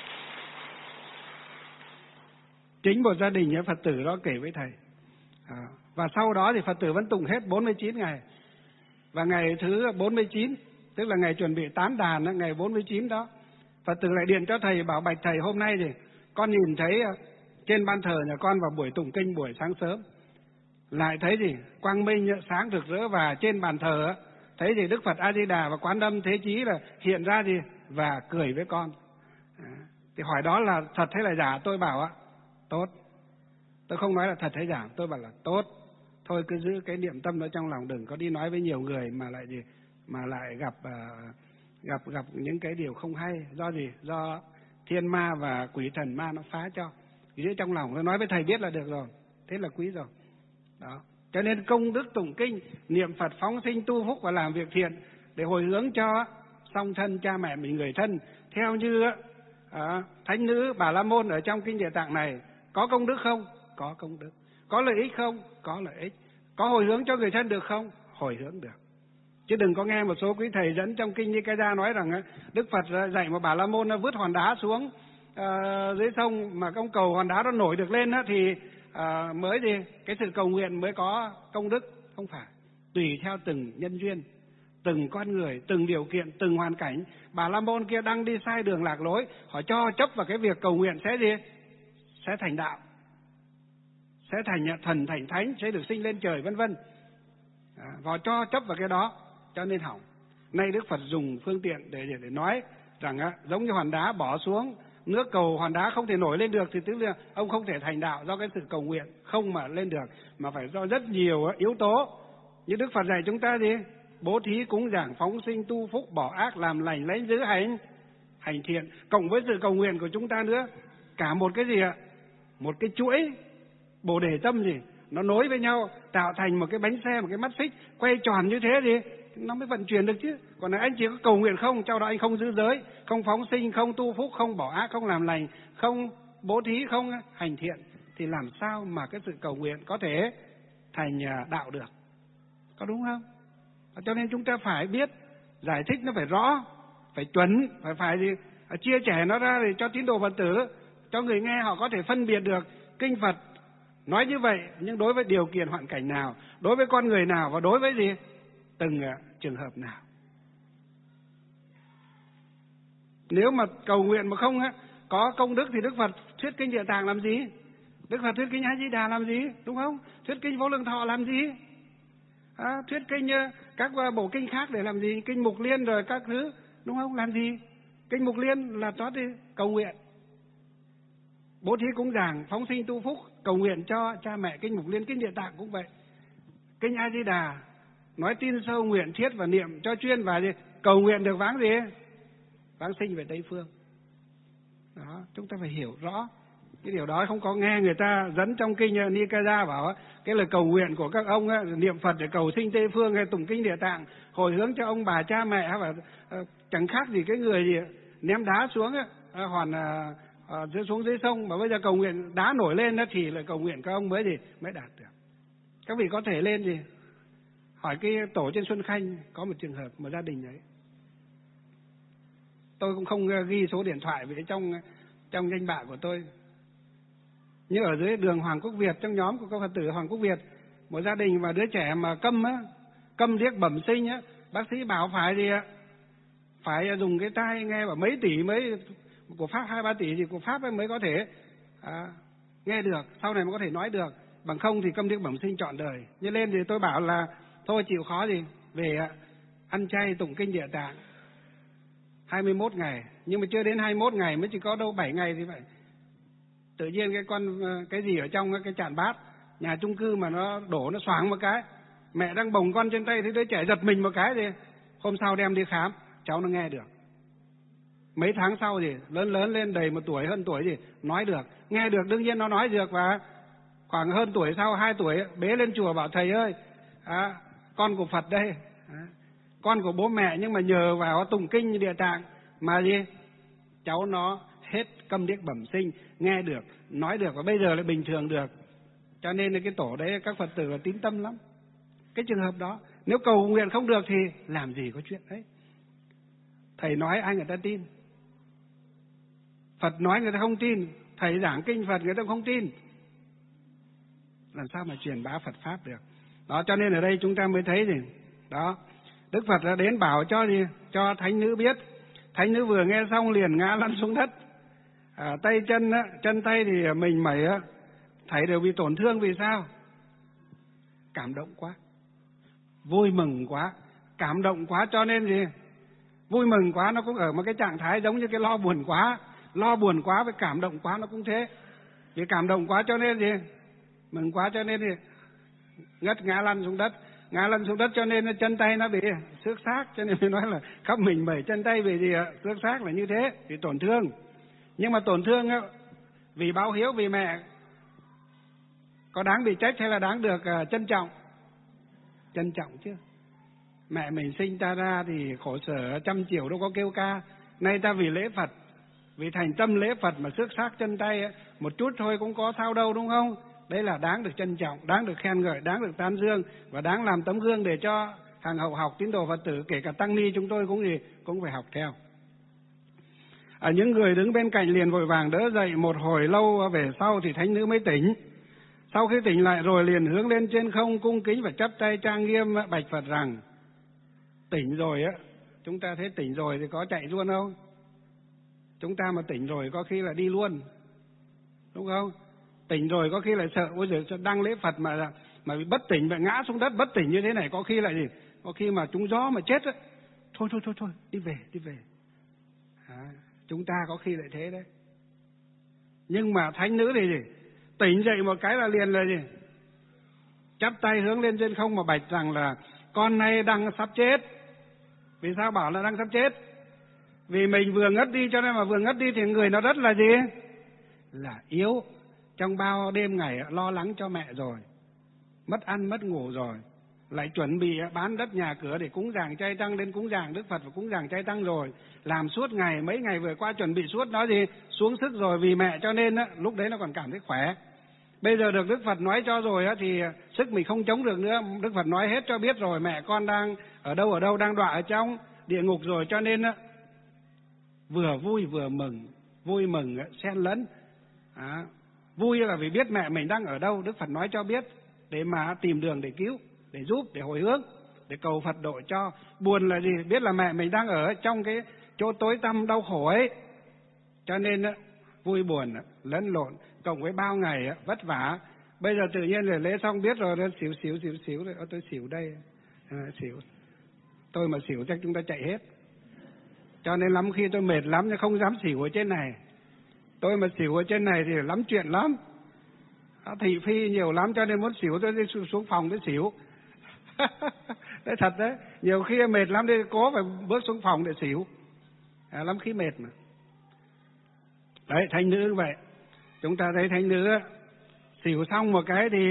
Chính một gia đình Phật tử đó kể với thầy. Và sau đó thì Phật tử vẫn tụng hết 49 ngày. Và ngày thứ 49, tức là ngày chuẩn bị tán đàn, ngày 49 đó, Phật tử lại điện cho thầy bảo bạch thầy, hôm nay thì con nhìn thấy trên ban thờ nhà con vào buổi tụng kinh buổi sáng sớm, lại thấy quang minh sáng rực rỡ, và trên bàn thờ thấy Đức Phật A Di Đà và Quán Âm Thế Chí là hiện ra và cười với con. Thì hỏi đó là thật hay là giả? Tôi bảo tốt. Tôi không nói là thật hay giả, tôi bảo là tốt. Thôi cứ giữ cái niệm tâm đó trong lòng, đừng có đi nói với nhiều người mà lại gặp những cái điều không hay. Do do thiên ma và quỷ thần ma nó phá cho. Giữ trong lòng, tôi nói với thầy biết là được rồi, thế là quý rồi. Đó. Cho nên công đức tụng kinh, niệm Phật, phóng sinh, tu phúc và làm việc thiện để hồi hướng cho song thân cha mẹ mình, người thân, theo như thánh nữ Bà La Môn ở trong kinh Địa Tạng này. Có công đức không? Có công đức. Có lợi ích không? Có lợi ích. Có hồi hướng cho người thân được không? Hồi hướng được. Chứ đừng có nghe một số quý thầy dẫn trong kinh Nikaya nói rằng Đức Phật dạy một Bà La Môn vứt hòn đá xuống dưới sông, mà ông cầu hòn đá nó nổi được lên thì mới cái sự cầu nguyện mới có công đức. Không phải. Tùy theo từng nhân duyên, từng con người, từng điều kiện, từng hoàn cảnh. Bà La Môn kia đang đi sai đường lạc lối, họ cho chấp vào cái việc cầu nguyện sẽ gì? Sẽ thành đạo, sẽ thành thần, thành thánh, sẽ được sinh lên trời, vân vân. Họ cho chấp vào cái đó, cho nên hỏng. Nay Đức Phật dùng phương tiện để nói rằng giống như hòn đá bỏ xuống nước cầu, hòn đá không thể nổi lên được, thì tức là ông không thể thành đạo do cái sự cầu nguyện không mà lên được, mà phải do rất nhiều yếu tố. Như Đức Phật dạy chúng ta gì? Bố thí, cúng dường, phóng sinh, tu phúc, bỏ ác, làm lành, lấy giữ, hành thiện, cộng với sự cầu nguyện của chúng ta nữa. Cả một cái gì ạ? Một cái chuỗi Bồ Đề tâm gì? Nó nối với nhau, tạo thành một cái bánh xe, một cái mắt xích quay tròn như thế gì? Nó mới vận chuyển được chứ. Còn là anh chỉ có cầu nguyện không, trong đó anh không giữ giới, không phóng sinh, không tu phúc, không bỏ ác, không làm lành, không bố thí, không hành thiện, thì làm sao mà cái sự cầu nguyện có thể thành đạo được? Có đúng không? Cho nên chúng ta phải biết giải thích nó phải rõ, phải chuẩn, phải gì? Chia sẻ nó ra để cho tín đồ Phật tử, cho người nghe họ có thể phân biệt được kinh Phật nói như vậy, nhưng đối với điều kiện hoàn cảnh nào, đối với con người nào, và đối với gì? Từng trường hợp nào. Nếu mà cầu nguyện mà không có công đức thì Đức Phật thuyết kinh Địa Tạng làm gì? Đức Phật thuyết kinh A Di Đà làm gì? Đúng không? Thuyết kinh Vô Lượng Thọ làm gì? Thuyết kinh các bộ kinh khác để làm gì? Kinh Mục Liên rồi các thứ, đúng không? Làm gì? Kinh Mục Liên là cho đi cầu nguyện, bố thí cúng dường, phóng sinh tu phúc, cầu nguyện cho cha mẹ. Kinh Mục Liên, kinh Địa Tạng cũng vậy. Kinh A Di Đà nói tin sâu, nguyện thiết và niệm cho chuyên, và gì? Cầu nguyện được vãng gì? Vãng sinh về Tây Phương. Đó, chúng ta phải hiểu rõ cái điều đó. Không có nghe người ta dẫn trong kinh Nikaya bảo cái lời cầu nguyện của các ông niệm Phật để cầu sinh Tây Phương, hay tụng kinh Địa Tạng hồi hướng cho ông bà cha mẹ, và chẳng khác gì cái người gì ném đá xuống hoàn xuống dưới sông, mà bây giờ cầu nguyện đá nổi lên đó thì là cầu nguyện các ông mới đạt được. Các vị có thể lên gì hỏi cái tổ trên Xuân Khanh, có một trường hợp một gia đình đấy, tôi cũng không ghi số điện thoại vì trong danh bạ của tôi, như ở dưới đường Hoàng Quốc Việt, trong nhóm của các Phật tử Hoàng Quốc Việt, một gia đình và đứa trẻ mà câm điếc bẩm sinh bác sĩ bảo phải gì phải dùng cái tai nghe, và mấy tỷ mới của Pháp, 2-3 tỷ gì của Pháp mới có thể nghe được, sau này mới có thể nói được, bằng không thì câm điếc bẩm sinh trọn đời. Như lên thì tôi bảo là thôi chịu khó gì về ăn chay tụng kinh Địa Tạng 21 ngày, nhưng mà chưa đến 21 ngày, mới chỉ có đâu 7 ngày thì vậy. Tự nhiên cái gì ở trong cái chạn bát nhà chung cư mà nó đổ, nó xoảng một cái, mẹ đang bồng con trên tay thì đứa trẻ giật mình một cái, thì hôm sau đem đi khám, cháu nó nghe được. Mấy tháng sau thì lớn lên đầy 1 tuổi, hơn tuổi thì nói được, nghe được, đương nhiên nó nói được. Và khoảng hơn tuổi sau, 2 tuổi bế lên chùa bảo thầy ơi, con của Phật đây, con của bố mẹ, nhưng mà nhờ vào tụng kinh Địa Tạng mà gì cháu nó hết câm điếc bẩm sinh, nghe được, nói được, và bây giờ lại bình thường được. Cho nên là cái tổ đấy các Phật tử là tín tâm lắm. Cái trường hợp đó nếu cầu nguyện không được thì làm gì có chuyện đấy. Thầy nói ai người ta tin, Phật nói người ta không tin, thầy giảng kinh Phật người ta không tin, làm sao mà truyền bá Phật pháp được. Đó, cho nên ở đây chúng ta mới thấy gì đó, Đức Phật đã đến bảo cho gì, cho thánh nữ biết. Thánh nữ vừa nghe xong liền ngã lăn xuống đất, tay chân tay thì mình mẩy thấy đều bị tổn thương. Vì sao? Cảm động quá, vui mừng quá, cảm động quá, cho nên gì vui mừng quá nó cũng ở một cái trạng thái giống như cái lo buồn quá với cảm động quá nó cũng thế. Vì cảm động quá cho nên gì mừng quá, cho nên thì ngã lăn xuống đất, cho nên chân tay nó bị xước xác, cho nên mới nói là khắp mình 7 chân tay vì gì xước xác là như thế, vì tổn thương. Nhưng mà tổn thương vì báo hiếu, vì mẹ, có đáng bị trách hay là đáng được trân trọng? Trân trọng chứ. Mẹ mình sinh ta ra thì khổ sở 100 triệu đâu có kêu ca. Nay ta vì lễ Phật, vì thành tâm lễ Phật mà xước xác chân tay một chút thôi cũng có sao đâu, đúng không? Đấy là đáng được trân trọng, đáng được khen ngợi, đáng được tán dương, và đáng làm tấm gương để cho hàng hậu học tín đồ Phật tử, kể cả tăng ni chúng tôi cũng phải học theo. Những người đứng bên cạnh liền vội vàng đỡ dậy. Một hồi lâu về sau thì thánh nữ mới tỉnh. Sau khi tỉnh lại rồi liền hướng lên trên không cung kính và chắp tay trang nghiêm bạch Phật rằng: Tỉnh rồi á, chúng ta thấy tỉnh rồi thì có chạy luôn không? Chúng ta mà tỉnh rồi có khi là đi luôn, đúng không? Tỉnh rồi có khi lại sợ, ôi giời, đăng lễ Phật mà bị bất tỉnh, mà ngã xuống đất bất tỉnh như thế này, có khi là gì? Có khi mà trúng gió mà chết á. Thôi, đi về. Chúng ta có khi lại thế đấy. Nhưng mà thánh nữ thì gì? Tỉnh dậy một cái là liền là gì? Chắp tay hướng lên trên không mà bạch rằng là con nay đang sắp chết. Vì sao bảo là đang sắp chết? Vì mình vừa ngất đi, cho nên mà vừa ngất đi thì người nó rất là gì? Là yếu. Trong bao đêm ngày lo lắng cho mẹ rồi, mất ăn mất ngủ rồi, lại chuẩn bị bán đất nhà cửa để cúng dường chay tăng, đến cúng dường Đức Phật và cúng dường chay tăng rồi, làm suốt ngày, mấy ngày vừa qua chuẩn bị suốt, nói gì xuống sức rồi vì mẹ, cho nên lúc đấy nó còn cảm thấy khỏe. Bây giờ được Đức Phật nói cho rồi thì sức mình không chống được nữa. Đức Phật nói hết cho biết rồi, mẹ con đang ở đâu, đang đọa ở trong địa ngục rồi, cho nên vừa vui vừa mừng, vui mừng xen lẫn. Vui là vì biết mẹ mình đang ở đâu, Đức Phật nói cho biết để mà tìm đường để cứu, để giúp, để hồi hướng, để cầu Phật độ cho. Buồn là gì? Biết là mẹ mình đang ở trong cái chỗ tối tăm đau khổ ấy, cho nên vui buồn lẫn lộn, cộng với bao ngày vất vả. Bây giờ tự nhiên rồi lễ xong biết rồi, nó xỉu rồi, tôi xỉu đây, xỉu. Tôi mà xỉu chắc chúng ta chạy hết. Cho nên lắm khi tôi mệt lắm nhưng không dám xỉu ở trên này. Tôi mà xỉu ở trên này thì lắm chuyện lắm, thị phi nhiều lắm, cho nên muốn xỉu tôi đi xuống phòng tôi xỉu. Đấy thật đấy, nhiều khi mệt lắm đi cố phải bước xuống phòng để xỉu, lắm khi mệt mà. Đấy, thánh nữ như vậy. Chúng ta thấy thánh nữ xỉu xong một cái thì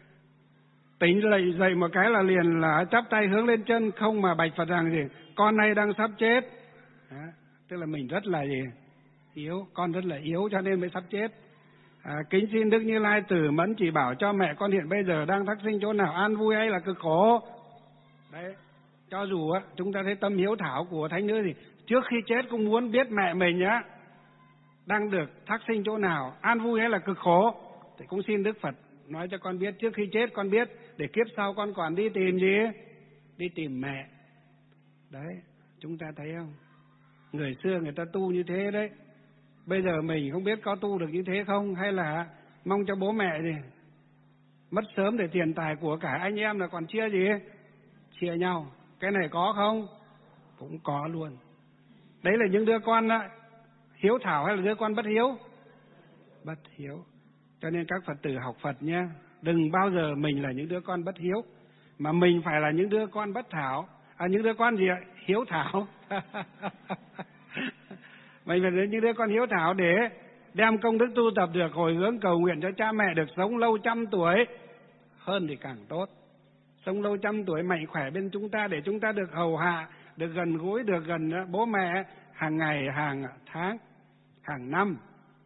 tỉnh dậy một cái là liền là chắp tay hướng lên chân không mà bạch Phật rằng gì? Con nay đang sắp chết. Tức là mình rất là gì? Yếu, con rất là yếu cho nên mới sắp chết. Kính xin Đức Như Lai tử mẫn chỉ bảo cho mẹ con hiện bây giờ đang thắc sinh chỗ nào, an vui hay là cực khổ. Đấy, cho dù chúng ta thấy tâm hiếu thảo của thánh nữ thì trước khi chết cũng muốn biết mẹ mình đang được thắc sinh chỗ nào, an vui hay là cực khổ, thì cũng xin Đức Phật nói cho con biết, trước khi chết con biết, để kiếp sau con còn đi tìm gì? Đi tìm mẹ. Đấy, chúng ta thấy không? Người xưa người ta tu như thế đấy. Bây giờ mình không biết có tu được như thế không, hay là mong cho bố mẹ gì mất sớm để tiền tài của cả anh em là còn chia gì? Chia nhau. Cái này có không? Cũng có luôn. Đấy là những đứa con hiếu thảo hay là đứa con bất hiếu? Bất hiếu. Cho nên các Phật tử học Phật nhé, đừng bao giờ mình là những đứa con bất hiếu, mà mình phải là những đứa con bất thảo. Những đứa con gì ạ? Hiếu thảo. Mình phải là những đứa con hiếu thảo để đem công đức tu tập được, hồi hướng cầu nguyện cho cha mẹ được sống lâu 100 tuổi. Hơn thì càng tốt. Sống lâu 100 tuổi mạnh khỏe bên chúng ta, để chúng ta được hầu hạ, được gần gũi, được gần bố mẹ hàng ngày, hàng tháng, hàng năm.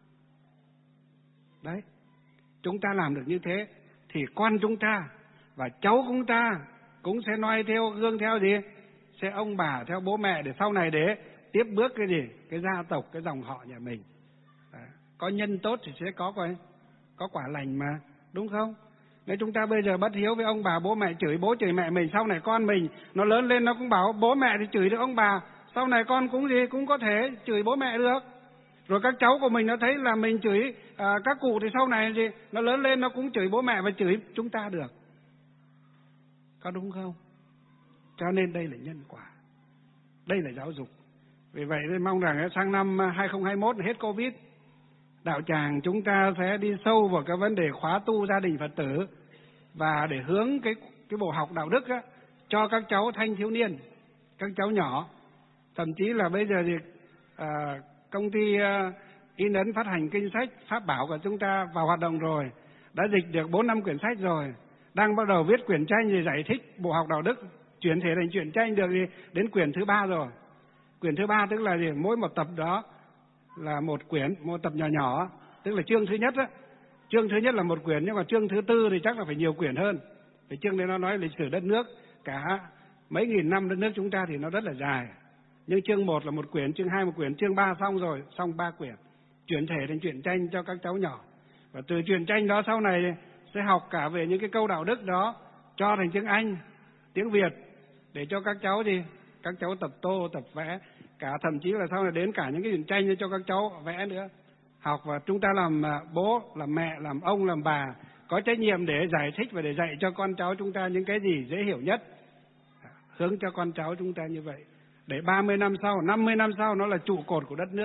Đấy, chúng ta làm được như thế thì con chúng ta và cháu chúng ta cũng sẽ noi theo, gương theo gì? Sẽ ông bà theo bố mẹ, để sau này để tiếp bước cái gì? Cái gia tộc, cái dòng họ nhà mình. Có nhân tốt thì sẽ có quả lành mà, đúng không? Nếu chúng ta bây giờ bất hiếu với ông bà bố mẹ, chửi bố chửi mẹ mình, sau này con mình nó lớn lên nó cũng bảo bố mẹ thì chửi được ông bà, sau này con cũng gì? Cũng có thể chửi bố mẹ được. Rồi các cháu của mình nó thấy là mình chửi các cụ thì sau này gì? Nó lớn lên nó cũng chửi bố mẹ và chửi chúng ta được. Có đúng không? Cho nên đây là nhân quả. Đây là giáo dục. Vì vậy tôi mong rằng sang năm 2021 hết Covid, đạo tràng chúng ta sẽ đi sâu vào cái vấn đề khóa tu gia đình Phật tử, và để hướng cái bộ học đạo đức cho các cháu thanh thiếu niên, các cháu nhỏ. Thậm chí là bây giờ thì công ty in ấn phát hành kinh sách Pháp Bảo của chúng ta vào hoạt động rồi, đã dịch được 4-5 quyển sách rồi, đang bắt đầu viết quyển tranh để giải thích bộ học đạo đức, chuyển thể thành truyện tranh được đến quyển thứ 3 rồi. Quyển thứ 3 tức là gì? Mỗi một tập đó là một quyển, một tập nhỏ nhỏ, tức là chương thứ nhất chương thứ nhất là một quyển, nhưng mà chương thứ 4 thì chắc là phải nhiều quyển hơn. Vì chương đấy nó nói lịch sử đất nước, cả mấy nghìn năm đất nước chúng ta thì nó rất là dài. Nhưng chương 1 là một quyển, chương 2 một quyển, chương 3 xong rồi, xong 3 quyển, chuyển thể thành truyện tranh cho các cháu nhỏ. Và từ truyện tranh đó sau này sẽ học cả về những cái câu đạo đức đó, cho thành tiếng Anh, tiếng Việt, để cho các cháu gì, các cháu tập tô, tập vẽ, cả thậm chí là sau này đến cả những cái truyện tranh cho các cháu vẽ nữa. Học và chúng ta làm bố, làm mẹ, làm ông, làm bà có trách nhiệm để giải thích và để dạy cho con cháu chúng ta những cái gì dễ hiểu nhất, hướng cho con cháu chúng ta như vậy, để 30 năm sau, 50 năm sau nó là trụ cột của đất nước.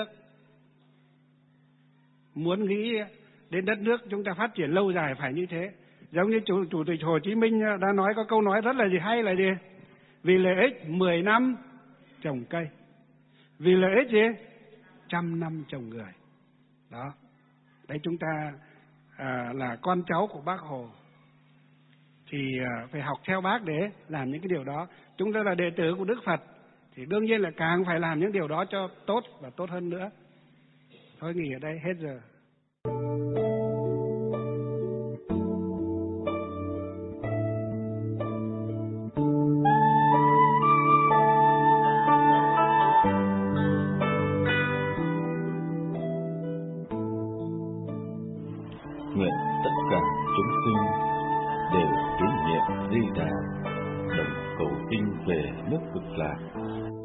Muốn nghĩ đến đất nước chúng ta phát triển lâu dài phải như thế. Giống như Chủ tịch Hồ Chí Minh đã nói, có câu nói rất là hay là gì? Vì lợi ích 10 năm trồng cây, vì lợi ích gì? 100 năm trồng người. Đó. Đấy, chúng ta là con cháu của Bác Hồ thì phải học theo Bác để làm những cái điều đó. Chúng ta là đệ tử của Đức Phật thì đương nhiên là càng phải làm những điều đó cho tốt và tốt hơn nữa. Thôi nghỉ ở đây, hết giờ. Nguyện tất cả chúng sinh đều tín niệm Di Đà, đồng cầu sinh về nước Cực Lạc.